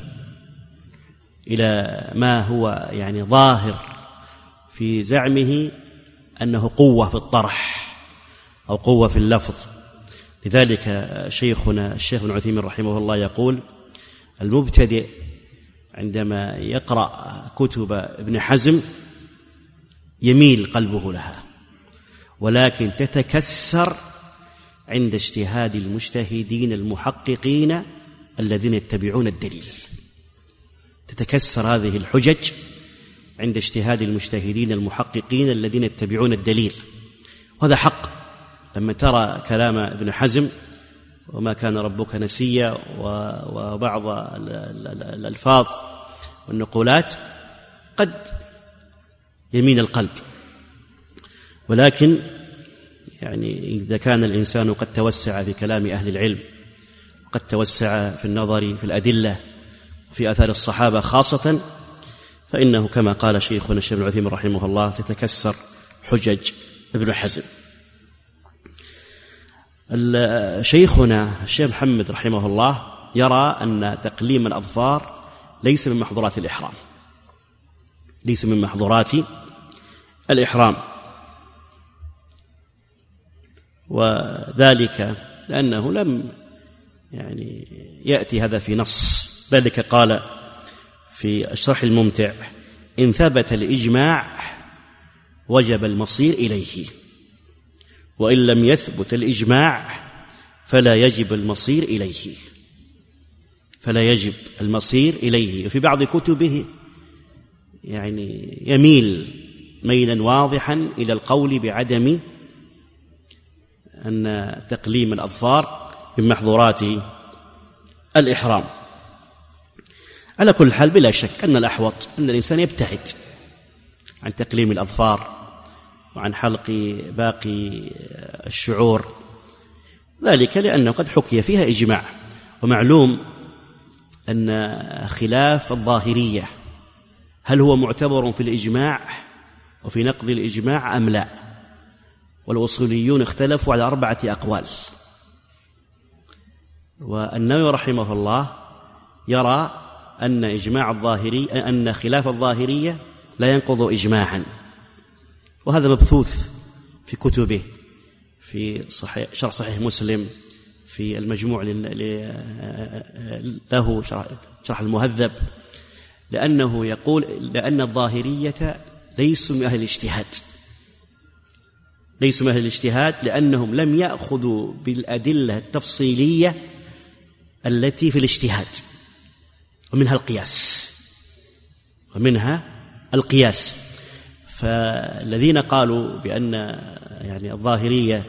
إلى ما هو يعني ظاهر في زعمه أنه قوة في الطرح أو قوة في اللفظ. لذلك شيخنا الشيخ ابن عثيمين رحمه الله يقول: المبتدئ عندما يقرأ كتب ابن حزم يميل قلبه لها، ولكن تتكسر عند اجتهاد المجتهدين المحققين الذين يتبعون الدليل. تتكسر هذه الحجج عند اجتهاد المجتهدين المحققين الذين يتبعون الدليل، وهذا حق. لما ترى كلام ابن حزم وما كان ربك نسيا وبعض الألفاظ والنقولات قد يمين القلب، ولكن يعني إذا كان الإنسان قد توسع في كلام أهل العلم، قد توسع في النظر في الأدلة في آثار الصحابة خاصة، فإنه كما قال شيخنا الشيخ ابن عثيمين رحمه الله تتكسر حجج ابن حزم. شيخنا الشيخ محمد رحمه الله يرى أن تقليم الأظفار ليس من محظورات الإحرام ليس من محظورات الإحرام وذلك لأنه لم يعني يأتي هذا في نص. ذلك قال في الشرح الممتع: إن ثبت الإجماع وجب المصير إليه، وإن لم يثبت الإجماع فلا يجب المصير إليه فلا يجب المصير إليه. وفي بعض كتبه يعني يميل ميلا واضحا إلى القول بعدم أن تقليم الأظفار من محظورات الإحرام. على كل حال بلا شك أن الأحوط أن الإنسان يبتعد عن تقليم الأظفار وعن حلق باقي الشعور، ذلك لأنه قد حكي فيها إجماع. ومعلوم أن خلاف الظاهرية هل هو معتبر في الإجماع وفي نقض الإجماع أم لا، والأصوليون اختلفوا على أربعة أقوال. والنووي رحمه الله يرى أن إجماع الظاهري أن خلاف الظاهرية لا ينقض إجماعا، وهذا مبثوث في كتبه، في صحيح شرح صحيح مسلم، في المجموع له شرح المهذب، لأنه يقول لأن الظاهرية ليسوا من أهل الاجتهاد، ليسوا من أهل الاجتهاد لأنهم لم يأخذوا بالأدلة التفصيلية التي في الاجتهاد، ومنها القياس ومنها القياس فالذين قالوا بأن يعني الظاهرية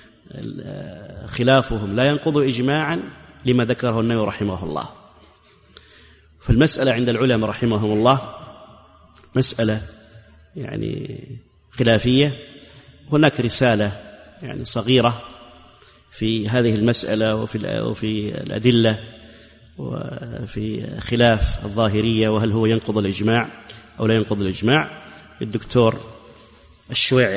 خلافهم لا ينقض إجماعا لما ذكره النووي رحمه الله. فالمسألة عند العلماء رحمهم الله مسألة يعني خلافية. هناك رسالة يعني صغيرة في هذه المسألة وفي وفي الأدلة وفي خلاف الظاهرية وهل هو ينقض الإجماع أو لا ينقض الإجماع، الدكتور الشويعر.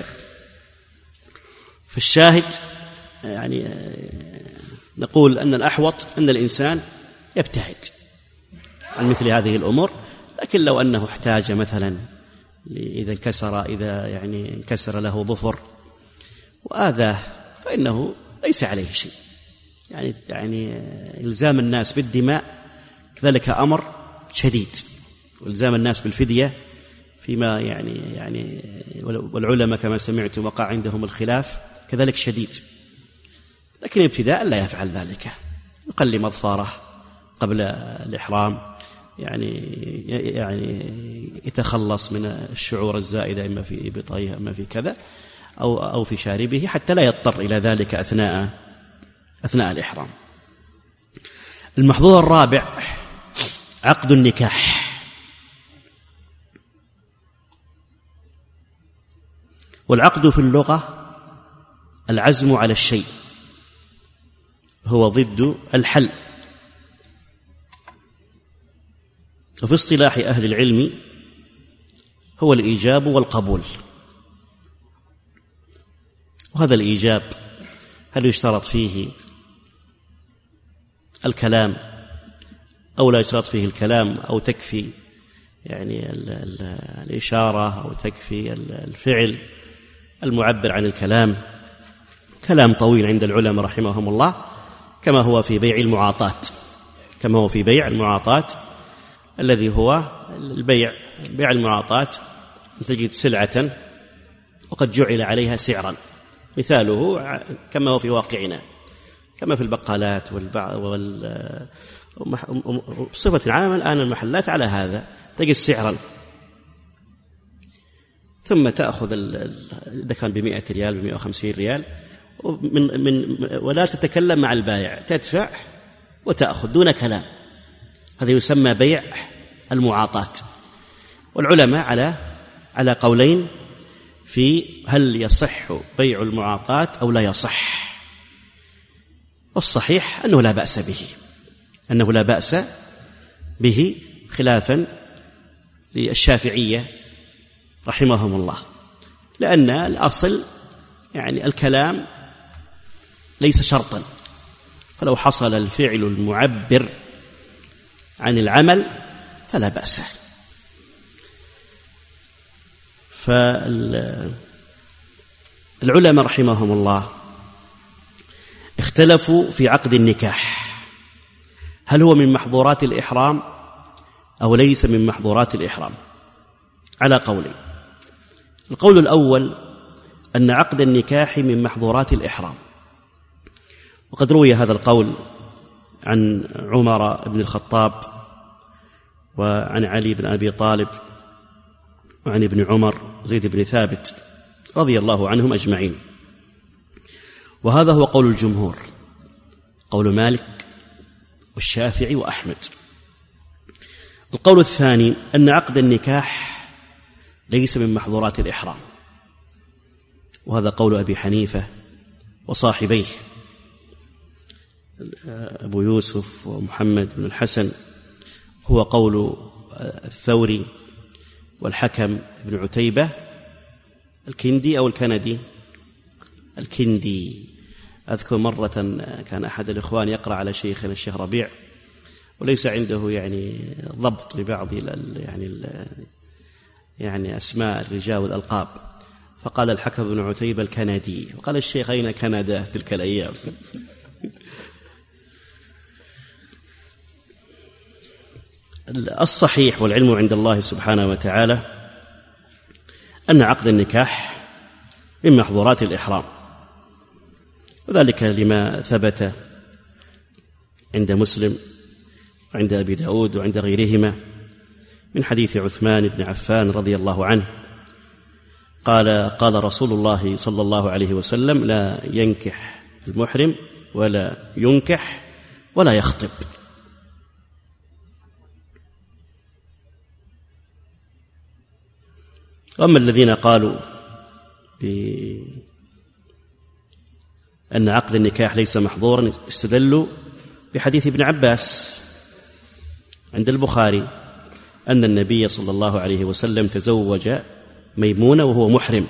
في الشاهد يعني نقول أن الأحوط أن الإنسان يبتعد عن مثل هذه الأمور، لكن لو أنه احتاج مثلا إذا انكسر إذا يعني انكسر له ظفر وآذاه فإنه ليس عليه شيء. يعني يعني إلزام الناس بالدماء كذلك أمر شديد، وإلزام الناس بالفدية فيما يعني يعني والعلماء كما سمعتم وقع عندهم الخلاف كذلك شديد، لكن ابتداء لا يفعل ذلك، يقلم أظفاره قبل الإحرام، يعني يعني يتخلص من الشعور الزائدة إما في إبطيه إما في كذا أو أو في شاربه حتى لا يضطر إلى ذلك أثناء أثناء الإحرام. المحظور الرابع عقد النكاح. والعقد في اللغة العزم على الشيء، هو ضد الحل. وفي اصطلاح أهل العلم هو الإيجاب والقبول. وهذا الإيجاب هل يشترط فيه الكلام أو لا يشترط فيه الكلام، أو تكفي يعني ال ال الإشارة أو تكفي الفعل المعبر عن الكلام؟ كلام طويل عند العلماء رحمهم الله، كما هو في بيع المعاطاة كما هو في بيع المعاطاة الذي هو البيع بيع المعاطاة، تجد سلعة وقد جعل عليها سعرا، مثاله كما هو في واقعنا كما في البقالات والبع... وال... بصفة عامة الآن المحلات على هذا، تجد سعرا ثم تأخذ إذا كان بمئة ريال بمئة وخمسين ريال من من ولا تتكلم مع البائع، تدفع وتأخذ دون كلام. هذا يسمى بيع المعاطاة. والعلماء على على قولين في هل يصح بيع المعاطاة أو لا يصح. والصحيح أنه لا بأس به أنه لا بأس به خلافا للشافعية رحمهم الله، لأن الأصل يعني الكلام ليس شرطا، فلو حصل الفعل المعبر عن العمل فلا بأس. فالعلماء رحمهم الله اختلفوا في عقد النكاح، هل هو من محظورات الإحرام أو ليس من محظورات الإحرام، على قولين. القول الأول أن عقد النكاح من محظورات الإحرام، وقد روي هذا القول عن عمر بن الخطاب وعن علي بن أبي طالب وعن ابن عمر زيد بن ثابت رضي الله عنهم أجمعين، وهذا هو قول الجمهور، قول مالك والشافعي وأحمد. القول الثاني أن عقد النكاح ليس من محظورات الإحرام، وهذا قول أبي حنيفة وصاحبيه أبو يوسف ومحمد بن الحسن، هو قول الثوري والحكم بن عتيبة الكندي أو الكندي الكندي. أذكر مرة كان أحد الإخوان يقرأ على شيخنا الشيخ ربيع وليس عنده يعني ضبط لبعض يعني يعني أسماء الرجال والألقاب، فقال الحكم بن عتيبة الكندي، وقال الشيخ أين كندا تلك الأيام؟ الصحيح والعلم عند الله سبحانه وتعالى أن عقد النكاح من محظورات الإحرام، وذلك لما ثبت عند مسلم وعند أبي داود وعند غيرهما من حديث عثمان بن عفان رضي الله عنه قال قال رسول الله صلى الله عليه وسلم: لا ينكح المحرم ولا ينكح ولا يخطب. وأما الذين قالوا بأن عقد النكاح ليس محظورا استدلوا بحديث ابن عباس عند البخاري أن النبي صلى الله عليه وسلم تزوج ميمونة وهو محرم،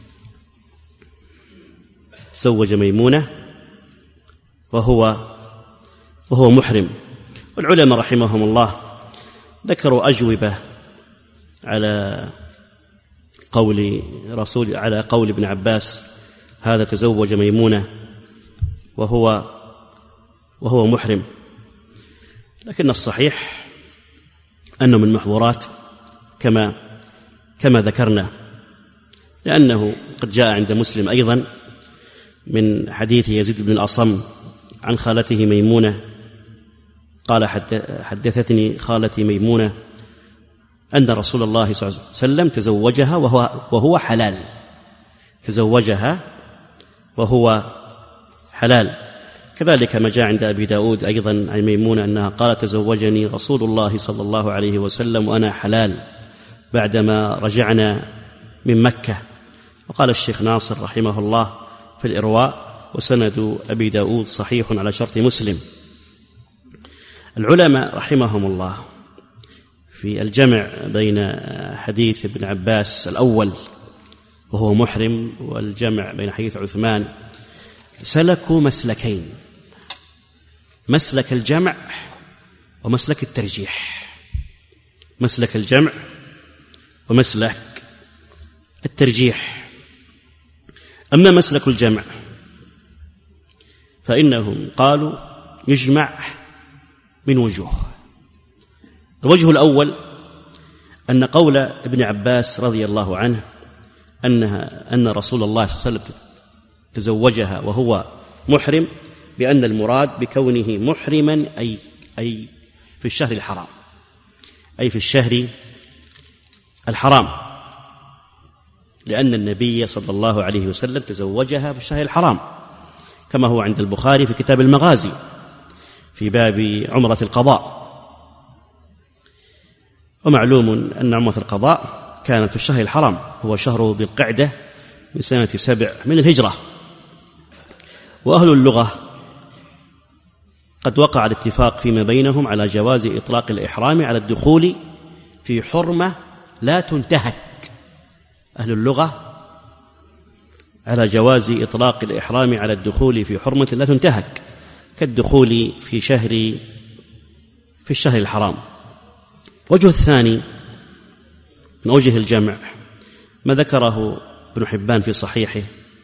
تزوج ميمونة وهو وهو محرم. والعلماء رحمهم الله ذكروا أجوبة على قول رسول على قول ابن عباس هذا تزوج ميمونة وهو وهو محرم، لكن الصحيح أنه من محظورات كما كما ذكرنا، لأنه قد جاء عند مسلم أيضا من حديث يزيد بن الأصم عن خالته ميمونة قال: حدثتني خالتي ميمونة أن رسول الله صلى الله عليه وسلم تزوجها وهو, وهو حلال، تزوجها وهو حلال. كذلك ما جاء عند أبي داود أيضا عن ميمونة أنها قالت: تزوجني رسول الله صلى الله عليه وسلم وأنا حلال بعدما رجعنا من مكة. وقال الشيخ ناصر رحمه الله في الإرواء: وسند أبي داود صحيح على شرط مسلم. العلماء رحمهم الله في الجمع بين حديث ابن عباس الأول وهو محرم والجمع بين حديث عثمان سلكوا مسلكين: مسلك الجمع ومسلك الترجيح. مسلك الجمع ومسلك الترجيح. أما مسلك الجمع فإنهم قالوا يجمع من وجوه. الوجه الأول أن قول ابن عباس رضي الله عنه أنها أن رسول الله صلى الله عليه وسلم تزوجها وهو محرم، بأن المراد بكونه محرما أي أي في الشهر الحرام، أي في الشهر الحرام، لأن النبي صلى الله عليه وسلم تزوجها في الشهر الحرام، كما هو عند البخاري في كتاب المغازي في باب عمرة القضاء. ومعلوم أن عمرة القضاء كانت في الشهر الحرام، هو شهر ذي القعدة من سنة سبع من الهجرة. وأهل اللغة قد وقع الاتفاق فيما بينهم على جواز إطلاق الإحرام على الدخول في حرمة لا تنتهك. أهل اللغة على جواز إطلاق الإحرام على الدخول في حرمة لا تنتهك، كالدخول في شهر في الشهر الحرام. وجه الثاني من أوجه الجمع ما ذكره ابن حبان في صحيحه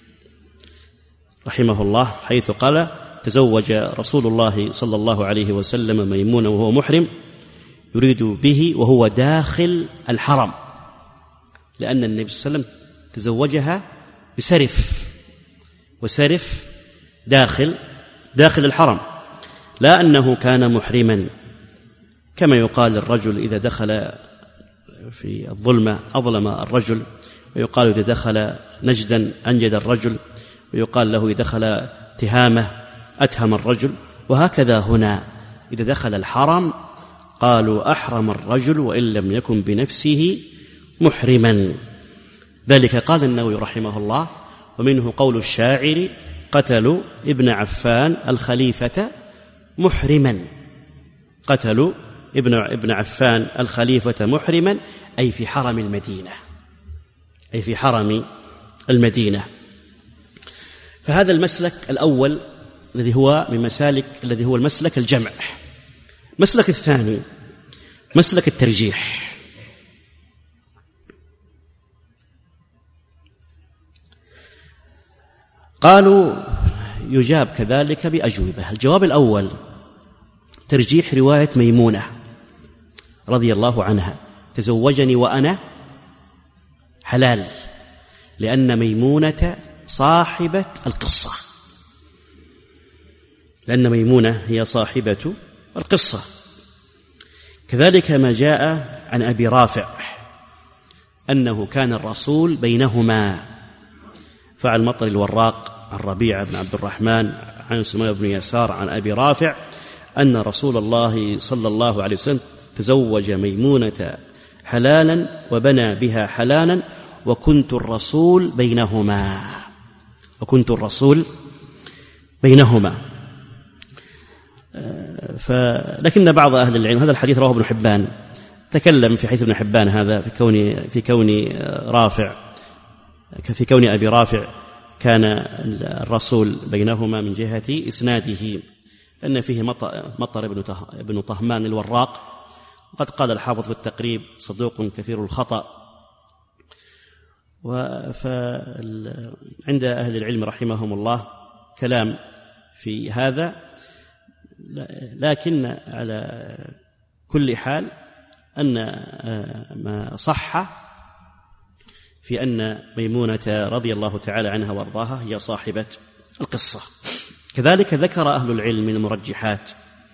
رحمه الله، حيث قال: تزوج رسول الله صلى الله عليه وسلم ميمونة وهو محرم، يريد به وهو داخل الحرم، لأن النبي صلى الله عليه وسلم تزوجها بسرف، وسرف داخل داخل الحرم، لا أنه كان محرما، كما يقال الرجل إذا دخل في الظلمة أظلم الرجل، ويقال إذا دخل نجدا أنجد الرجل، ويقال له إذا دخل تهامة أتهم الرجل. وهكذا هنا إذا دخل الحرم قالوا أحرم الرجل وإن لم يكن بنفسه محرما. ذلك قال النووي رحمه الله: ومنه قول الشاعر: قتلوا ابن عفان الخليفة محرما. قتلوا ابن ابن عفان الخليفة محرما، أي في حرم المدينة، أي في حرم المدينة. فهذا المسلك الأول الذي هو من مسالك الذي هو المسلك الجمع. المسلك الثاني مسلك الترجيح. قالوا يجاب كذلك بأجوبة. الجواب الأول: ترجيح رواية ميمونة رضي الله عنها: تزوجني وأنا حلال، لأن ميمونة صاحبة القصة، لأن ميمونة هي صاحبة القصة. كذلك ما جاء عن أبي رافع أنه كان الرسول بينهما، فعن مطر الوراق عن ربيعة بن عبد الرحمن عن سمية بن يسار عن أبي رافع أن رسول الله صلى الله عليه وسلم تزوج ميمونة حلالا وبنى بها حلالا، وكنت الرسول بينهما، وكنت الرسول بينهما. لكن بعض أهل العلم، هذا الحديث رواه ابن حبان، تكلم في حديث ابن حبان هذا في كون في كون رافع في كون أبي رافع كان الرسول بينهما من جهة إسناده، أن فيه مطر ابن طهمان الوراق، وقد قال الحافظ في التقريب: صدوق كثير الخطأ. وعند أهل العلم رحمهم الله كلام في هذا، لكن على كل حال أن ما صح في أن ميمونة رضي الله تعالى عنها وارضاها هي صاحبة القصة. كذلك ذكر أهل العلم من المرجحات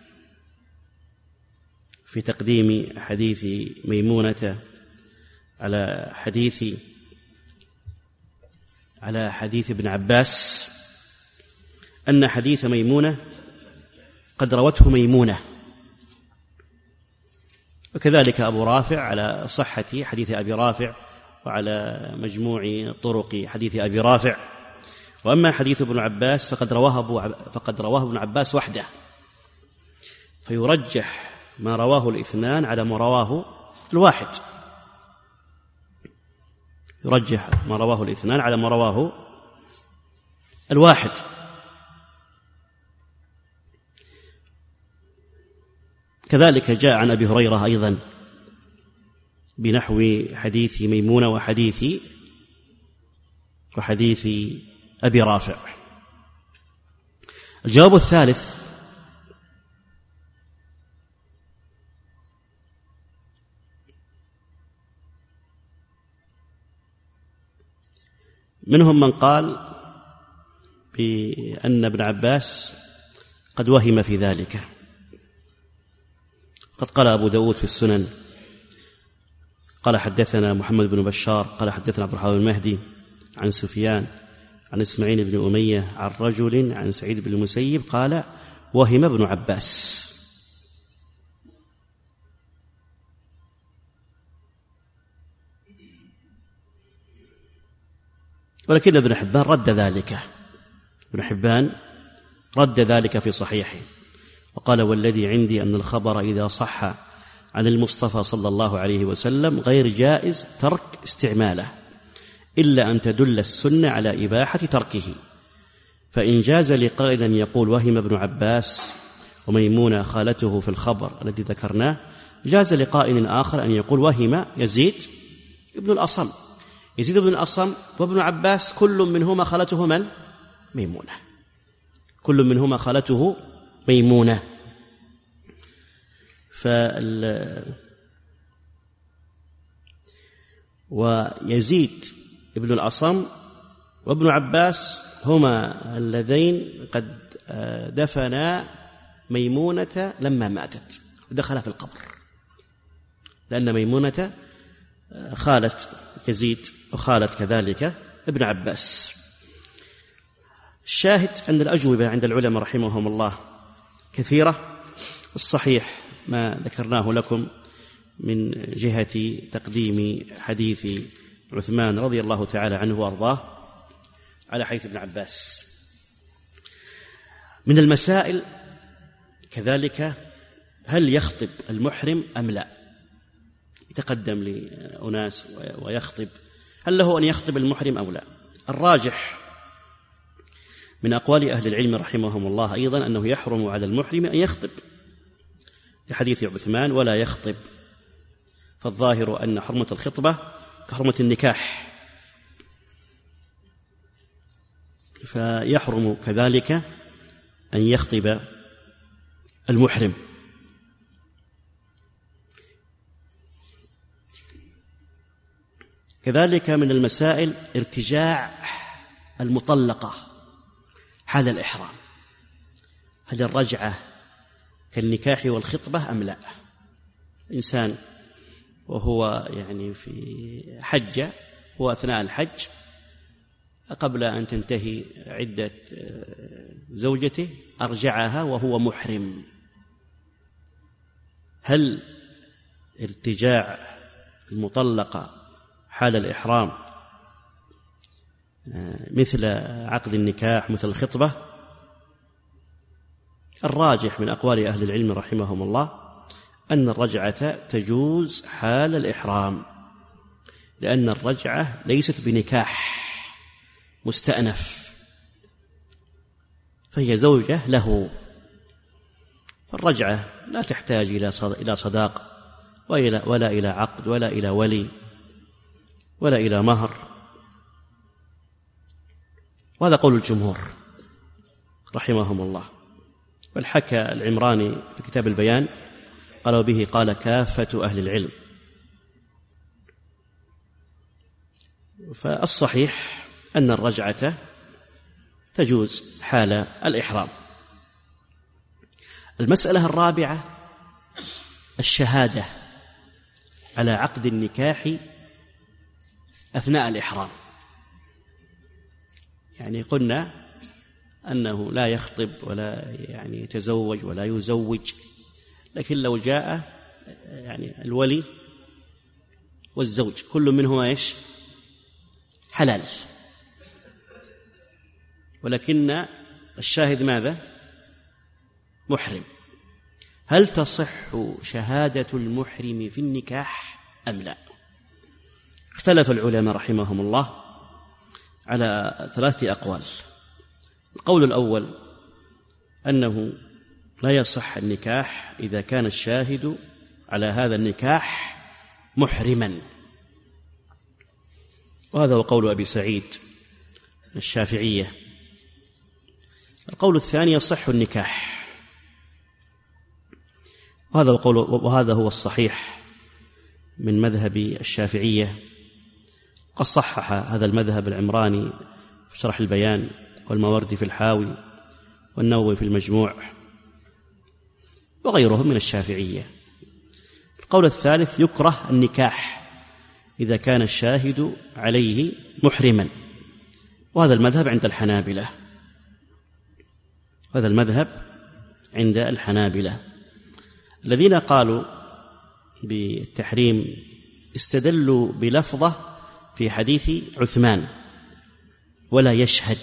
في تقديم حديث ميمونة على حديث على حديث ابن عباس، أن حديث ميمونة قد روته ميمونة، وكذلك أبو رافع على صحة حديث أبي رافع وعلى مجموع طرق حديث أبي رافع. وأما حديث ابن عباس فقد رواه فقد رواه ابن عباس وحده، فيرجح ما رواه الاثنان على ما رواه الواحد، يرجح ما رواه الاثنان على ما رواه الواحد. كذلك جاء عن أبي هريرة أيضا بنحو حديث ميمونة وحديث وحديث أبي رافع. الجواب الثالث: منهم من قال بأن ابن عباس قد وهم في ذلك، قد قال أبو داود في السنن قال حدثنا محمد بن بشار قال حدثنا عبد الرحمن المهدي عن سفيان عن إسماعيل بن أمية عن رجل عن سعيد بن المسيب قال: وهم ابن عباس. ولكن ابن حبان رد ذلك، ابن حبان رد ذلك في صحيحه وقال: والذي عندي أن الخبر إذا صح عن المصطفى صلى الله عليه وسلم غير جائز ترك استعماله، إلا أن تدل السنة على إباحة تركه، فإن جاز لقائل أن يقول وهم ابن عباس وميمونة خالته في الخبر الذي ذكرناه، جاز لقائل آخر أن يقول وهم يزيد ابن الأصم. يزيد بن الأصم وابن عباس كل منهما خالته من؟ ميمونة، كل منهما خالته ميمونة. فال ويزيد ابن الأصم وابن عباس هما اللذين قد دفنا ميمونة لما ماتت ودخل في القبر، لأن ميمونة خالت يزيد وخالت كذلك ابن عباس. الشاهد أن الأجوبة عند العلماء رحمهم الله كثيرة. الصحيح ما ذكرناه لكم من جهة تقديم حديث عثمان رضي الله تعالى عنه وأرضاه على حديث ابن عباس. من المسائل كذلك هل يخطب المحرم أم لا؟ يتقدم لأناس ويخطب، هل له أن يخطب المحرم أو لا؟ الراجح من أقوال أهل العلم رحمهم الله أيضا أنه يحرم على المحرم أن يخطب لحديث عثمان ولا يخطب، فالظاهر أن حرمة الخطبة كحرمة النكاح، فيحرم كذلك أن يخطب المحرم. كذلك من المسائل ارتجاع المطلقة حال الإحرام، هل الرجعة كالنكاح والخطبة أم لا؟ إنسان وهو يعني في حجة وأثناء الحج قبل أن تنتهي عدة زوجته أرجعها وهو محرم، هل ارتجاع المطلقة حال الإحرام مثل عقد النكاح مثل الخطبة؟ الراجح من أقوال أهل العلم رحمهم الله أن الرجعة تجوز حال الإحرام، لأن الرجعة ليست بنكاح مستأنف، فهي زوجة له، فالرجعة لا تحتاج إلى صداق ولا إلى عقد ولا إلى ولي ولا إلى مهر، وهذا قول الجمهور رحمهم الله. بل حكى العمراني في كتاب البيان قالوا به قال كافة أهل العلم. فالصحيح أن الرجعة تجوز حال الإحرام. المسألة الرابعة الشهادة على عقد النكاح أثناء الإحرام، يعني قلنا أنه لا يخطب ولا يعني يتزوج ولا يزوج، لكن لو جاء يعني الولي والزوج كل منهما إيش؟ حلال، ولكن الشاهد ماذا؟ محرم. هل تصح شهادة المحرم في النكاح أم لا؟ اختلف العلماء رحمهم الله على ثلاثة أقوال. القول الأول أنه لا يصح النكاح إذا كان الشاهد على هذا النكاح محرما، وهذا هو قول أبي سعيد الشافعية. القول الثاني يصح النكاح، وهذا هو قول وهذا هو الصحيح من مذهب الشافعية. قد صحح هذا المذهب العمراني في شرح البيان والماوردي في الحاوي والنووي في المجموع وغيرهم من الشافعية. القول الثالث يكره النكاح إذا كان الشاهد عليه محرما، وهذا المذهب عند الحنابلة، هذا المذهب عند الحنابلة. الذين قالوا بالتحريم استدلوا بلفظة في حديث عثمان ولا يشهد،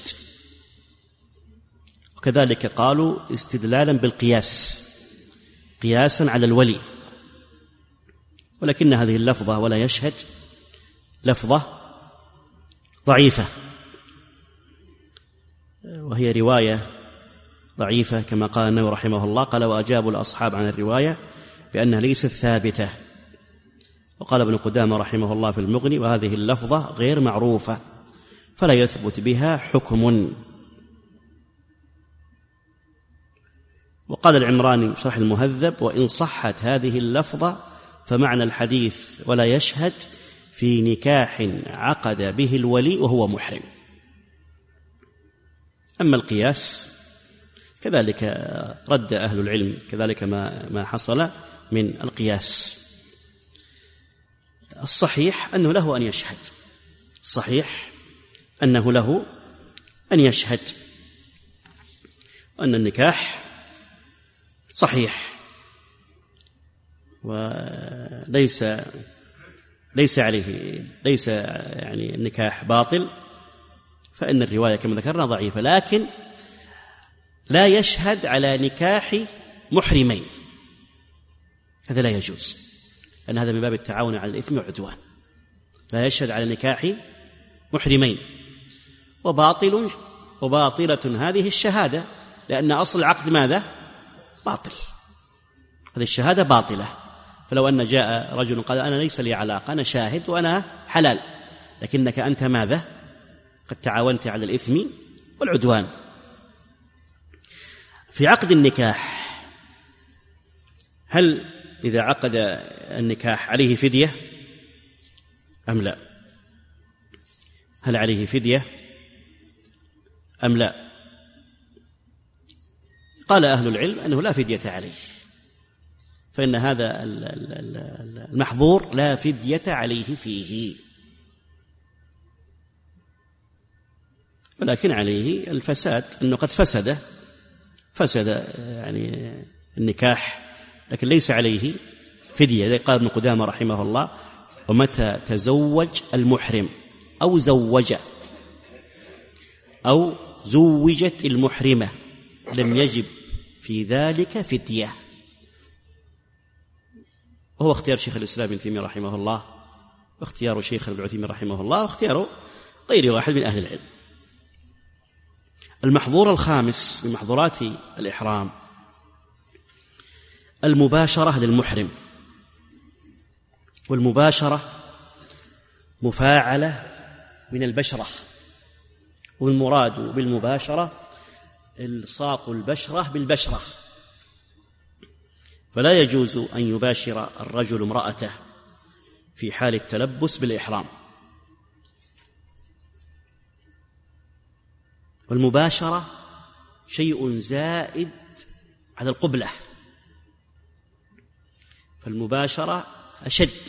وكذلك قالوا استدلالا بالقياس قياسا على الولي، ولكن هذه اللفظة ولا يشهد لفظة ضعيفة، وهي رواية ضعيفة كما قال النووي رحمه الله، قال وأجابوا الأصحاب عن الرواية بأنها ليست ثابتة. وقال ابن قدامة رحمه الله في المغني وهذه اللفظة غير معروفة فلا يثبت بها حكم. وقال العمراني شرح المهذب وإن صحت هذه اللفظة فمعنى الحديث ولا يشهد في نكاح عقد به الولي وهو محرم. أما القياس كذلك رد أهل العلم كذلك ما ما حصل من القياس. الصحيح أنه له أن يشهد، الصحيح أنه له أن يشهد، أن النكاح صحيح. وليس ليس عليه ليس يعني النكاح باطل، فإن الرواية كما ذكرنا ضعيفة، لكن لا يشهد على نكاح محرمين، هذا لا يجوز، لأن هذا من باب التعاون على الإثم والعدوان. لا يشهد على نكاح محرمين، وباطل وباطلة هذه الشهادة، لأن أصل العقد ماذا؟ باطل، هذه الشهادة باطلة. فلو أن جاء رجل قال أنا ليس لي علاقة، أنا شاهد وأنا حلال، لكنك أنت ماذا؟ قد تعاونت على الإثم والعدوان. في عقد النكاح، هل إذا عقد النكاح عليه فدية أم لا؟ هل عليه فدية أم لا؟ قال أهل العلم أنه لا فدية عليه، فإن هذا المحظور لا فدية عليه فيه، ولكن عليه الفساد، أنه قد فسد فسد يعني النكاح، لكن ليس عليه فدية. قال ابن قدامة رحمه الله: ومتى تزوج المحرم أو زوج أو زوجت المحرمة لم يجب في ذلك فدية. وهو اختيار شيخ الإسلام ابن تيمية رحمه الله، واختيار شيخ ابن عثيمين رحمه الله، واختيار غير واحد من أهل العلم. المحظور الخامس من محظورات الإحرام المباشرة للمحرم، والمباشرة مفاعلة من البشرة، والمراد بالمباشرة إلصاق البشرة بالبشرة، فلا يجوز أن يباشر الرجل امرأته في حال التلبس بالإحرام. والمباشرة شيء زائد على القبلة، فالمباشرة أشد،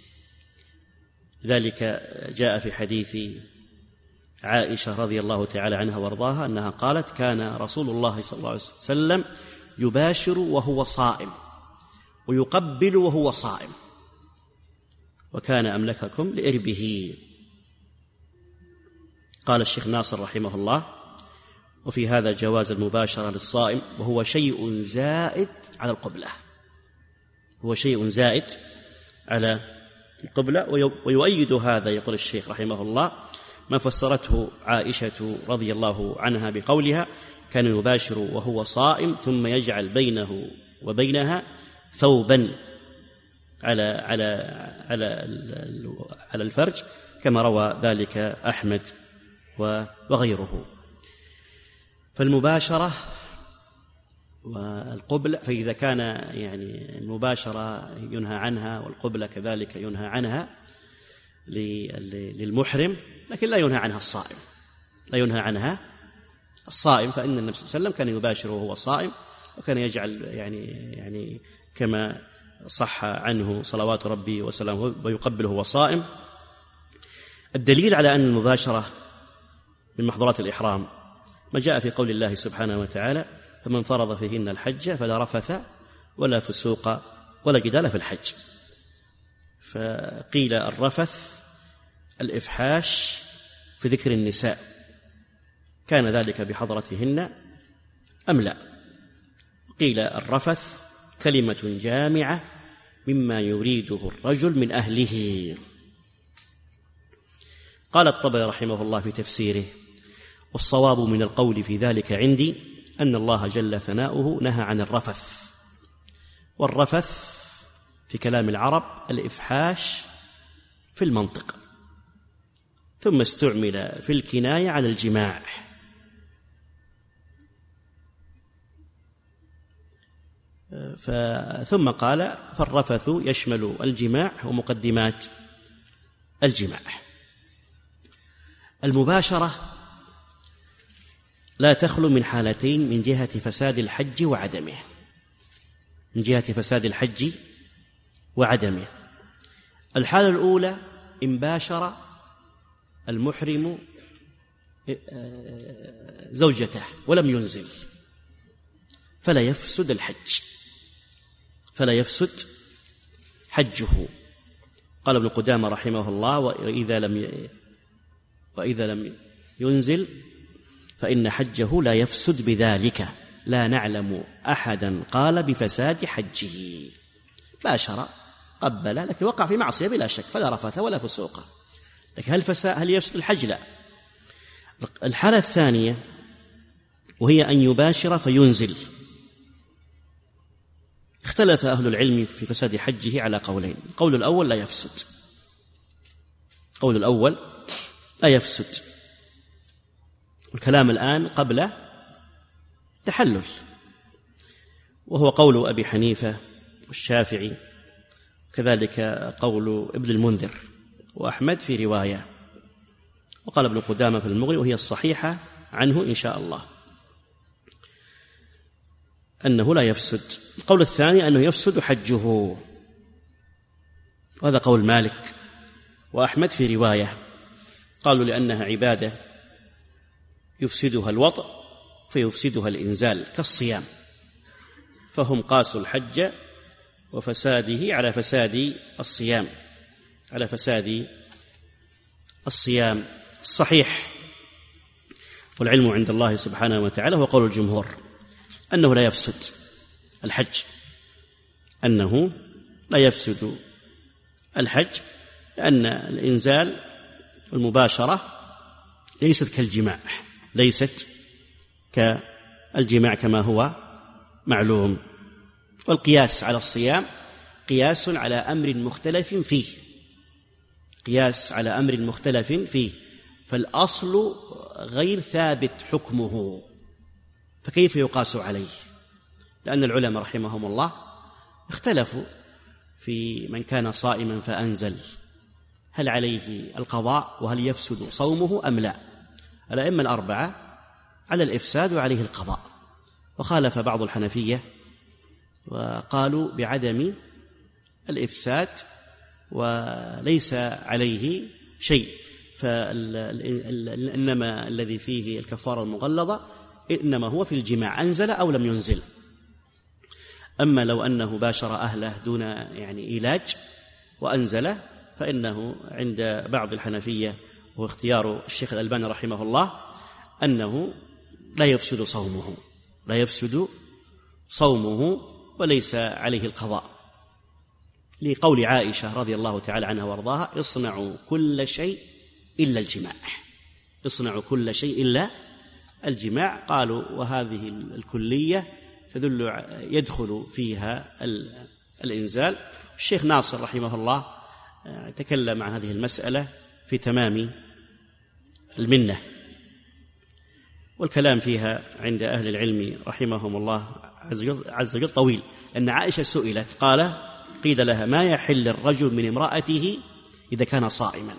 ذلك جاء في حديث عائشة رضي الله تعالى عنها وارضاها أنها قالت: كان رسول الله صلى الله عليه وسلم يباشر وهو صائم ويقبل وهو صائم، وكان أملككم لإربه. قال الشيخ ناصر رحمه الله: وفي هذا جواز المباشرة للصائم، وهو شيء زائد على القبلة، هو شيء زائد على القبلة. ويؤيد هذا، يقول الشيخ رحمه الله، ما فسرته عائشة رضي الله عنها بقولها: كان يباشر وهو صائم ثم يجعل بينه وبينها ثوبا على على على على الفرج، كما روى ذلك أحمد وغيره. فالمباشرة والقبلة، فإذا كان يعني المباشرة ينهى عنها والقبلة كذلك ينهى عنها للمحرم، لكن لا ينهى عنها الصائم، لا ينهى عنها الصائم، فإن النبي صلى الله عليه وسلم كان يباشر وهو صائم، وكان يجعل يعني يعني كما صح عنه صلوات ربي وسلامه ويقبله وهو صائم. الدليل على أن المباشرة من محظورات الإحرام ما جاء في قول الله سبحانه وتعالى: فمن فرض فيهن الحج فلا رفث ولا فسوق ولا جدال في الحج. فقيل الرفث الإفحاش في ذكر النساء، كان ذلك بحضرتهن أم لا؟ قيل الرفث كلمة جامعة مما يريده الرجل من أهله. قال الطبري رحمه الله في تفسيره: والصواب من القول في ذلك عندي أن الله جل ثناؤه نهى عن الرفث، والرفث في كلام العرب الإفحاش في المنطق، ثم استعمل في الكناية على الجماع. ثم قال: فالرفث يشمل الجماع ومقدمات الجماع. المباشرة لا تخلو من حالتين من جهة فساد الحج وعدمه، من جهة فساد الحج وعدمه. الحالة الأولى: إن باشر المحرم زوجته ولم ينزل، فلا يفسد الحج، فلا يفسد حجه. قال ابن قدامة رحمه الله: وإذا لم وإذا لم ينزل فإن حجه لا يفسد بذلك، لا نعلم أحدا قال بفساد حجه. باشر قبل لكن وقع في معصية بلا شك، فلا رفث ولا فسوق، لكن هل, هل يفسد الحج؟ لا. الحالة الثانية وهي أن يباشر فينزل. اختلف أهل العلم في فساد حجه على قولين. القول الأول لا يفسد، القول الأول لا يفسد. الكلام الآن قبل تحلل، وهو قول أبي حنيفة والشافعي، كذلك قول ابن المنذر وأحمد في رواية، وقال ابن قدامة في المغني وهي الصحيحة عنه إن شاء الله أنه لا يفسد. القول الثاني أنه يفسد حجه، وهذا قول مالك وأحمد في رواية، قالوا لأنها عبادة يفسدها الوطء فيفسدها الإنزال كالصيام، فهم قاسوا الحج وفساده على فساد الصيام على فساد الصيام. الصحيح والعلم عند الله سبحانه وتعالى هو قول الجمهور أنه لا يفسد الحج، أنه لا يفسد الحج، لأن الإنزال والمباشرة ليست كالجماع، ليست كالجماع كما هو معلوم. والقياس على الصيام قياس على أمر مختلف فيه، قياس على أمر مختلف فيه، فالأصل غير ثابت حكمه، فكيف يقاس عليه؟ لأن العلماء رحمهم الله اختلفوا في من كان صائما فأنزل، هل عليه القضاء وهل يفسد صومه أم لا؟ الأئمة الأربعة على الإفساد وعليه القضاء، وخالف بعض الحنفية وقالوا بعدم الإفساد وليس عليه شيء، فإنما الذي فيه الكفارة المغلظة إنما هو في الجماع، أنزل أو لم ينزل. أما لو أنه باشر أهله دون يعني علاج وأنزل فإنه عند بعض الحنفية واختيار الشيخ الألباني رحمه الله أنه لا يفسد صومه لا يفسد صومه وليس عليه القضاء، لقول عائشة رضي الله تعالى عنها وارضاها: اصنعوا كل شيء إلا الجماع، اصنعوا كل شيء إلا الجماع. قالوا وهذه الكلية تدل يدخل فيها الإنزال. الشيخ ناصر رحمه الله تكلم عن هذه المسألة في تمام المنة، والكلام فيها عند أهل العلم رحمهم الله عز وجل طويل. أن عائشة سئلت قال قيل لها: ما يحل الرجل من امرأته إذا كان صائما؟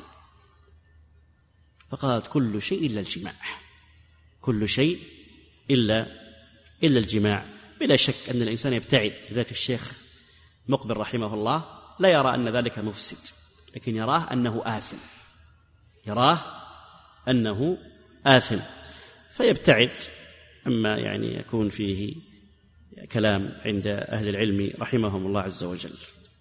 فقالت: كل شيء إلا الجماع، كل شيء إلا إلا الجماع. بلا شك أن الإنسان يبتعد. ذلك الشيخ مقبل رحمه الله لا يرى أن ذلك مفسد، لكن يراه أنه آثم، يراه أنه آثم، فيبتعد أما يعني يكون فيه كلام عند أهل العلم رحمهم الله عز وجل.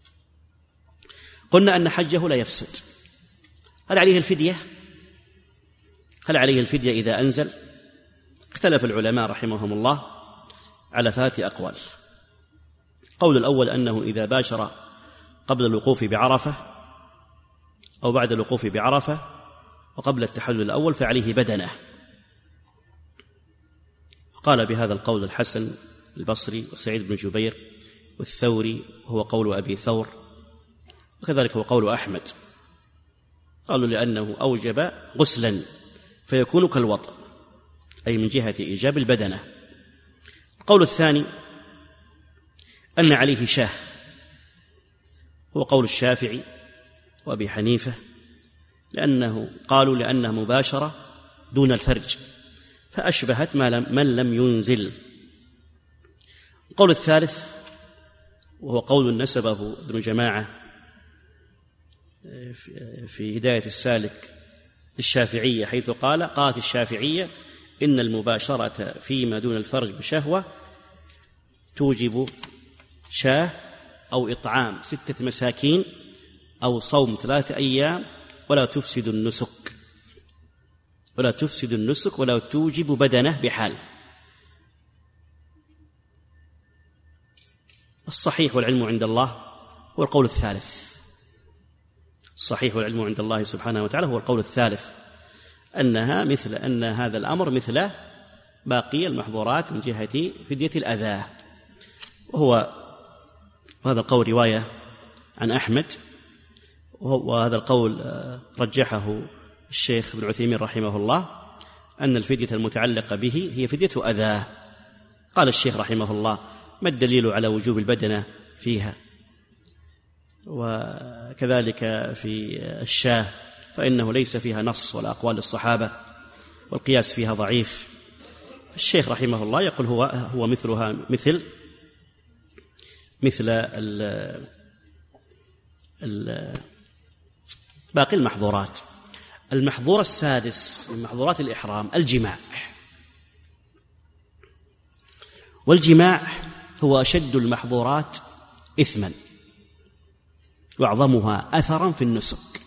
قلنا أن حجه لا يفسد. هل عليه الفدية؟ هل عليه الفدية إذا أنزل؟ اختلف العلماء رحمهم الله على ثلاثة أقوال. القول الأول أنه إذا باشر قبل الوقوف بعرفة أو بعد الوقوف بعرفة وقبل التحلل الأول فعليه بدنة. قال بهذا القول الحسن البصري وسعيد بن جبير والثوري، وهو قول أبي ثور، وكذلك هو قول أحمد. قالوا لأنه أوجب غسلا فيكون كالوطء، أي من جهة إيجاب البدنة. القول الثاني أن عليه شاه، هو قول الشافعي وأبي حنيفة، لأنه قالوا لأنها مباشرة دون الفرج فأشبهت ما لم من لم ينزل. القول الثالث وهو قول نسبه ابن جماعة في هداية السالك للشافعية، حيث قال: قالت الشافعية إن المباشرة فيما دون الفرج بشهوة توجب شاه أو إطعام ستة مساكين أو صوم ثلاثة أيام ولا تفسد النسك ولا تفسد النسك ولا توجب بدنه بحال. الصحيح والعلم عند الله هو القول الثالث. الصحيح والعلم عند الله سبحانه وتعالى هو القول الثالث، أنها مثل أن هذا الأمر مثل باقي المحظورات من جهة فدية الأذى. وهو وهذا القول رواية عن أحمد، وهذا القول رجحه الشيخ ابن عثيمين رحمه الله، أن الفدية المتعلقة به هي فدية أذى. قال الشيخ رحمه الله: ما الدليل على وجوب البدنة فيها؟ وكذلك في الشاة فإنه ليس فيها نص ولا أقوال الصحابة، والقياس فيها ضعيف. الشيخ رحمه الله يقول هو هو مثلها مثل مثل ال ال باقي المحظورات. المحظور السادس من محظورات الإحرام الجماع. والجماع هو أشد المحظورات إثما وأعظمها أثرا في النسك،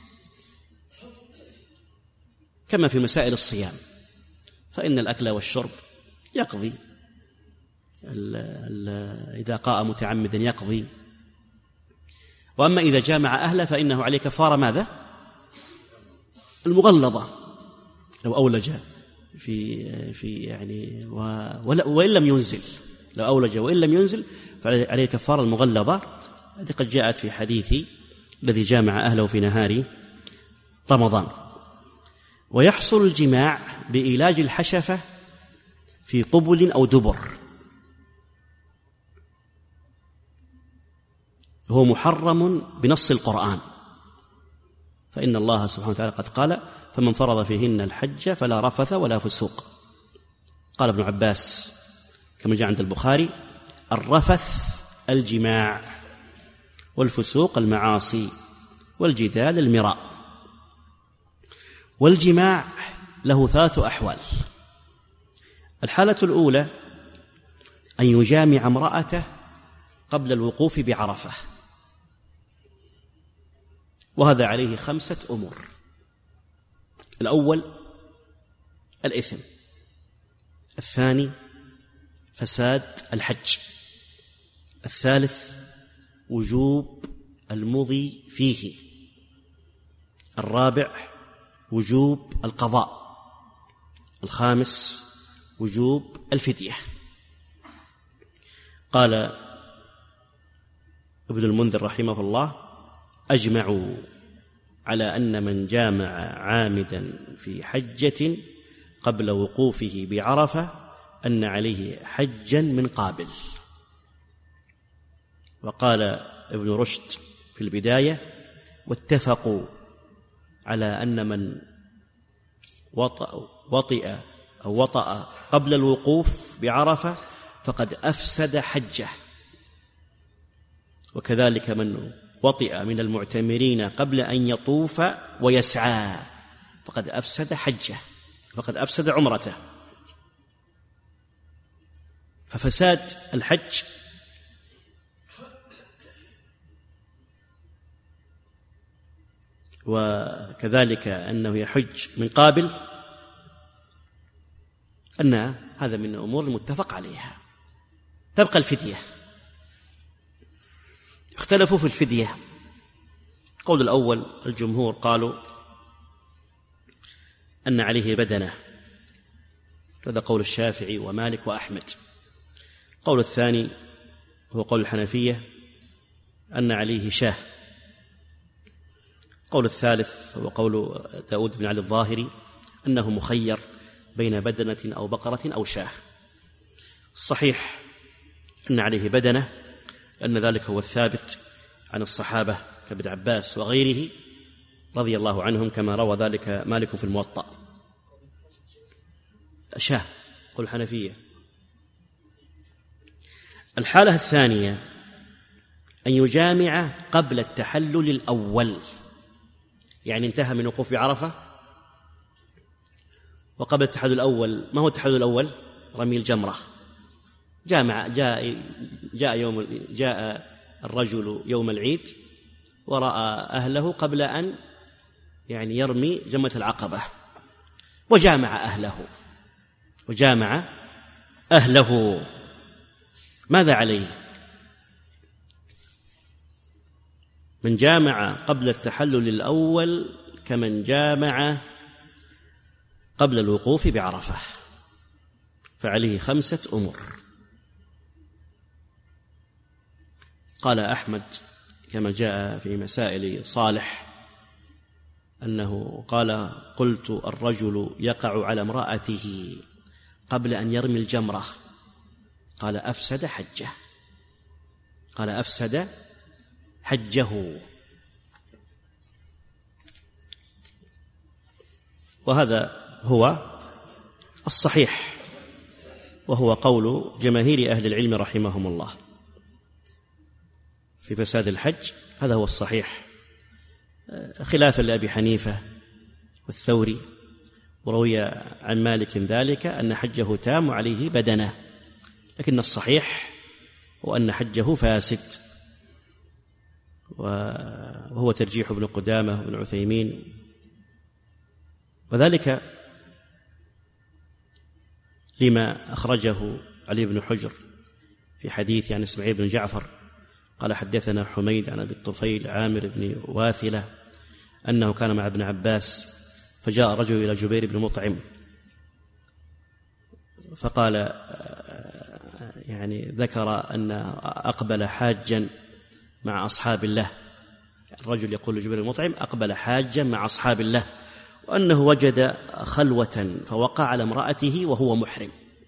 كما في مسائل الصيام، فإن الأكل والشرب يقضي، ال ال إذا قاء متعمدا يقضي. وأما إذا جامع أهله فإنه عليه كفارة ماذا؟ المغلظة، لو أولج في في يعني وإن لم ينزل، لو أولج وإن لم ينزل فعليه كفارة المغلظة التي قد جاءت في حديث الذي جامع أهله في نهار رمضان. ويحصل الجماع بإيلاج الحشفة في قبل أو دبر، هو محرم بنص القرآن، فإن الله سبحانه وتعالى قد قال: فمن فرض فيهن الحج فلا رفث ولا فسوق. قال ابن عباس كما جاء عند البخاري: الرفث الجماع، والفسوق المعاصي، والجدال المراء. والجماع له ثلاث أحوال. الحالة الأولى أن يجامع امرأته قبل الوقوف بعرفة، وهذا عليه خمسة أمور. الأول الإثم، الثاني فساد الحج، الثالث وجوب المضي فيه، الرابع وجوب القضاء، الخامس وجوب الفدية. قال ابن المنذر رحمه الله: أجمعوا على أن من جامع عامدا في حجة قبل وقوفه بعرفة أن عليه حجا من قابل. وقال ابن رشد في البداية: واتفقوا على أن من وطئ, وطئ أو وطأ قبل الوقوف بعرفة فقد أفسد حجه، وكذلك من وطئ من المعتمرين قبل أن يطوف ويسعى فقد أفسد حجه، فقد أفسد عمرته. ففساد الحج وكذلك أنه يحج من قابل، أن هذا من الأمور المتفق عليها. تبقى الفدية. اختلفوا في الفدية. القول الأول الجمهور قالوا أن عليه بدنة، هذا قول الشافعي ومالك وأحمد. القول الثاني هو قول الحنفية أن عليه شاه. القول الثالث هو قول داود بن علي الظاهري أنه مخير بين بدنة أو بقرة أو شاه. الصحيح أن عليه بدنة، لأن ذلك هو الثابت عن الصحابة كابن عباس وغيره رضي الله عنهم، كما روى ذلك مالك في الموطأ. شاه قول الحنفية. الحالة الثانية أن يجامع قبل التحلل الأول، يعني انتهى من وقوف بعرفة وقبل التحلل الأول. ما هو التحلل الأول؟ رمي الجمرة. جامع جاء جاء يوم جاء الرجل يوم العيد ورأى أهله قبل أن يعني يرمي جمرة العقبة وجامع أهله وجامع أهله ماذا عليه؟ من جامع قبل التحلل الأول كمن جامع قبل الوقوف بعرفة، فعليه خمسة أمور. قال أحمد كما جاء في مسائل صالح أنه قال: قلت الرجل يقع على امرأته قبل أن يرمي الجمرة، قال أفسد حجه، قال أفسد حجه. وهذا هو الصحيح، وهو قول جماهير أهل العلم رحمهم الله في فساد الحج، هذا هو الصحيح، خلافا لأبي حنيفة والثوري. وروي عن مالك ذلك أن حجه تام عليه بدنه، لكن الصحيح هو أن حجه فاسد، وهو ترجيح ابن قدامة وابن عثيمين. وذلك لما أخرجه علي بن حجر في حديث عن إسماعيل بن جعفر قال: حدثنا حميد عن أبي الطفيل عامر بن واثلة أنه كان مع ابن عباس، فجاء رجل إلى جبير بن مطعم فقال، يعني ذكر أن أقبل حاجا مع أصحاب الله، الرجل يقول لجبير بن مطعم: أقبل حاجا مع أصحاب الله، وأنه وجد خلوة فوقع على امرأته وهو محرم،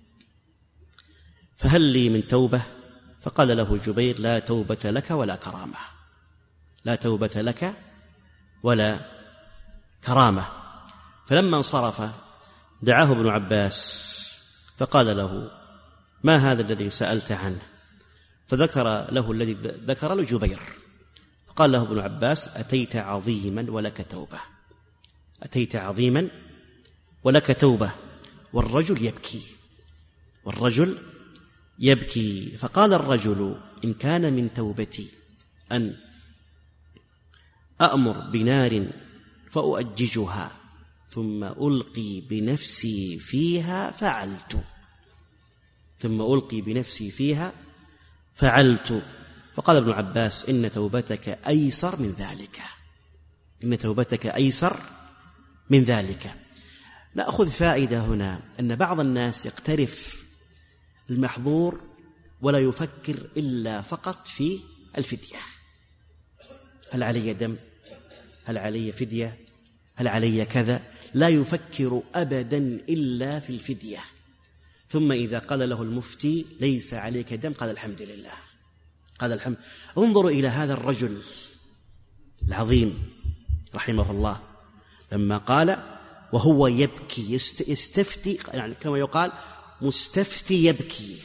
فهل لي من توبة؟ فقال له جبير: لا توبة لك ولا كرامة، لا توبة لك ولا كرامة. فلما انصرف دعاه ابن عباس فقال له: ما هذا الذي سألت عنه؟ فذكر له الذي ذكر له جبير، فقال له ابن عباس: أتيت عظيما ولك توبة، أتيت عظيما ولك توبة. والرجل يبكي، والرجل يبكي. فقال الرجل: إن كان من توبتي أن أأمر بنار فأؤججها ثم ألقي بنفسي فيها فعلت، ثم ألقي بنفسي فيها فعلت. فقال ابن عباس: إن توبتك أيسر من ذلك، إن توبتك أيسر من ذلك. نأخذ فائدة هنا أن بعض الناس يقترف المحظور ولا يفكر إلا فقط في الفدية، هل علي دم؟ هل علي فدية؟ هل علي كذا؟ لا يفكر أبدا إلا في الفدية. ثم إذا قال له المفتي: ليس عليك دم، قال: الحمد لله، قال الحمد. انظروا إلى هذا الرجل العظيم رحمه الله لما قال وهو يبكي يستفتي، يعني كما يقال مستفتي يبكي،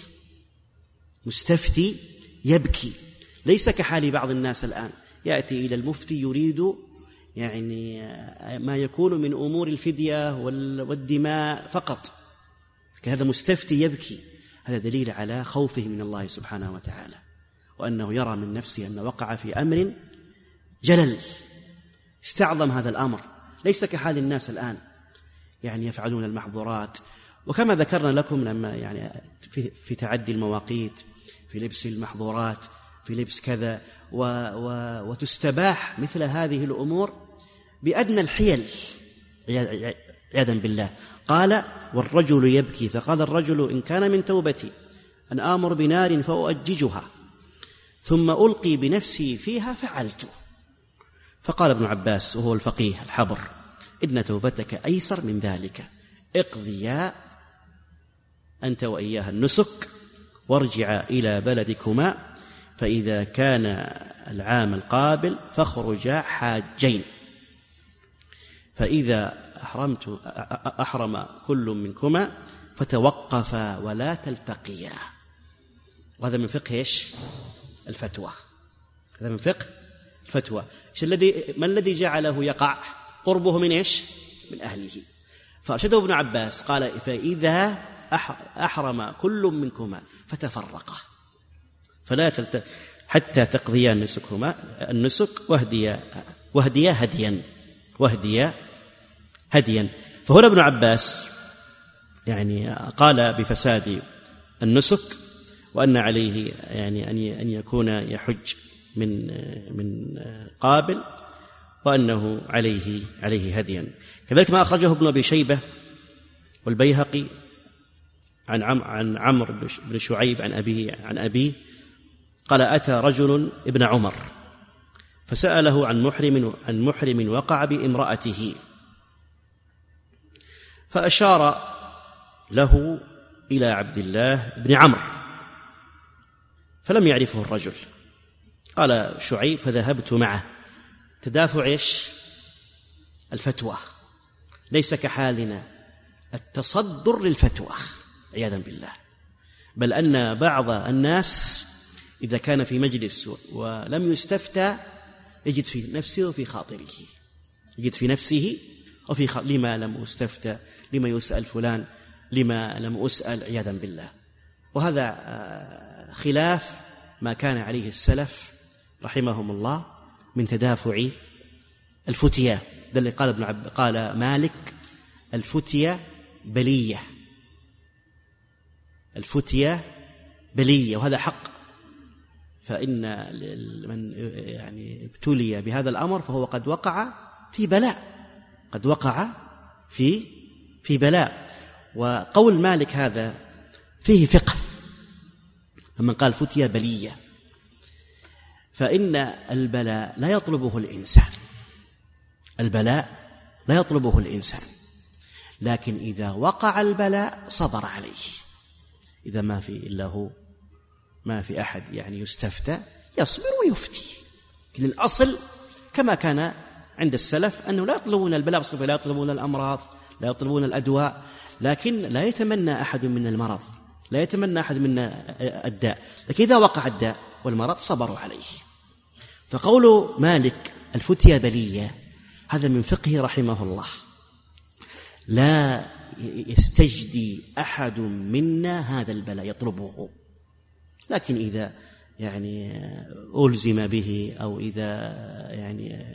مستفتي يبكي، ليس كحال بعض الناس الآن يأتي إلى المفتي يريد يعني ما يكون من أمور الفدية والدماء فقط، كهذا مستفتي يبكي. هذا دليل على خوفه من الله سبحانه وتعالى، وأنه يرى من نفسه أن وقع في أمر جلل، استعظم هذا الأمر، ليس كحال الناس الآن يعني يفعلون المحظورات. وكما ذكرنا لكم لما يعني في, في تعدي المواقيت، في لبس المحظورات، في لبس كذا، و و وتستباح مثل هذه الأمور بأدنى الحيل عياذا بالله. قال: والرجل يبكي، فقال الرجل: إن كان من توبتي أن آمر بنار فأؤججها ثم ألقي بنفسي فيها فعلت. فقال ابن عباس وهو الفقيه الحبر: إن توبتك أيسر من ذلك، اقضيا أنت وإياها النسك وارجعا إلى بلدكما، فإذا كان العام القابل فاخرجا حاجين، فإذا أحرمت أحرم كل منكما فتوقفا ولا تلتقيا. وهذا من فقه إيش؟ الفتوى، هذا من فقه الفتوى. الذي ما الذي جعله يقع؟ قربه من إيش؟ من أهله. فأرشده ابن عباس قال: فإذا أحرم كل منكما فتفرقا فلا تلت... حتى تقضيا نسكهما النسك واهديا واهديا هديا واهديا هديا. فهنا ابن عباس يعني قال بفساد النسك، وأن عليه يعني أن يكون يحج من من قابل، وأنه عليه عليه هديا. كذلك ما أخرجه ابن أبي شيبة والبيهقي عن عم عن عمرو بن شعيب عن أبيه عن أبيه قال: أتى رجل ابن عمر فسأله عن محرم عن محرم وقع بامرأته، فأشار له إلى عبد الله بن عمرو فلم يعرفه الرجل. قال شعيب: فذهبت معه. تدافع إيش؟ الفتوى، ليس كحالنا التصدر للفتوى عياذا بالله، بل أن بعض الناس إذا كان في مجلس ولم يستفتى يجد في نفسه وفي خاطره يجد في نفسه وفي خاطره لما لم أستفتى، لما يسأل فلان، لما لم أسأل عياذا بالله. وهذا خلاف ما كان عليه السلف رحمهم الله من تدافع الفتية. ده اللي قال ابن عب قال مالك: الفتية بلية، الفتية بلية، وهذا حق. فإن من يعني ابتلي بهذا الأمر فهو قد وقع في بلاء، قد وقع في في بلاء. وقول مالك هذا فيه فقه، فمن قال فتية بلية فإن البلاء لا يطلبه الإنسان، البلاء لا يطلبه الإنسان، لكن إذا وقع البلاء صبر عليه. إذا ما في إلا هو، ما في أحد يعني يستفتى، يصبر ويفتي. لكن الأصل كما كان عند السلف أنه لا يطلبون البلاء بصفة، لا يطلبون الأمراض، لا يطلبون الأدواء، لكن لا يتمنى أحد منا المرض، لا يتمنى أحد منا الداء، لكن إذا وقع الداء والمرض صبروا عليه. فقول مالك الفتية بلية هذا من فقه رحمه الله. لا يستجدي أحد منا هذا البلاء يطلبه، لكن إذا يعني ألزم به أو إذا يعني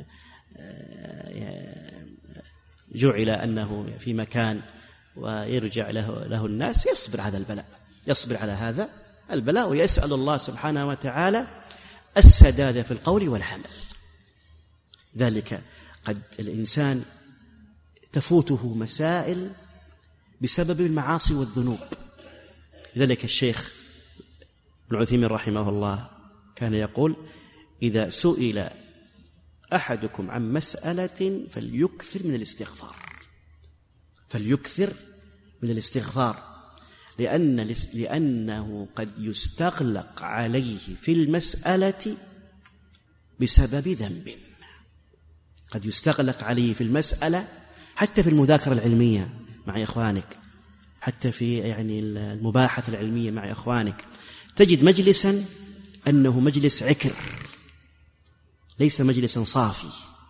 جعل أنه في مكان ويرجع له, له الناس يصبر على البلاء، يصبر على هذا البلاء ويسأل الله سبحانه وتعالى السداد في القول والعمل. ذلك قد الإنسان تفوته مسائل بسبب المعاصي والذنوب. لذلك الشيخ ابن عثيمين رحمه الله كان يقول: إذا سئل أحدكم عن مسألة فليكثر من الاستغفار، فليكثر من الاستغفار، لأن لأنه قد يستغلق عليه في المسألة بسبب ذنب، قد يستغلق عليه في المسألة حتى في المذاكرة العلمية مع إخوانك، حتى في يعني المباحث العلمية مع إخوانك، تجد مجلسا أنه مجلس عكر ليس مجلسا صافي.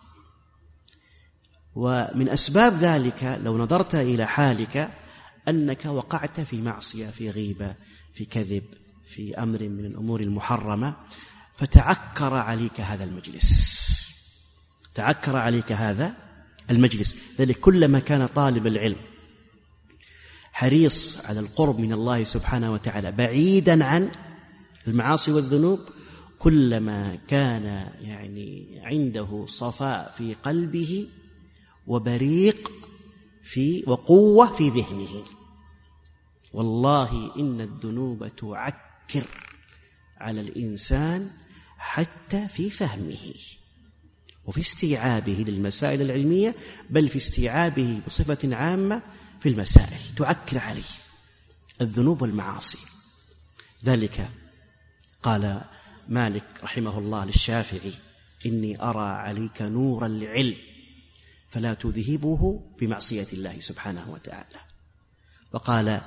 ومن أسباب ذلك لو نظرت إلى حالك أنك وقعت في معصية، في غيبة، في كذب، في أمر من الأمور المحرمة، فتعكر عليك هذا المجلس، تعكر عليك هذا المجلس. ذلك كلما كان طالب العلم حريص على القرب من الله سبحانه وتعالى بعيدا عن المعاصي والذنوب، كلما كان يعني عنده صفاء في قلبه وبريق في وقوة في ذهنه. والله إن الذنوب تعكر على الإنسان حتى في فهمه وفي استيعابه للمسائل العلمية، بل في استيعابه بصفة عامة في المسائل، تعكر عليه الذنوب والمعاصي. ذلك قال مالك رحمه الله للشافعي: إني أرى عليك نور العلم فلا تذهبه بمعصية الله سبحانه وتعالى. وقال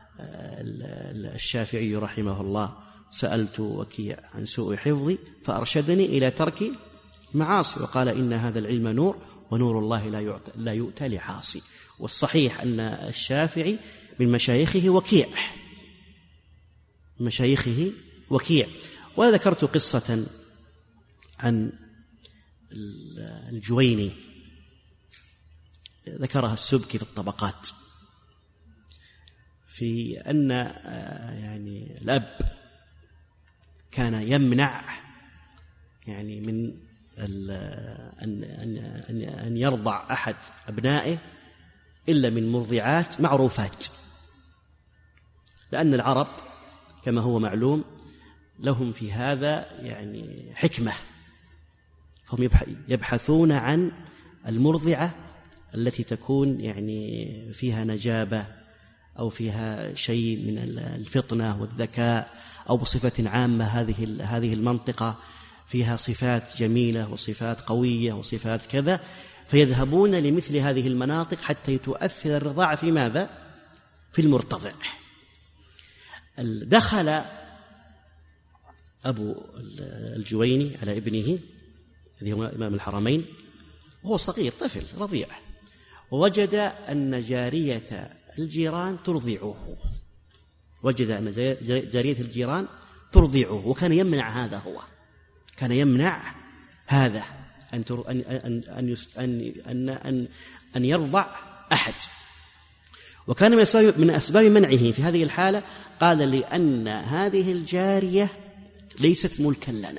الشافعي رحمه الله: سألت وكيع عن سوء حفظي فأرشدني إلى ترك معاصي، وقال: إن هذا العلم نور ونور الله لا يؤتى, لا يؤتى لعاصي. والصحيح أن الشافعي من مشايخه وكيع، من مشايخه وكيع. وذكرت قصة عن الجويني ذكرها السبكي في الطبقات، في أن يعني الأب كان يمنع يعني من أن أن أن يرضع أحد أبنائه إلا من مرضعات معروفات، لأن العرب كما هو معلوم لهم في هذا يعني حكمة، فهم يبحثون عن المرضعة التي تكون يعني فيها نجابة أو فيها شيء من الفطنة والذكاء، أو بصفة عامة هذه هذه المنطقة فيها صفات جميلة وصفات قوية وصفات كذا، فيذهبون لمثل هذه المناطق حتى تؤثر الرضاعة في ماذا؟ في المرتضع. دخل أبو الجويني على ابنه الذي هو إمام الحرمين وهو صغير طفل رضيع، ووجد أن جارية الجيران ترضعه، وجد أن جارية الجيران ترضعه، وكان يمنع هذا، هو كان يمنع هذا أن أن أن أن أن أن يرضع أحد. وكان من أسباب منعه في هذه الحالة قال لأن هذه الجارية ليست ملكا لنا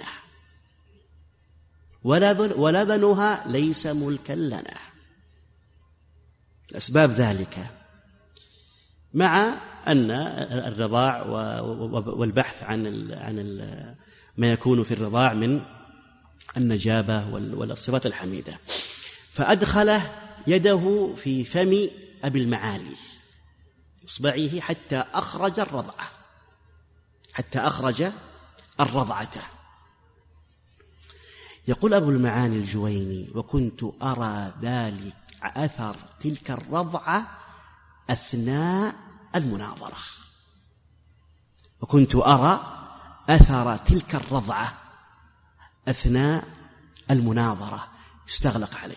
ولبنها ليس ملكا لنا. الأسباب ذلك مع أن الرضاع والبحث عن عن ما يكون في الرضاع من النجابة والصفات الحميدة. فأدخل يده في فم أبي المعالي إصبعه حتى أخرج الرضعة حتى أخرج الرضعة. يقول أبو المعالي الجويني: وكنت أرى ذلك أثر تلك الرضعة أثناء المناظرة، وكنت أرى أثر تلك الرضعة أثناء المناظرة استغلق عليه.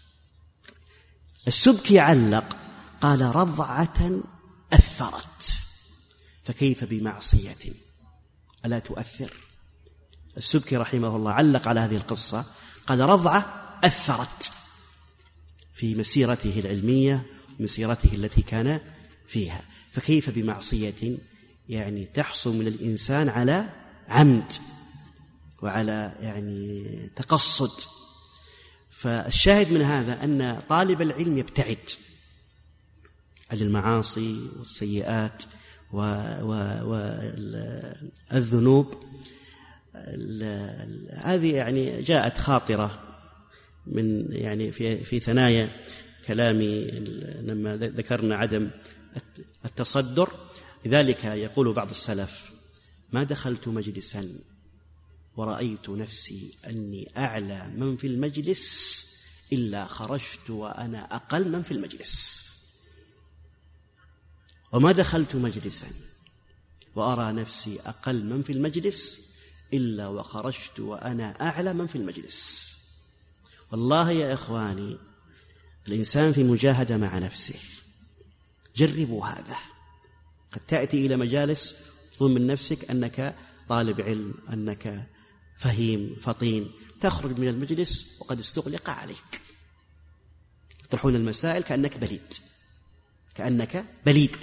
السبكي علق قال: رضعة أثرت، فكيف بمعصية ألا تؤثر؟ السبكي رحمه الله علق على هذه القصة قال: رضعة أثرت في مسيرته العلمية مسيرته التي كان فيها، فكيف بمعصية يعني تحصل من الإنسان على عمد وعلى يعني تقصد. فالشاهد من هذا أن طالب العلم يبتعد عن المعاصي والسيئات والذنوب. هذه يعني جاءت خاطرة من يعني في في ثنايا كلامي لما ذكرنا عدم التصدر. لذلك يقول بعض السلف: ما دخلت مجلسا ورأيت نفسي أني أعلى من في المجلس إلا خرجت وأنا أقل من في المجلس، وما دخلت مجلسا وأرى نفسي أقل من في المجلس إلا وخرجت وأنا أعلى من في المجلس. والله يا إخواني الإنسان في مجاهدة مع نفسه، جربوا هذا. قد تأتي إلى مجالس تظن من نفسك أنك طالب علم، أنك فهيم فطين، تخرج من المجلس وقد استغلق عليك، تطرحون المسائل كأنك بليد كأنك بليد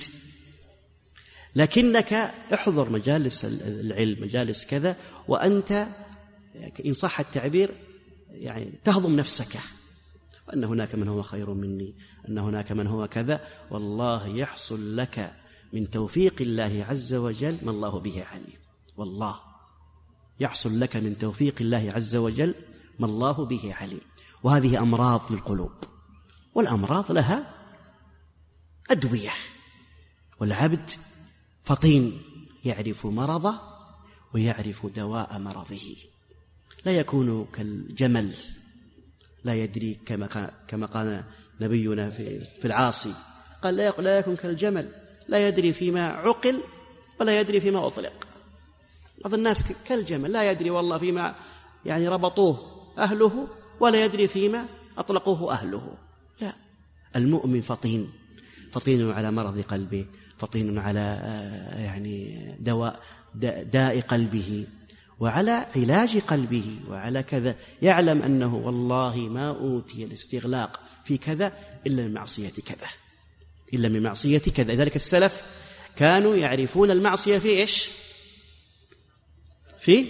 لكنك احضر مجالس العلم مجالس كذا وأنت إن صح التعبير يعني تهضم نفسك، أن هناك من هو خير مني، أن هناك من هو كذا. والله يحصل لك من توفيق الله عز وجل ما الله به عليم، والله يحصل لك من توفيق الله عز وجل ما الله به عليم. وهذه أمراض للقلوب، والأمراض لها أدوية، والعبد فطين يعرف مرضه ويعرف دواء مرضه، لا يكون كالجمل لا يدري كما كما قال نبينا في في العاصي، قال لا يكون كالجمل لا يدري فيما عقل ولا يدري فيما أطلق. بعض الناس كالجمل لا يدري والله فيما يعني ربطوه أهله ولا يدري فيما أطلقوه أهله. لا، المؤمن فطين، فطين على مرض قلبه، فطين على يعني دواء داء قلبه، وعلى علاج قلبه وعلى كذا، يعلم أنه والله ما أوتي الاستغلاق في كذا إلا من معصية كذا، إلا من معصية كذا. لذلك السلف كانوا يعرفون المعصية في إيش؟ في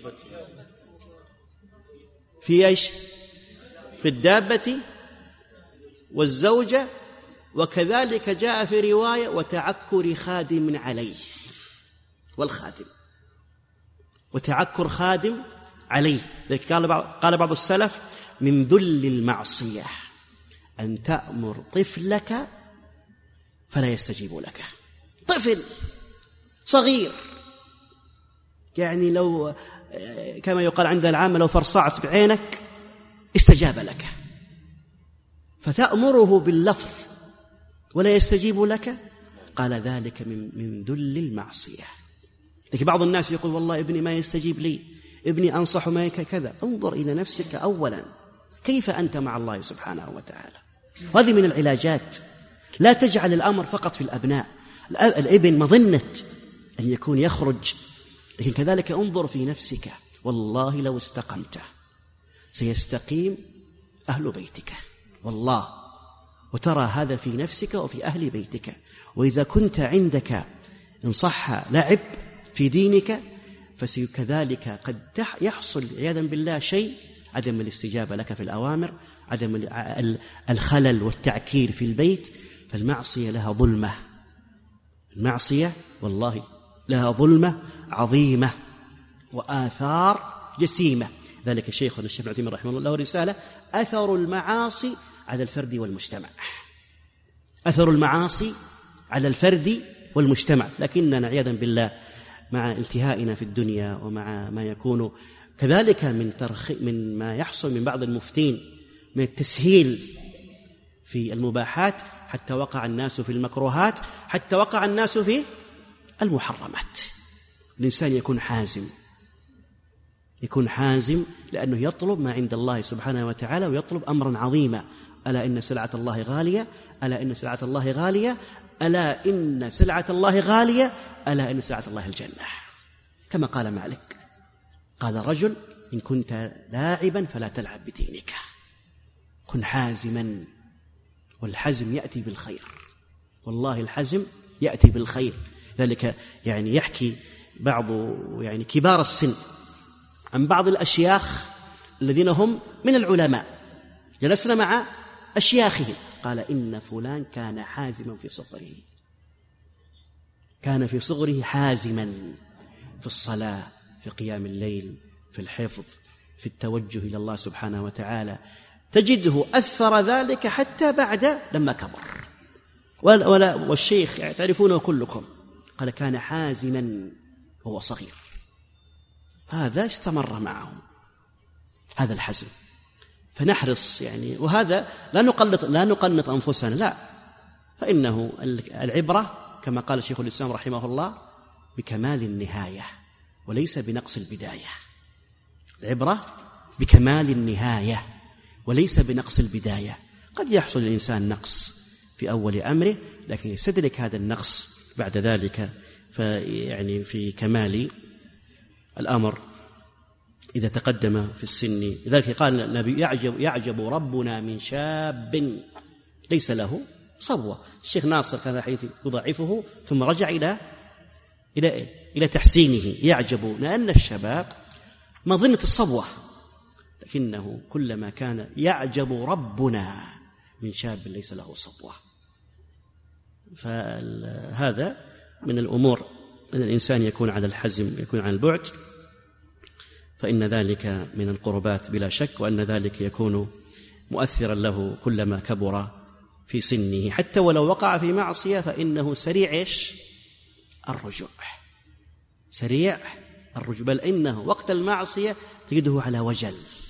في إيش؟ في الدابة والزوجة، وكذلك جاء في رواية وتعكر خادم عليه، والخادم وتعكر خادم عليه. لذلك قال بعض, قال بعض السلف من ذل المعصية أن تأمر طفلك فلا يستجيب لك. طفل صغير يعني لو كما يقال عند العامة لو فرصعت بعينك استجاب لك، فتأمره باللفظ ولا يستجيب لك، قال ذلك من, من ذل المعصية. لكن بعض الناس يقول والله ابني ما يستجيب لي، ابني أنصح ما كذا. انظر إلى نفسك أولا، كيف أنت مع الله سبحانه وتعالى. وهذه من العلاجات. لا تجعل الأمر فقط في الأبناء. الابن مظنة أن يكون يخرج، لكن كذلك انظر في نفسك، والله لو استقمت سيستقيم أهل بيتك والله، وترى هذا في نفسك وفي أهل بيتك. وإذا كنت عندك إن صح لعب في دينك فسيكذلك قد يحصل عياذا بالله شيء، عدم الاستجابة لك في الأوامر، عدم الخلل والتعكير في البيت. فالمعصية لها ظلمة، المعصية والله لها ظلمة عظيمة وآثار جسيمة. ذلك شيخنا الشيخ ابن عثيمين رحمه الله له رسالة أثر المعاصي على الفرد والمجتمع، أثر المعاصي على الفرد والمجتمع. لكننا عياذا بالله مع التهائنا في الدنيا ومع ما يكون كذلك من ترخ من ما يحصل من بعض المفتين من التسهيل في المباحات، حتى وقع الناس في المكروهات، حتى وقع الناس في المحرمات. الإنسان يكون حازم، يكون حازم لأنه يطلب ما عند الله سبحانه وتعالى، ويطلب أمرا عظيما. ألا إن سلعة الله غالية، ألا إن سلعة الله غالية، ألا إن سلعة الله غالية، ألا إن سلعة الله الجنة. كما قال مالك، قال رجل إن كنت لاعبا فلا تلعب بدينك، كن حازما، والحزم يأتي بالخير، والله الحزم يأتي بالخير. ذلك يعني يحكي بعض يعني كبار السن عن بعض الأشياخ الذين هم من العلماء، جلسنا مع أشياخهم، قال إن فلان كان حازما في صغره، كان في صغره حازما في الصلاة، في قيام الليل، في الحفظ، في التوجه إلى الله سبحانه وتعالى. تجده أثر ذلك حتى بعد لما كبر. ولا والشيخ يعني تعرفونه كلكم، قال كان حازما وهو صغير. هذا استمر معه هذا الحزم. فنحرص يعني، وهذا لا نقلط لا نقنط أنفسنا، لا، فإنه العبرة كما قال شيخ الإسلام رحمه الله بكمال النهاية وليس بنقص البداية. العبرة بكمال النهاية وليس بنقص البداية. قد يحصل الإنسان نقص في أول أمره، لكن يستدرك هذا النقص بعد ذلك فيعني في كمال الأمر إذا تقدم في السن. لذلك قال النبي يعجب, يعجب ربنا من شاب ليس له صبوة. الشيخ ناصر كان حيث يضعفه ثم رجع إلى إلى إيه؟ إلى تحسينه. يعجب لأن الشباب مظنة الصبوة، لكنه كلما كان يعجب ربنا من شاب ليس له صبوة. فهذا من الأمور أن الإنسان يكون على الحزم، يكون على البعد، فإن ذلك من القربات بلا شك، وأن ذلك يكون مؤثرا له كلما كبر في سنه. حتى ولو وقع في معصية فإنه سريع إيش؟ الرجوع، سريع الرجوع، بل إنه وقت المعصية تجده على وجل،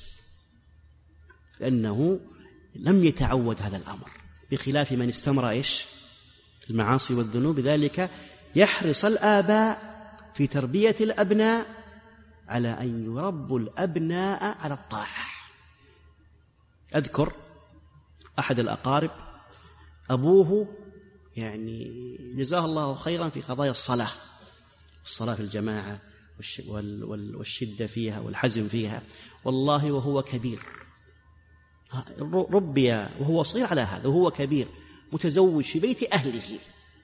لأنه لم يتعود هذا الأمر، بخلاف من استمر إيش؟ المعاصي والذنوب. ذلك يحرص الآباء في تربية الأبناء على أن يربوا الأبناء على الطاعة. أذكر أحد الأقارب أبوه يعني جزاه الله خيرا في قضايا الصلاة، الصلاة في الجماعة والشدة فيها والحزم فيها، والله وهو كبير، ربي وهو صغير على هذا وهو كبير متزوج في بيت أهله،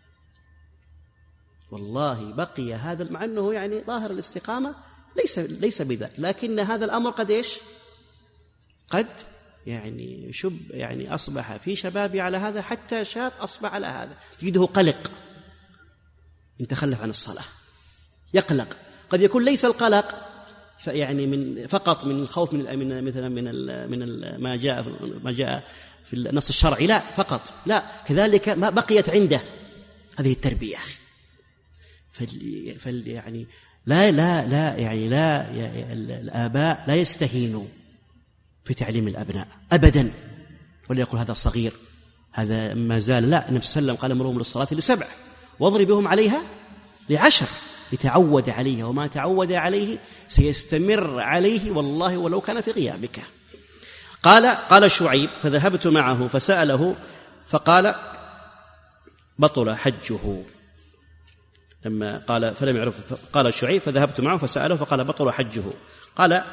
والله بقي هذا، مع أنه يعني ظاهر الاستقامة ليس ليس بذلك، لكن هذا الأمر قد إيش قد يعني شب يعني أصبح في شبابي على هذا، حتى شاب أصبح على هذا تجده قلق إن تخلف عن الصلاة، يقلق. قد يكون ليس القلق يعني من فقط من الخوف من من مثلا من ال من ال ما جاء ما جاء في النص الشرعي، لا فقط، لا كذلك ما بقيت عنده هذه التربية. فال فال يعني لا لا لا يعني لا يعني الآباء لا يستهينوا في تعليم الأبناء أبدا، ولا يقول هذا صغير هذا ما زال، لا، النبي صلى الله عليه وسلم قال امرهم للصلاة لسبع واضربهم عليها لعشر لتعود عليها، وما تعود عليه سيستمر عليه والله ولو كان في غيابك. قال قال شعيب فذهبت معه فسأله فقال بطل حجه، لما قال فلم يعرف، قال شعيب فذهبت معه فسأله فقال بطل حجه، قال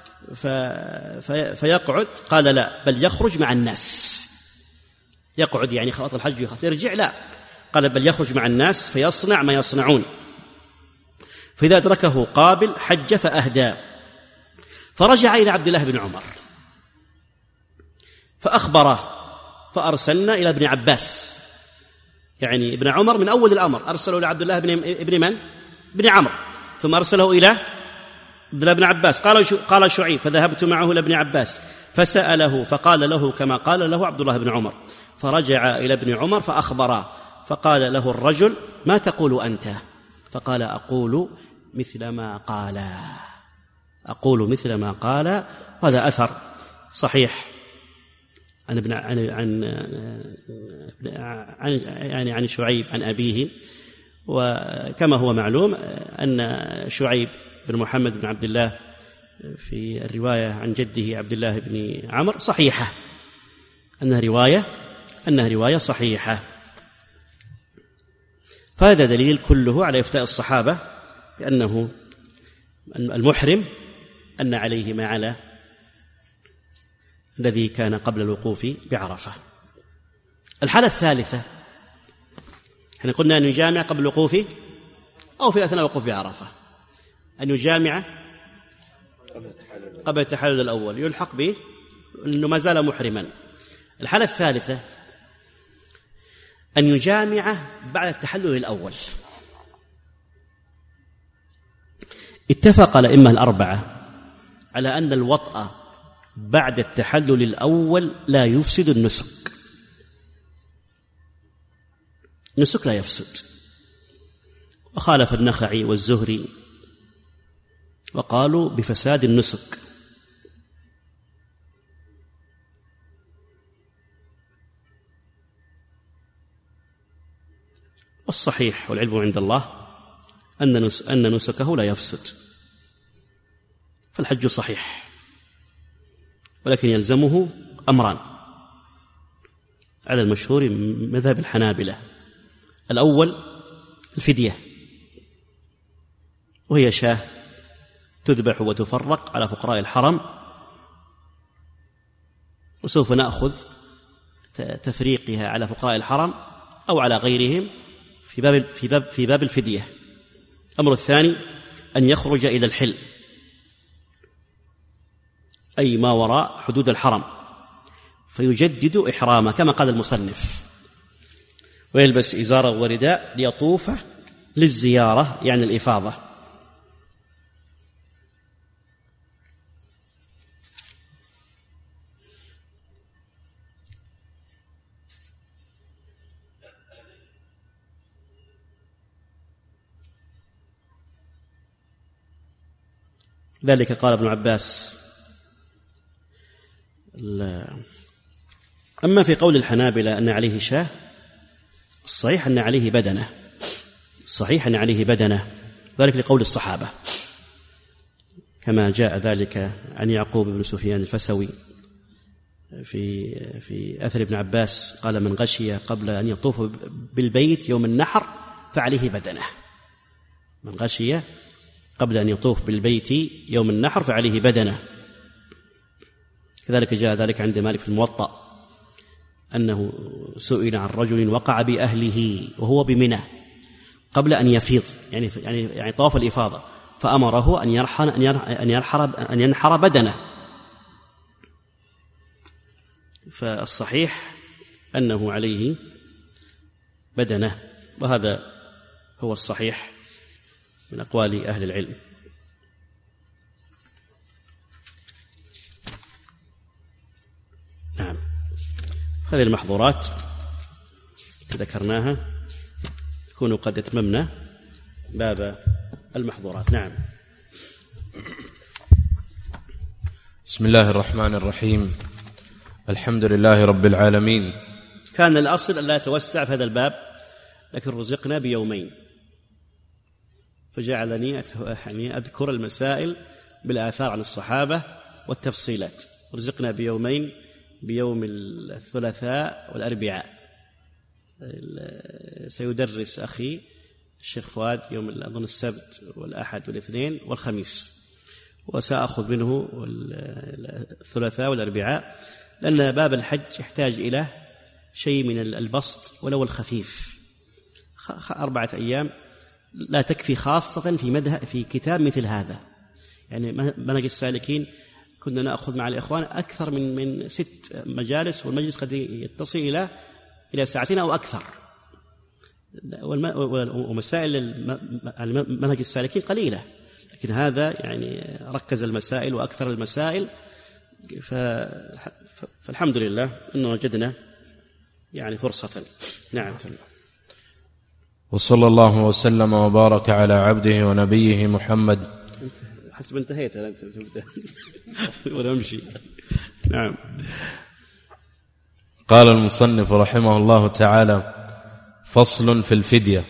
في فيقعد، قال لا بل يخرج مع الناس، يقعد يعني خلاص الحج يخلص يرجع، لا، قال بل يخرج مع الناس فيصنع ما يصنعون، فإذا أدركه قابل حج فأهدى. فرجع إلى عبد الله بن عمر فأخبره، فأرسلنا إلى ابن عباس، يعني ابن عمر من أول الأمر أرسله إلى عبد الله بن ابن من؟ ابن عمرو، ثم أرسله إلى عبد الله بن عباس. قال قال شعيب فذهبت معه إلى ابن عباس فسأله فقال له كما قال له عبد الله بن عمر، فرجع إلى ابن عمر فأخبره، فقال له الرجل ما تقول أنت؟ فقال أقول مثل ما قال، أقول مثل ما قال. هذا أثر صحيح عن ابن عن عن عن يعني عن شعيب عن أبيه، وكما هو معلوم أن شعيب بن محمد بن عبد الله في الرواية عن جده عبد الله بن عمرو صحيحة، أنها رواية أنها رواية صحيحة. فهذا دليل كله على إفتاء الصحابة بأنه المحرم أن عليه ما على الذي كان قبل الوقوف بعرفة. الحالة الثالثة، احنا قلنا أن يجامع قبل الوقوف أو في أثناء الوقوف بعرفة، أن يجامع قبل التحلل الأول يلحق به أنه ما زال محرما. الحالة الثالثة أن يجامع بعد التحلل الأول. اتفق الأئمة الأربعة على أن الوطأ بعد التحلل الأول لا يفسد النسك، النسك لا يفسد. وخالف النخعي والزهري وقالوا بفساد النسك. والصحيح والعلم عند الله أن أن نسكه لا يفسد، فالحج صحيح، ولكن يلزمه أمران على المشهور من مذهب الحنابلة. الأول الفدية، وهي شاة تذبح وتفرق على فقراء الحرم، وسوف نأخذ تفريقها على فقراء الحرم أو على غيرهم في باب في باب في باب الفدية. الأمر الثاني أن يخرج إلى الحل، أي ما وراء حدود الحرم، فيجدد إحرامه كما قال المصنف، ويلبس إزارة ورداء ليطوف للزيارة يعني الإفاضة. ذلك قال ابن عباس. أما في قول الحنابلة أن عليه شاة، الصحيح أن عليه بدنة، الصحيح أن عليه بدنة، ذلك لقول الصحابة، كما جاء ذلك عن يعقوب بن سفيان الفسوي في في أثر ابن عباس قال من غشي قبل أن يطوف بالبيت يوم النحر فعليه بدنة، من غشي قبل أن يطوف بالبيت يوم النحر فعليه بدنة. كذلك جاء ذلك عند مالك في الموطأ أنه سئل عن رجل وقع بأهله وهو بمنى قبل أن يفيض، يعني يعني يعني طواف الإفاضة، فأمره أن يرحل أن ينحر أن ينحر بدنه. فالصحيح أنه عليه بدنه، وهذا هو الصحيح من أقوال أهل العلم. نعم، هذه المحظورات ذكرناها نكون قد اتممنا باب المحظورات. نعم. بسم الله الرحمن الرحيم. الحمد لله رب العالمين. كان الأصل أن لا يتوسع في هذا الباب، لكن رزقنا بيومين فجعلني يعني أذكر المسائل بالآثار عن الصحابة والتفصيلات. رزقنا بيومين، بيوم الثلاثاء والأربعاء. سيدرس أخي الشيخ فؤاد يوم أظن السبت والأحد والاثنين والخميس، وسأخذ منه الثلاثاء والأربعاء، لأن باب الحج يحتاج إلى شيء من البسط ولو الخفيف. أربعة أيام لا تكفي، خاصة في مذهب في كتاب مثل هذا. يعني منهج السالكين كنا نأخذ مع الإخوان أكثر من من ست مجالس، والمجلس قد يتصل إلى إلى ساعتين أو أكثر، ومسائل منهج السالكين قليلة، لكن هذا يعني ركز المسائل وأكثر المسائل. فالحمد لله أنه وجدنا يعني فرصة. نعم. وصلى الله وسلم وبارك على عبده ونبيه محمد. حسب انتهيت أنت ولا أمشي. نعم. قال المصنف رحمه الله تعالى: فصل في الفدية.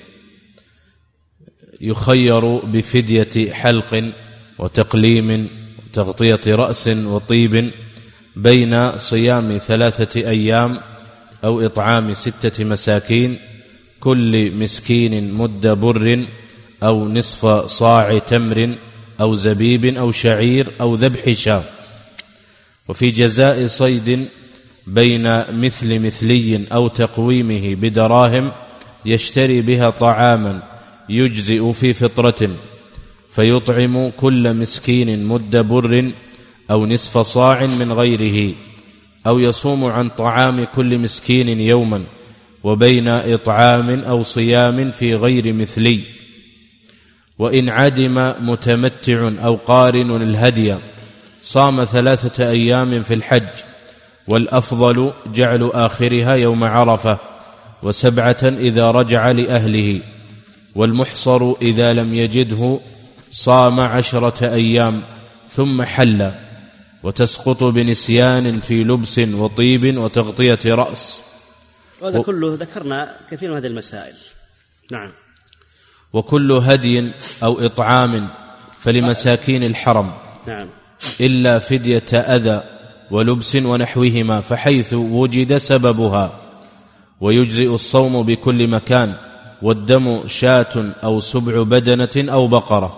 يخير بفدية حلق وتقليم وتغطية رأس وطيب بين صيام ثلاثة أيام أو إطعام ستة مساكين، كل مسكين مد بر أو نصف صاع تمر أو زبيب أو شعير أو ذبح شاة. وفي جزاء صيد بين مثل مثلي أو تقويمه بدراهم يشتري بها طعاما يجزئ في فطرة، فيطعم كل مسكين مد بر أو نصف صاع من غيره، أو يصوم عن طعام كل مسكين يوما، وبين إطعام أو صيام في غير مثلي. وإن عدم متمتع أو قارن الهدي صام ثلاثة أيام في الحج، والأفضل جعل آخرها يوم عرفة، وسبعة إذا رجع لأهله. والمحصر إذا لم يجده صام عشرة أيام ثم حل، وتسقط بنسيان في لبس وطيب وتغطية رأس. وهذا كله ذكرنا كثير من هذه المسائل. نعم. وكل هدي أو إطعام فلمساكين الحرم، نعم، إلا فدية أذى ولبس ونحوهما، فحيث وجد سببها. ويجزئ الصوم بكل مكان، والدم شاة أو سبع بدنة أو بقرة.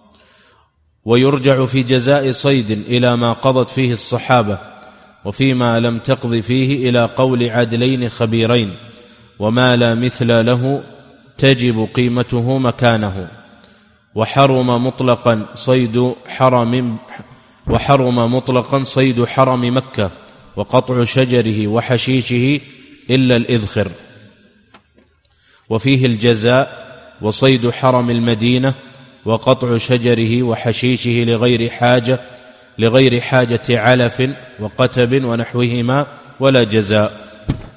ويرجع في جزاء صيد إلى ما قضت فيه الصحابة، وفيما لم تقض فيه إلى قول عدلين خبيرين، وما لا مثل له تجب قيمته مكانه. وحرم مطلقا صيد حرم وحرم مطلقا صيد حرم مكة وقطع شجره وحشيشه إلا الإذخر. وفيه الجزاء وصيد حرم المدينة وقطع شجره وحشيشه لغير حاجة لغير حاجة علف وقتب ونحوهما، ولا جزاء.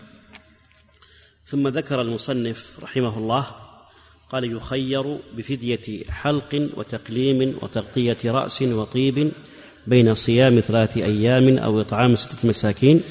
ثم ذكر المصنف رحمه الله قال: يخير بفدية حلق وتقليم وتغطية رأس وطيب بين صيام ثلاثة أيام أو إطعام ستة مساكين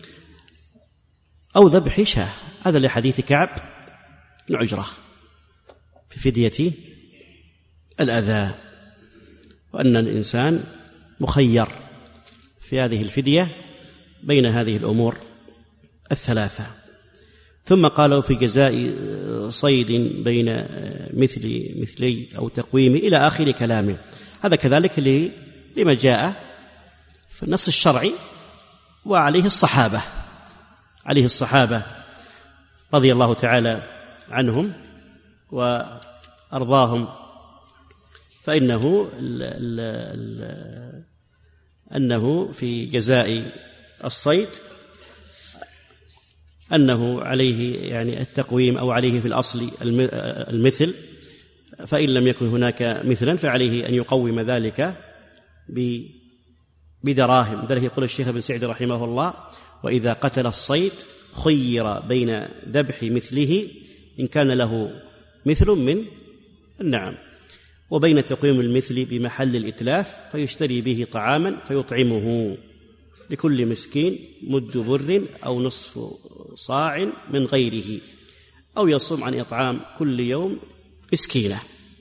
أو ذبح شاة. هذا لحديث كعب بن عجرة في فدية الأذى، وأن الإنسان مخير في هذه الفدية بين هذه الأمور الثلاثة. ثم قالوا في جزاء صيد بين مثل مثلي أو تقويم إلى آخر كلامه. هذا كذلك لما جاء في النص الشرعي وعليه الصحابة عليه الصحابة رضي الله تعالى عنهم وأرضاهم، فإنه ال ال ال أنه في جزاء الصيد أنه عليه يعني التقويم أو عليه في الأصل المثل، فإن لم يكن هناك مثلا فعليه أن يقوم ذلك بدراهم. ذلك يقول الشيخ ابن سعد رحمه الله: وإذا قتل الصيد خير بين ذبح مثله إن كان له مثل من النعم، وبين تقويم المثل بمحل الإتلاف فيشتري به طعاما فيطعمه لكل مسكين مد بر أو نصف صاع من غيره، أو يصوم عن إطعام كل يوم مسكينة.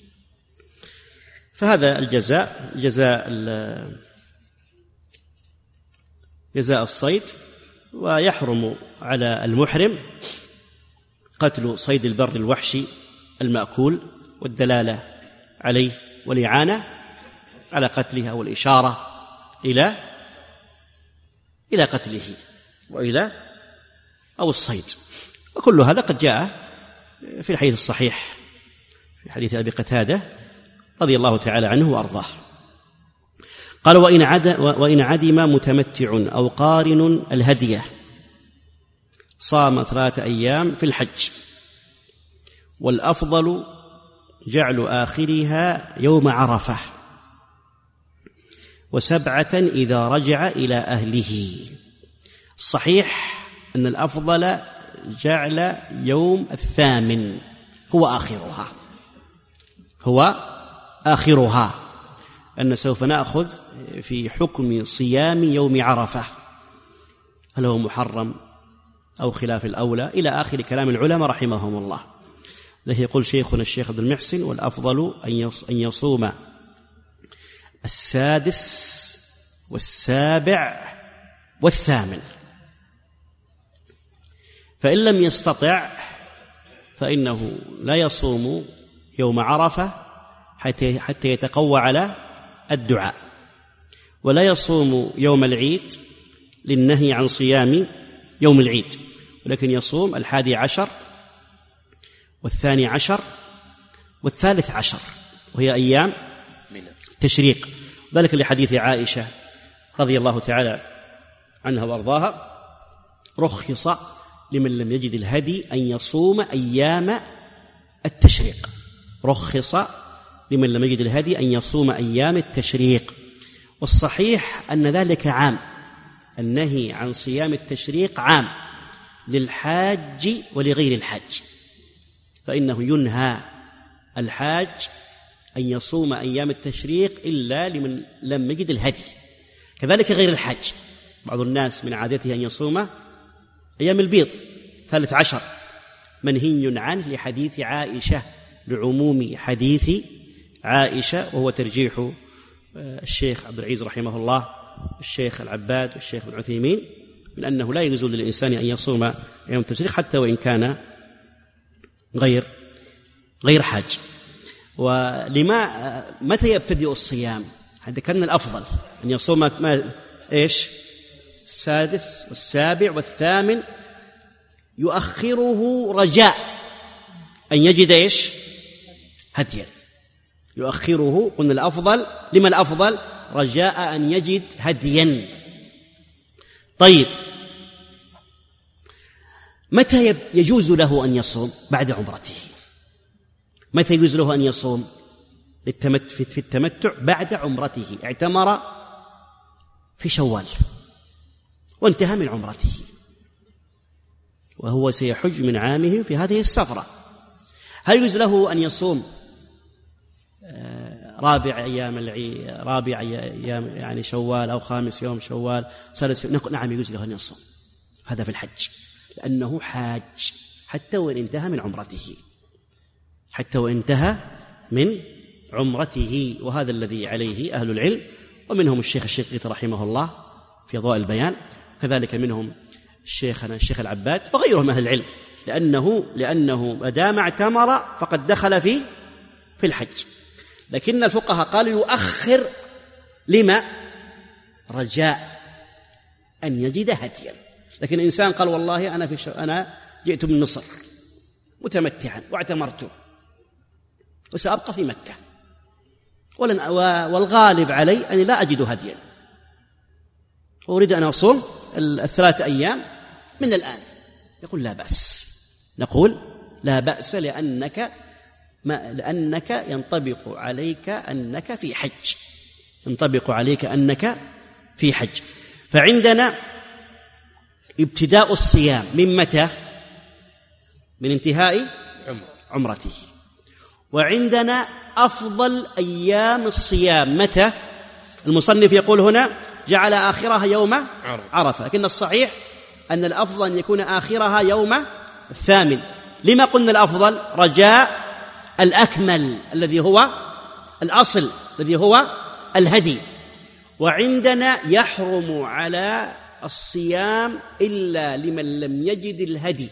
فهذا الجزاء جزاء جزاء الصيد. ويحرم على المحرم قتل صيد البر الوحشي المأكول والدلالة عليه والإعانة على قتله أو الإشارة إلى إلى قتله وإلى أو الصيد. وكل هذا قد جاء في الحديث الصحيح في حديث أبي قتادة رضي الله تعالى عنه وأرضاه. قال: وإن عد وإن عدم متمتع أو قارن الهدية صام ثلاثة أيام في الحج، والأفضل جعل آخرها يوم عرفة، وسبعة إذا رجع إلى أهله. الصحيح أن الأفضل جعل يوم الثامن هو آخرها هو آخرها أن سوف نأخذ في حكم صيام يوم عرفة، هل هو محرم أو خلاف الأولى إلى آخر كلام العلماء رحمهم الله. له يقول شيخنا الشيخ عبد المحسن: والأفضل أن يصوم السادس والسابع والثامن، فإن لم يستطع فإنه لا يصوم يوم عرفة حتى حتى يتقوى على الدعاء، ولا يصوم يوم العيد للنهي عن صيام يوم العيد، ولكن يصوم الحادي عشر والثاني عشر والثالث عشر، وهي أيام تشريق. ذلك لحديث عائشة رضي الله تعالى عنها وارضاها: رخص لمن لم يجد الهدي أن يصوم أيام التشريق. رخص لمن لم يجد الهدي أن يصوم أيام التشريق. والصحيح أن ذلك عام، النهي عن صيام التشريق عام للحاج ولغير الحاج، فإنه ينهى الحاج أن يصوم أيام التشريق إلا لمن لم يجد الهدي. كذلك غير الحاج، بعض الناس من عادته أن يصوم أيام البيض ثالث عشر، منهي عنه لحديث عائشة، لعموم حديث عائشة، وهو ترجيح الشيخ عبد العزيز رحمه الله، الشيخ العباد والشيخ ابن عثيمين، من أنه لا يجوز للإنسان أن يصوم يوم التشريق حتى وإن كان غير غير حاج. ولما متى يبتدئ الصيام؟ هذا كان الأفضل أن يصوم ما إيش السادس والسابع والثامن، يؤخره رجاء أن يجد إيش هديا، يؤخره. قلنا الأفضل، لما الأفضل؟ رجاء أن يجد هديا. طيب، متى يجوز له أن يصوم؟ بعد عمرته. متى يجوز له أن يصوم في التمتع؟ بعد عمرته. اعتمر في شوال وانتهى من عمرته، وهو سيحج من عامه في هذه السفرة. هل يجوز له أن يصوم رابع أيام العيد، رابع أيام يعني شوال، أو خامس يوم شوال، سادس يوم؟ نعم يجوز له أن يصوم، هذا في الحج، لأنه حاج حتى وإن انتهى من عمرته، حتى وإن انتهى من عمرته. وهذا الذي عليه أهل العلم، ومنهم الشيخ الشنقيطي رحمه الله في ضوء البيان، كذلك منهم شيخنا الشيخ العباد وغيرهم أهل العلم لأنه لأنه ما دام اعتمر فقد دخل في في الحج. لكن الفقهاء قالوا يؤخر لما؟ رجاء أن يجد هديا. لكن الإنسان قال والله أنا في أنا جئت من مصر متمتعا واعتمرت وسأبقى في مكة ولن والغالب علي أني لا أجد هديا وأريد أن أصوم الثلاثة أيام من الآن. يقول لا بأس، نقول لا بأس لأنك ما لأنك ينطبق عليك أنك في حج، ينطبق عليك أنك في حج. فعندنا ابتداء الصيام من متى؟ من انتهاء عمرته. وعندنا أفضل أيام الصيام متى؟ المصنف يقول هنا جعل آخرها يوم عرفة، لكن الصحيح أن الأفضل أن يكون آخرها يوم الثامن. لما قلنا الأفضل؟ رجاء الأكمل الذي هو الأصل الذي هو الهدي. وعندنا يحرم على الصيام إلا لمن لم يجد الهدي،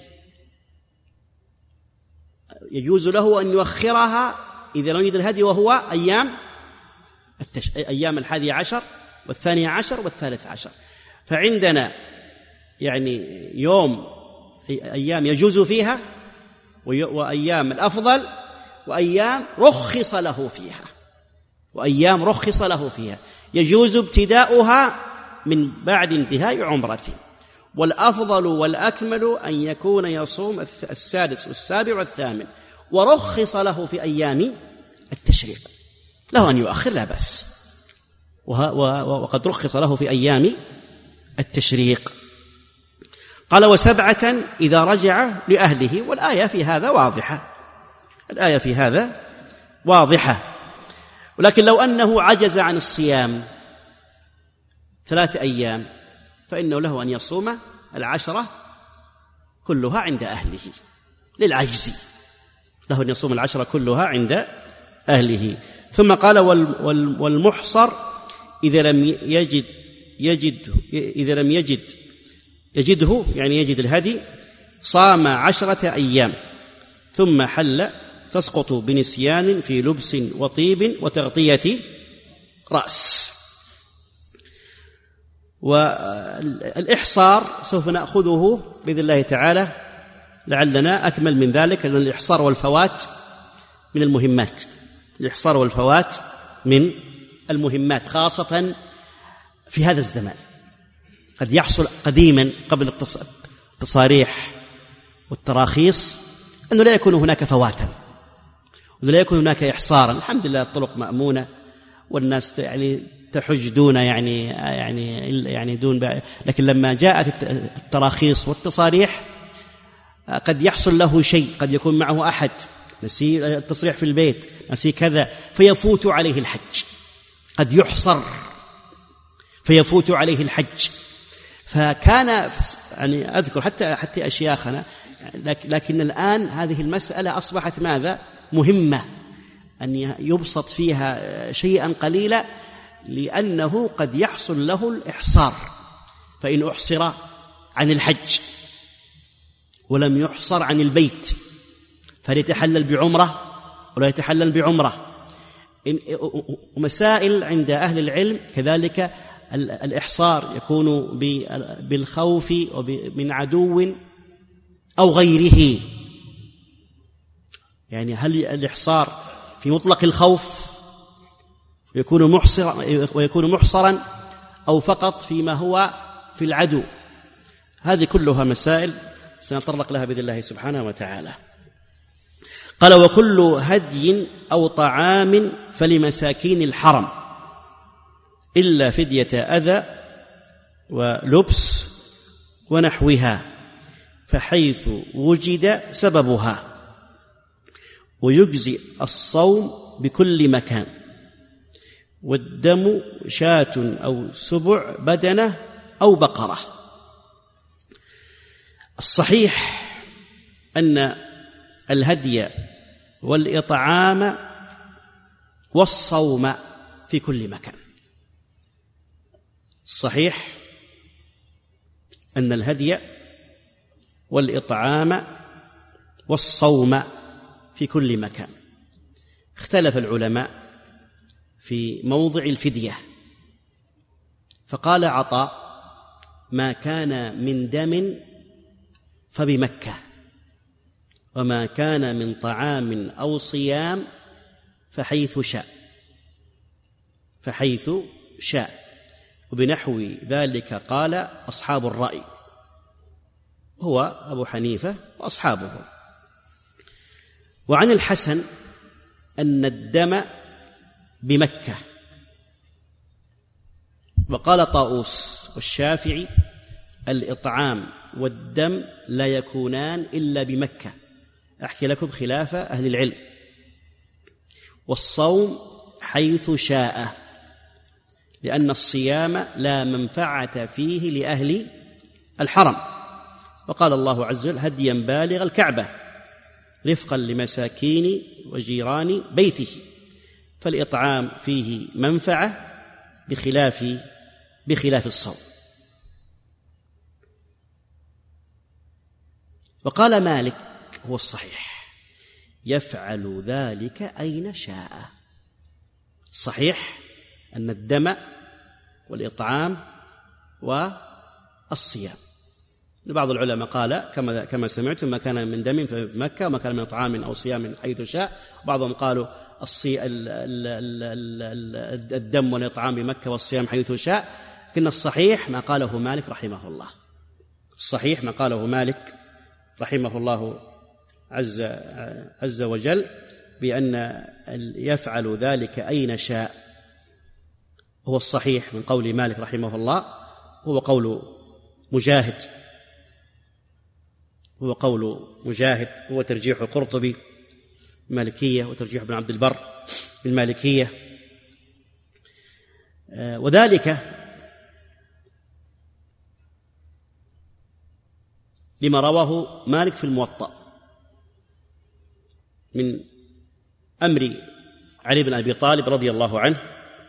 يجوز له أن يؤخرها إذا لم يجد الهدي، وهو أيام التش... أيام الحادي عشر والثاني عشر والثالث عشر. فعندنا يعني يوم أيام يجوز فيها، وأيام الأفضل، وأيام رخص له فيها، وأيام رخص له فيها يجوز ابتداؤها من بعد انتهاء عمرته. والأفضل والأكمل أن يكون يصوم السادس والسابع والثامن، ورخص له في أيام التشريق، له أن يؤخر لا بأس، وقد رخص له في أيام التشريق. قال وسبعة إذا رجع لأهله، والآية في هذا واضحة، الآية في هذا واضحة. ولكن لو أنه عجز عن الصيام ثلاثة أيام فإنه له أن يصوم العشرة كلها عند أهله للعجز، له أن يصوم العشرة كلها عند أهله. ثم قال والمحصر إذا لم يجد يجد إذا لم يجد يجده يعني يجد الهدي صام عشرة أيام ثم حل، تسقط بنسيان في لبس وطيب وتغطية رأس. والإحصار سوف نأخذه بإذن الله تعالى لعلنا أكمل من ذلك، لأن الإحصار والفوات من المهمات، الإحصار والفوات من المهمات خاصة في هذا الزمان. قد يحصل قديما قبل التصاريح والتراخيص أنه لا يكون هناك فواتا ولا يكون هناك إحصارا. الحمد لله الطرق مأمونة والناس يعني تحج دون يعني يعني يعني دون بقى. لكن لما جاءت التراخيص والتصاريح قد يحصل له شيء، قد يكون معه أحد نسي التصريح في البيت، نسي كذا، فيفوت عليه الحج، قد يحصر فيفوت عليه الحج. فكان يعني أذكر حتى حتى أشياخنا، لكن الآن هذه المسألة أصبحت ماذا؟ مهمة، أن يبسط فيها شيئا قليلا، لأنه قد يحصل له الإحصار. فإن أحصر عن الحج ولم يحصر عن البيت فليتحلل بعمرة ولا يتحلل بعمرة. ومسائل عند أهل العلم كذلك، الإحصار يكون بالخوف من عدو أو غيره، يعني هل الإحصار في مطلق الخوف ويكون محصرا ويكون محصرا أو فقط فيما هو في العدو؟ هذه كلها مسائل سنتطرق لها بإذن الله سبحانه وتعالى. قال وكل هدي أو طعام فلمساكين الحرم إلا فدية أذى ولبس ونحوها، فحيث وجد سببها، ويجزي الصوم بكل مكان، والدم شاة أو سبع بدنة أو بقرة. الصحيح أن الهدي والإطعام والصوم في كل مكان. الصحيح أن الهدي والإطعام والصوم في كل مكان. اختلف العلماء في موضع الفدية، فقال عطاء: ما كان من دم فبمكة، وما كان من طعام أو صيام فحيث شاء فحيث شاء وبنحو ذلك قال أصحاب الرأي، هو أبو حنيفة وأصحابه. وعن الحسن أن الدم بمكة، وقال طاووس والشافعي: الإطعام والدم لا يكونان إلا بمكة. أحكي لكم خلاف أهل العلم. والصوم حيث شاء، لأن الصيام لا منفعة فيه لأهل الحرم، وقال الله عز وجل: هديا بالغ الكعبة رفقا لمساكين وجيران بيته، فالإطعام فيه منفعة بخلاف بخلاف الصوم. وقال مالك: هو الصحيح، يفعل ذلك أين شاء. الصحيح أن الدم والإطعام والصيام. بعض العلماء قال كما كما سمعتم: ما كان من دم في مكة، وما كان من طعام أو صيام حيث شاء. بعضهم قالوا الصي... الدم والإطعام بمكة والصيام حيث شاء. لكن الصحيح ما قاله مالك رحمه الله، الصحيح ما قاله مالك رحمه الله عز عز وجل، بأن يفعل ذلك أين شاء. هو الصحيح من قول مالك رحمه الله، هو قول مجاهد هو قول مجاهد هو ترجيح القرطبي المالكية، وترجيح ابن عبد البر بالمالكية. وذلك لما رواه مالك في الموطأ من أمر علي بن أبي طالب رضي الله عنه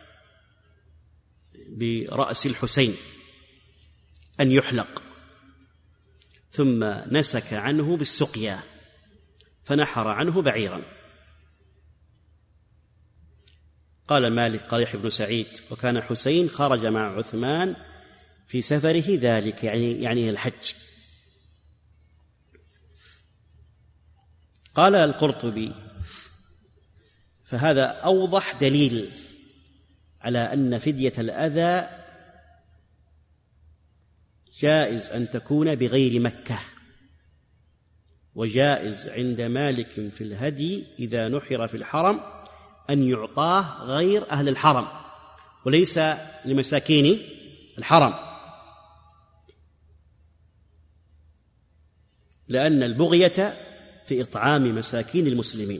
برأس الحسين أن يحلق، ثم نسك عنه بالسقيا فنحر عنه بعيرا. قال مالك: قال يحيى بن سعيد: وكان حسين خرج مع عثمان في سفره ذلك، يعني يعني الحج. قال القرطبي: فهذا أوضح دليل على أن فدية الأذى جائز أن تكون بغير مكة، وجائز عند مالك في الهدي إذا نحر في الحرم أن يعطاه غير أهل الحرم وليس لمساكين الحرم، لأن البغية في إطعام مساكين المسلمين.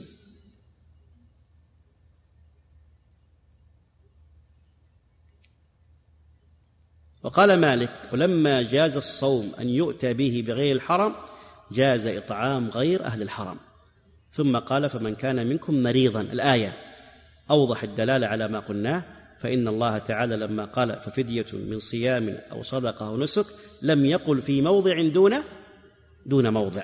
وقال مالك: ولما جاز الصوم أن يؤتى به بغير الحرم جاز إطعام غير أهل الحرم. ثم قال: فمن كان منكم مريضا، الآية أوضح الدلالة على ما قلناه، فإن الله تعالى لما قال ففدية من صيام أو صدقة أو نسك لم يقل في موضع دون دون موضع.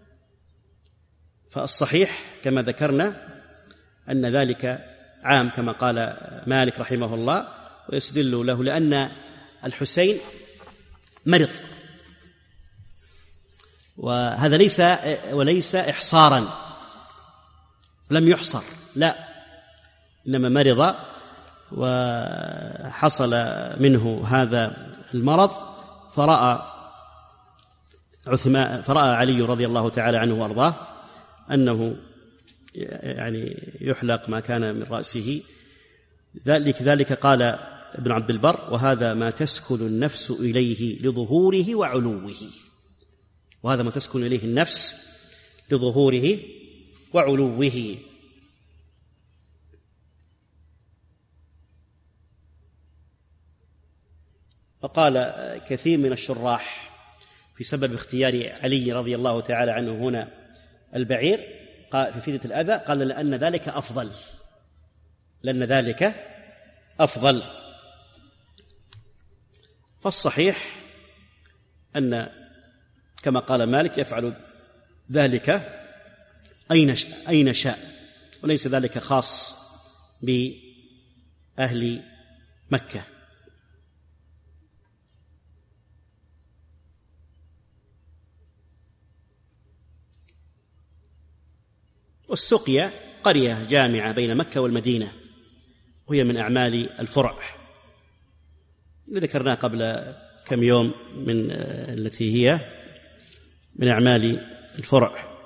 فالصحيح كما ذكرنا أن ذلك عام كما قال مالك رحمه الله، ويستدل له لأن الحسين مرض، وهذا ليس وليس إحصارا، لم يحصر، لا، إنما مرض وحصل منه هذا المرض، فرأى عثمان فرأى علي رضي الله تعالى عنه وأرضاه أنه يعني يحلق ما كان من رأسه. ذلك ذلك قال ابن عبد البر: وهذا ما تسكن النفس إليه لظهوره وعلوه. وهذا ما تسكن إليه النفس لظهوره وعلوه. وقال كثير من الشراح في سبب اختيار علي رضي الله تعالى عنه هنا البعير قال في فدية الأذى، قال لأن ذلك أفضل لأن ذلك أفضل. فالصحيح أن كما قال مالك يفعل ذلك أين أين شاء، وليس ذلك خاص بأهل مكة. والسقيا قرية جامعة بين مكة والمدينة، وهي من أعمال الفرع اللي ذكرناها قبل كم يوم، من التي هي من أعمال الفرع.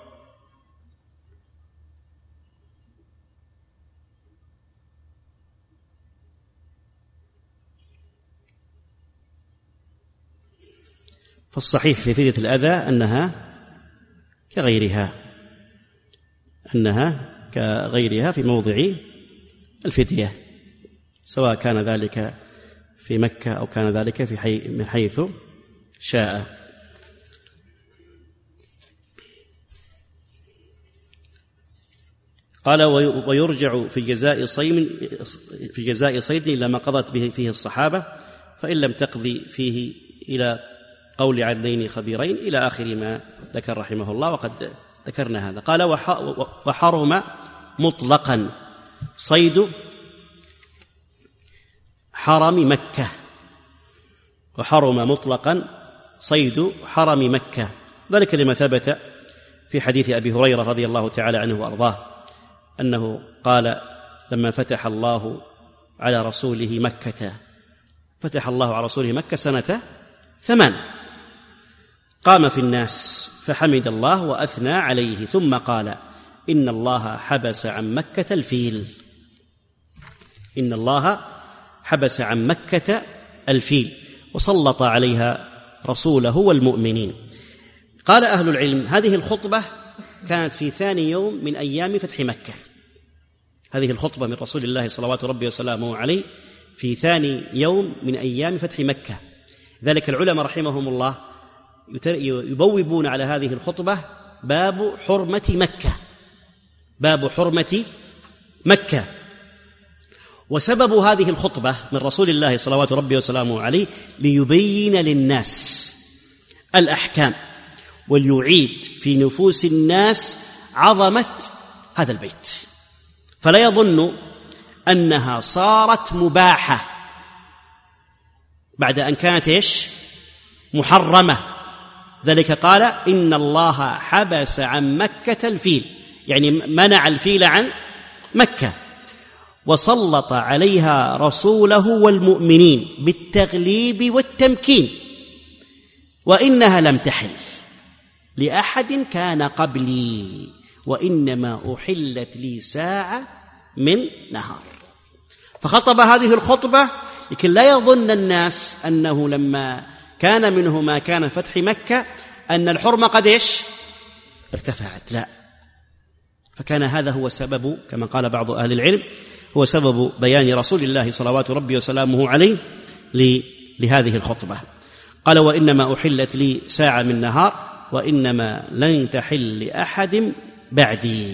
فالصحيح في فدية الأذى أنها كغيرها أنها كغيرها في موضع الفدية، سواء كان ذلك في مكة أو كان ذلك في حي من حيث شاء. قال ويرجع في جزاء صيم في جزاء صيد إلى ما قضت به فيه الصحابة، فإن لم تقضي فيه إلى قول عدلين خبيرين إلى آخر ما ذكر رحمه الله، وقد ذكرنا هذا. قال وحرم مطلقا صيد حرم مكة، وحرم مطلقا صيد حرم مكة، ذلك لما ثبت في حديث أبي هريرة رضي الله تعالى عنه وأرضاه أنه قال لما فتح الله على رسوله مكة، فتح الله على رسوله مكة سنة ثمان، قام في الناس فحمد الله وأثنى عليه، ثم قال إن الله حبس عن مكة الفيل، إن الله حبس عن مكة الفيل وسلط عليها رسوله والمؤمنين. قال أهل العلم هذه الخطبة كانت في ثاني يوم من أيام فتح مكة، هذه الخطبة من رسول الله صلوات ربي وسلامه عليه في ثاني يوم من أيام فتح مكة. ذلك العلماء رحمهم الله يبوبون على هذه الخطبة باب حرمة مكة، باب حرمة مكة. وسبب هذه الخطبة من رسول الله صلوات ربي وسلامه عليه ليبين للناس الأحكام وليعيد في نفوس الناس عظمة هذا البيت، فلا يظن أنها صارت مباحة بعد أن كانت إيش؟ محرمة. ذلك قال إن الله حبس عن مكة الفيل، يعني منع الفيل عن مكة، وسلط عليها رسوله والمؤمنين بالتغليب والتمكين، وإنها لم تحل لأحد كان قبلي، وإنما أحلت لي ساعة من نهار. فخطب هذه الخطبة لكي لا يظن الناس أنه لما كان منه ما كان فتح مكة أن الحرمة قد إيش؟ ارتفعت، لا، فكان هذا هو سبب كما قال بعض أهل العلم هو سبب بيان رسول الله صلوات ربي وسلامه عليه لهذه الخطبة. قال وإنما أحلت لي ساعة من نهار وإنما لن تحل لأحد بعدي.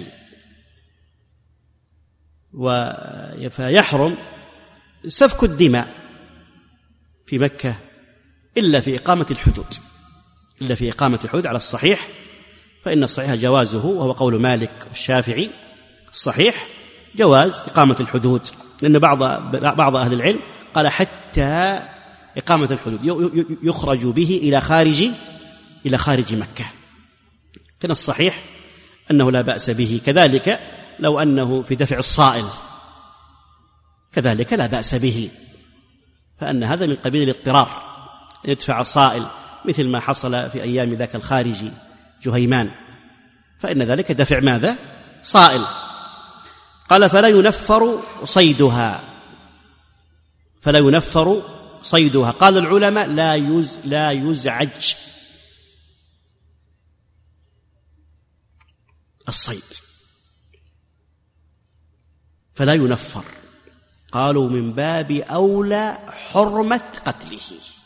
فيحرم سفك الدماء في مكة إلا في إقامة الحدود، إلا في إقامة الحدود على الصحيح، فإن الصحيح جوازه، وهو قول مالك والشافعي، الصحيح جواز إقامة الحدود، لأن بعض بعض أهل العلم قال حتى إقامة الحدود يخرج به إلى خارج إلى خارج مكة، كان الصحيح أنه لا بأس به. كذلك لو أنه في دفع الصائل كذلك لا بأس به، فأن هذا من قبيل الاضطرار، يدفع صائل مثل ما حصل في أيام ذاك الخارجي جهيمان، فإن ذلك دفع ماذا؟ صائل. قال فلا ينفر صيدها، فلا ينفر صيدها. قال العلماء لا يز لا يزعج الصيد، فلا ينفر، قالوا من باب أولى حرمة قتله،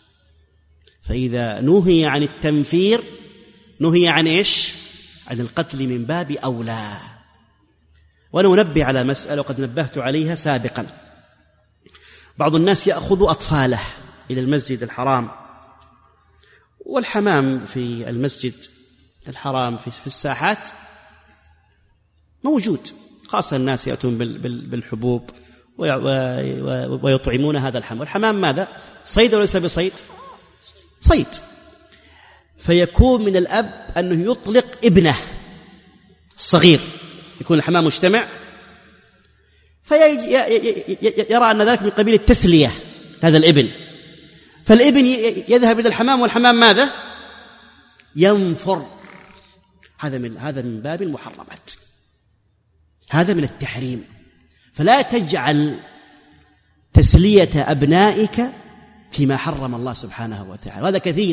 فإذا نهي عن التنفير نهي عن إيش؟ عن القتل من باب أولى. وأنا أنبه على مسألة وقد نبهت عليها سابقا، بعض الناس يأخذ أطفاله إلى المسجد الحرام، والحمام في المسجد الحرام في الساحات موجود، خاصة الناس يأتون بالحبوب ويطعمون هذا الحمام. والحمام ماذا؟ صيد وليس بصيد؟ صيد. فيكون من الأب أنه يطلق ابنه الصغير، يكون الحمام مجتمع، فيرى أن ذلك من قبيل التسلية هذا الابن، فالابن يذهب إلى الحمام والحمام ماذا؟ ينفر. هذا من هذا من باب المحرمات، هذا من التحريم. فلا تجعل تسلية أبنائك فيما حرم الله سبحانه وتعالى. هذا كثير،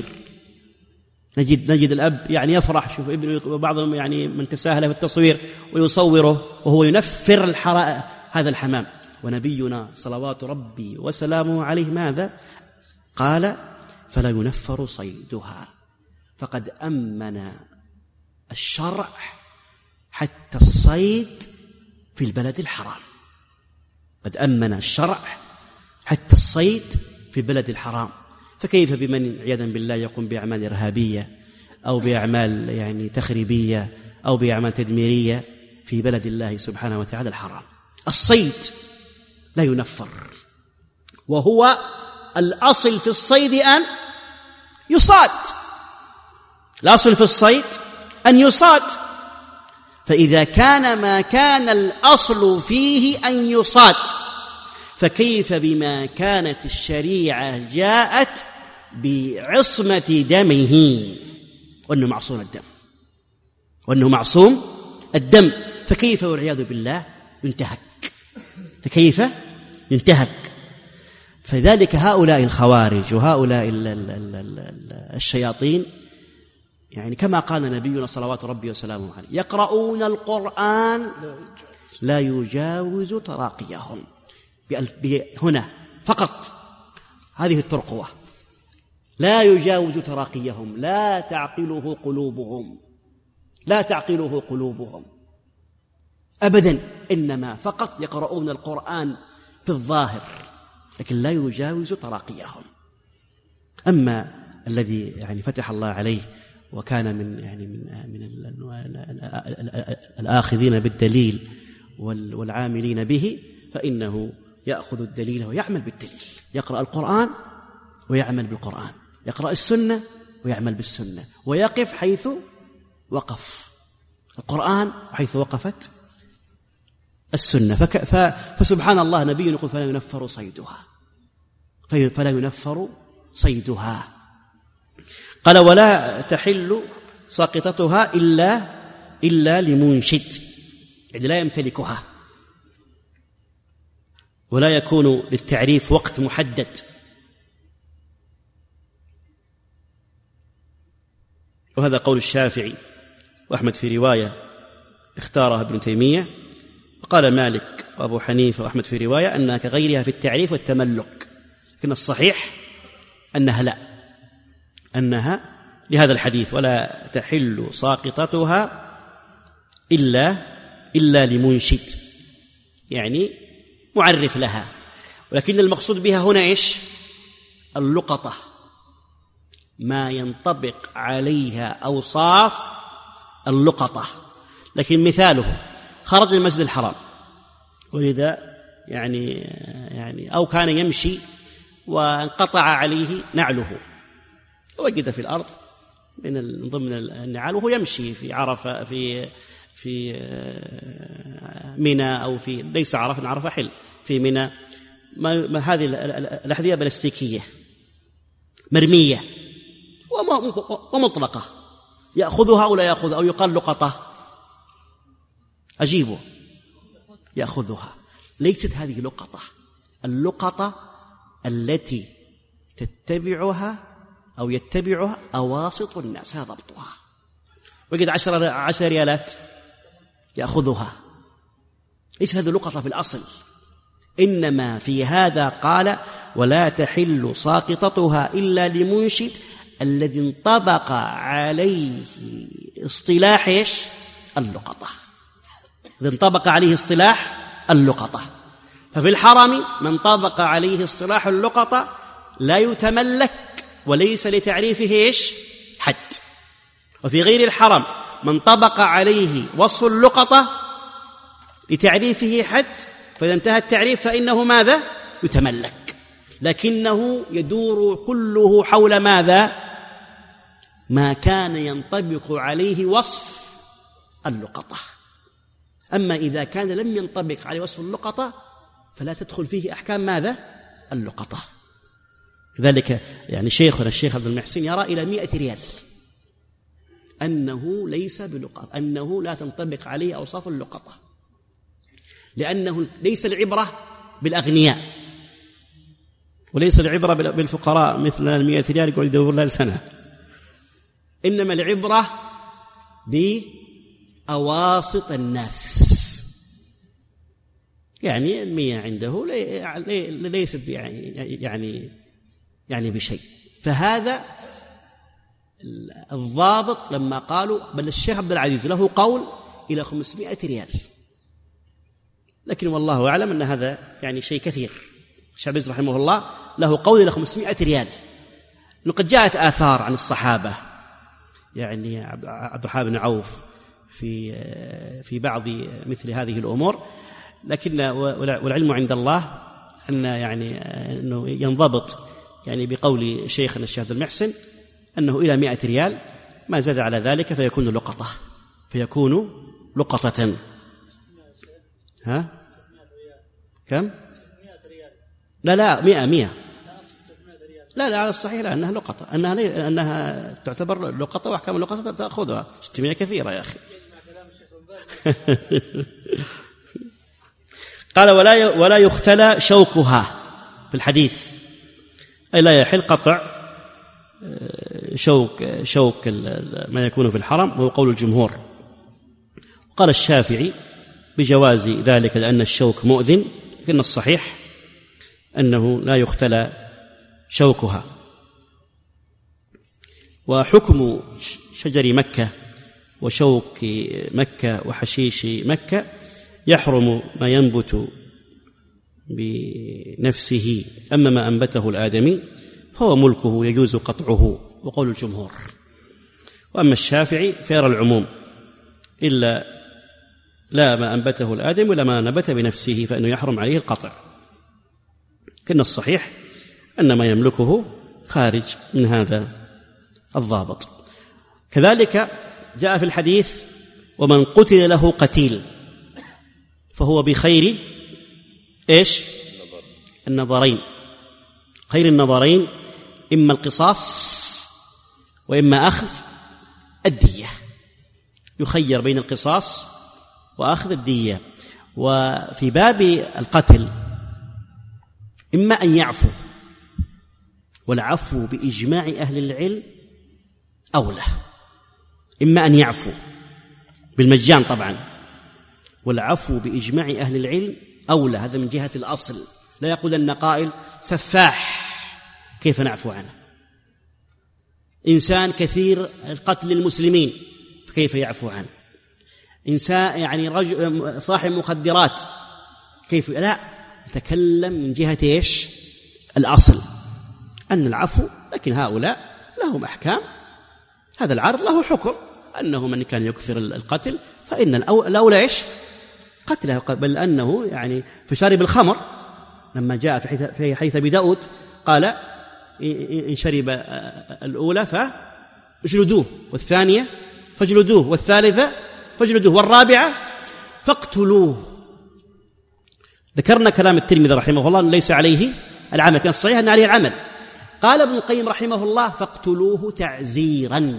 نجد نجد الأب يعني يفرح، شوف ابنه، وبعضهم يعني من تساهل في التصوير ويصوره وهو ينفر الحرا هذا الحمام. ونبينا صلوات ربي وسلامه عليه ماذا قال؟ فلا ينفر صيدها. فقد أمن الشرع حتى الصيد في البلد الحرام، قد أمن الشرع حتى الصيد في البلد الحرام. فكيف بمن عياذا بالله يقوم بأعمال إرهابية أو بأعمال يعني تخريبية أو بأعمال تدميرية في بلد الله سبحانه وتعالى الحرام؟ الصيد لا ينفر، وهو الأصل في الصيد أن يصاد، الأصل في الصيد أن يصاد. فإذا كان ما كان الأصل فيه أن يصاد، فكيف بما كانت الشريعة جاءت بعصمة دمه، وأنه معصوم الدم، وأنه معصوم الدم، فكيف والعياذ بالله ينتهك، فكيف ينتهك. فذلك هؤلاء الخوارج وهؤلاء الشياطين يعني كما قال نبينا صلوات ربي وسلامه عليه: يقرؤون القرآن لا يجاوز تراقيهم. هنا فقط هذه الترقوة، لا يجاوز تراقيهم، لا تعقله قلوبهم، لا تعقله قلوبهم أبدا، إنما فقط يقرؤون القرآن في الظاهر لكن لا يجاوز تراقيهم. أما الذي يعني فتح الله عليه وكان من يعني من من الآخذين بالدليل والعاملين به، فإنه يأخذ الدليل ويعمل بالدليل، يقرأ القرآن ويعمل بالقرآن، يقرأ السنة ويعمل بالسنة، ويقف حيث وقف القرآن حيث وقفت السنة. فك فسبحان الله، نبي يقول: فلا ينفر صيدها، فلا ينفر صيدها. قال: ولا تحل ساقطتها إلا إلا لمنشد، يعني لا يمتلكها، ولا يكون للتعريف وقت محدد. وهذا قول الشافعي وأحمد في رواية اختارها ابن تيمية، وقال مالك وأبو حنيفة وأحمد في رواية أنها كغيرها في التعريف والتملك، لكن الصحيح أنها لا، أنها لهذا الحديث: ولا تحل ساقطتها إلا إلا لمنشد، يعني معرف لها. ولكن المقصود بها هنا إيش؟ اللقطة، ما ينطبق عليها أوصاف اللقطة. لكن مثاله: خرج من المسجد الحرام ولذا يعني يعني أو كان يمشي وانقطع عليه نعله، وجد في الأرض من ضمن النعال وهو يمشي في عرفة في في منى أو في ليس عرفة، عرفة حل في منى، ما هذه الأحذية بلاستيكية مرمية ومطلقة، يأخذها أو لا يأخذها، أو يقال لقطة، أجيبه يأخذها. ليست هذه لقطة، اللقطة التي تتبعها أو يتبعها أواسط الناس، هذا ضبطها. وجد عشر, عشر ريالات يأخذها، ليس هذه لقطة في الأصل، إنما في هذا قال: ولا تحل ساقطتها إلا لمنشد الذي انطبق عليه اصطلاح إيش؟ اللقطة، إذا انطبق عليه اصطلاح اللقطة. ففي الحرم من انطبق عليه اصطلاح اللقطة لا يتملك وليس لتعريفه إيش؟ حد. وفي غير الحرم من انطبق عليه وصف اللقطة لتعريفه حد، فإذا انتهى التعريف فإنه ماذا؟ يتملك، لكنه يدور كله حول ماذا؟ ما كان ينطبق عليه وصف اللقطة. أما إذا كان لم ينطبق عليه وصف اللقطة فلا تدخل فيه أحكام ماذا؟ اللقطة. لذلك يعني شيخنا الشيخ عبد المحسن يرى إلى مئة ريال أنه ليس بلقطة، أنه لا تنطبق عليه أوصاف اللقطة، لأنه ليس العبرة بالأغنياء وليس العبرة بالفقراء مثل المئة ريال يقعد يدور لها سنة، إنما العبرة بأواسط الناس. يعني المية عنده ليست يعني يعني بشيء. فهذا الضابط لما قالوا بل الشيخ عبد العزيز له قول إلى خمسمائة ريال، لكن والله أعلم أن هذا يعني شيء كثير. الشيخ عبد العزيز رحمه الله له قول إلى خمسمائة ريال. لقد جاءت آثار عن الصحابة، يعني عبد الرحمن بن عوف في في بعض مثل هذه الأمور، لكن والعلم عند الله أن يعني أنه ينضبط يعني بقول شيخنا الشيخ عبد المحسن أنه إلى مئة ريال، ما زاد على ذلك فيكون لقطة فيكون لقطة. ها كم؟ لا لا مئة مئة لا لا على الصحيح لا أنها لقطة، أنها لي... أنها تعتبر لقطة وأحكام اللقطة تأخذها. ستمائة كثيرة يا أخي. قال ولا ولا يختلى شوكها في الحديث، أي لا يحل قطع شوك شوك ما يكون في الحرم، وهو قول الجمهور. قال الشافعي بجواز ذلك لأن الشوك مؤذن، لكن الصحيح أنه لا يختلى شوكها. وحكم شجر مكة وشوك مكة وحشيش مكة يحرم ما ينبت بنفسه، أما ما أنبته الآدمي فهو ملكه يجوز قطعه، وقول الجمهور. وأما الشافعي فيرى العموم إلا لا ما أنبته الآدم ولا ما نبت بنفسه فإنه يحرم عليه القطع، لكن الصحيح أن ما يملكه خارج من هذا الضابط. كذلك جاء في الحديث ومن قتل له قتيل فهو بخير إيش؟ النظرين، خير النظرين إما القصاص وإما أخذ الدية، يخير بين القصاص وأخذ الدية. وفي باب القتل إما أن يعفو، والعفو بإجماع أهل العلم أولى، إما أن يعفو بالمجان طبعا، والعفو بإجماع أهل العلم أولى. هذا من جهة الأصل، لا يقول أن قائل سفاح كيف نعفو عنه، إنسان كثير القتل للمسلمين كيف يعفو عنه، إنسان يعني رجل صاحب مخدرات كيف، لا، يتكلم من جهة إيش؟ الأصل أن العفو، لكن هؤلاء لهم أحكام. هذا العرض له حكم أنه من كان يكثر القتل فإن الأولى إيش؟ قتله، بل أنه يعني في شارب الخمر لما جاء في حديث أبي داود قال إن شرب الأولى فاجلدوه، والثانية فاجلدوه، والثالثة فاجلدوه، والرابعة فاقتلوه. ذكرنا كلام الترمذي رحمه الله أن ليس عليه العمل، كان الصحيح أن عليه العمل. قال ابن القيم رحمه الله فاقتلوه تعزيرا،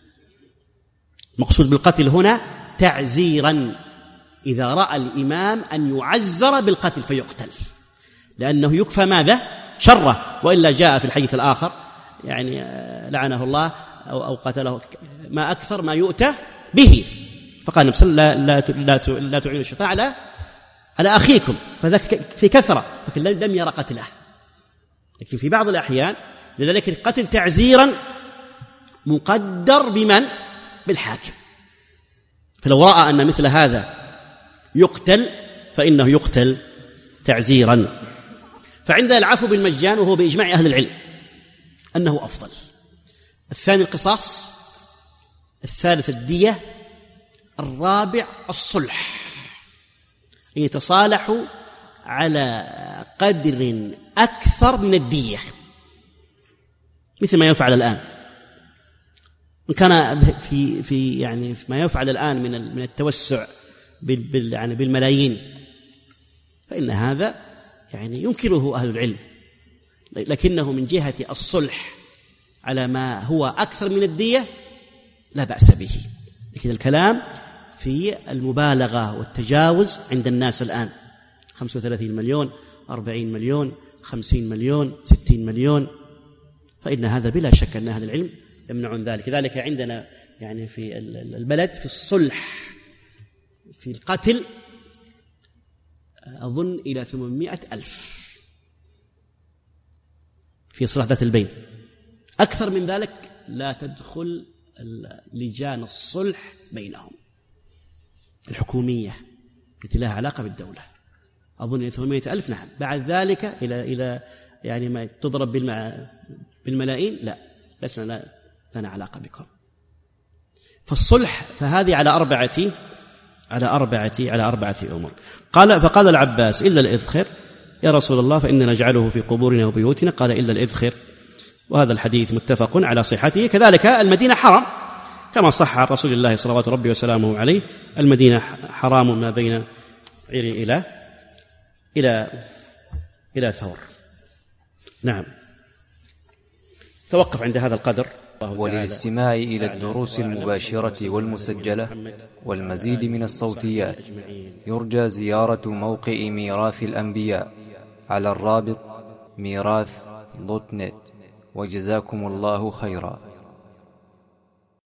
مقصود بالقتل هنا تعزيرا، إذا رأى الإمام أن يعزر بالقتل فيقتل، لأنه يكفى ماذا؟ شره. وإلا جاء في الحديث الآخر يعني لعنه الله أو قتله ما أكثر ما يؤتى به، فقال النبي صلى الله عليه وسلم لا, لا, لا تعينوا الشيطان على على أخيكم، فذاك في كثرة، فكن لم يرى قتله. لكن في بعض الأحيان لذلك القتل تعزيرا مقدر بمن؟ بالحاكم. فلو رأى أن مثل هذا يقتل فإنه يقتل تعزيرا. فعند العفو بالمجان وهو بإجماع أهل العلم أنه أفضل. الثاني القصاص، الثالث الدية، الرابع الصلح. يتصالحوا على قدر أكثر من الدية، مثل ما يفعل الآن. إن كان في في يعني ما يفعل الآن من من التوسع بال يعني بالملايين، فإن هذا يعني ينكره أهل العلم، لكنه من جهة الصلح على ما هو أكثر من الدية لا بأس به. لكن الكلام في المبالغة والتجاوز عند الناس الآن، خمسة وثلاثين مليون، أربعين مليون، خمسين مليون، ستين مليون، فإن هذا بلا شك أن أهل العلم يمنعون ذلك. ذلك عندنا يعني في البلد في الصلح في القتل أظن إلى ثمانمائة ألف في صلاح ذات البين. أكثر من ذلك لا تدخل لجان الصلح بينهم الحكومية التي لها علاقة بالدولة، أظن إلى ثمانمائة ألف. نعم. بعد ذلك إلى إلى يعني ما تضرب بالملايين لا، لسنا لا لنا علاقة بكم. فالصلح فهذه على أربعة على أربعة على أربعة أمور. قال فقال العباس إلا الإذخر يا رسول الله فإننا نجعله في قبورنا وبيوتنا. قال إلا الإذخر، وهذا الحديث متفق على صحته. كذلك المدينة حرام كما صح عن رسول الله صلوات ربي وسلامه عليه، المدينة حرام ما بين عيري إلى إلى إلى ثور. نعم. توقف عند هذا القدر. وللاستماع إلى الدروس المباشرة والمسجلة والمزيد من الصوتيات يرجى زيارة موقع ميراث الأنبياء على الرابط ميراث دوت نت. وجزاكم الله خيرا.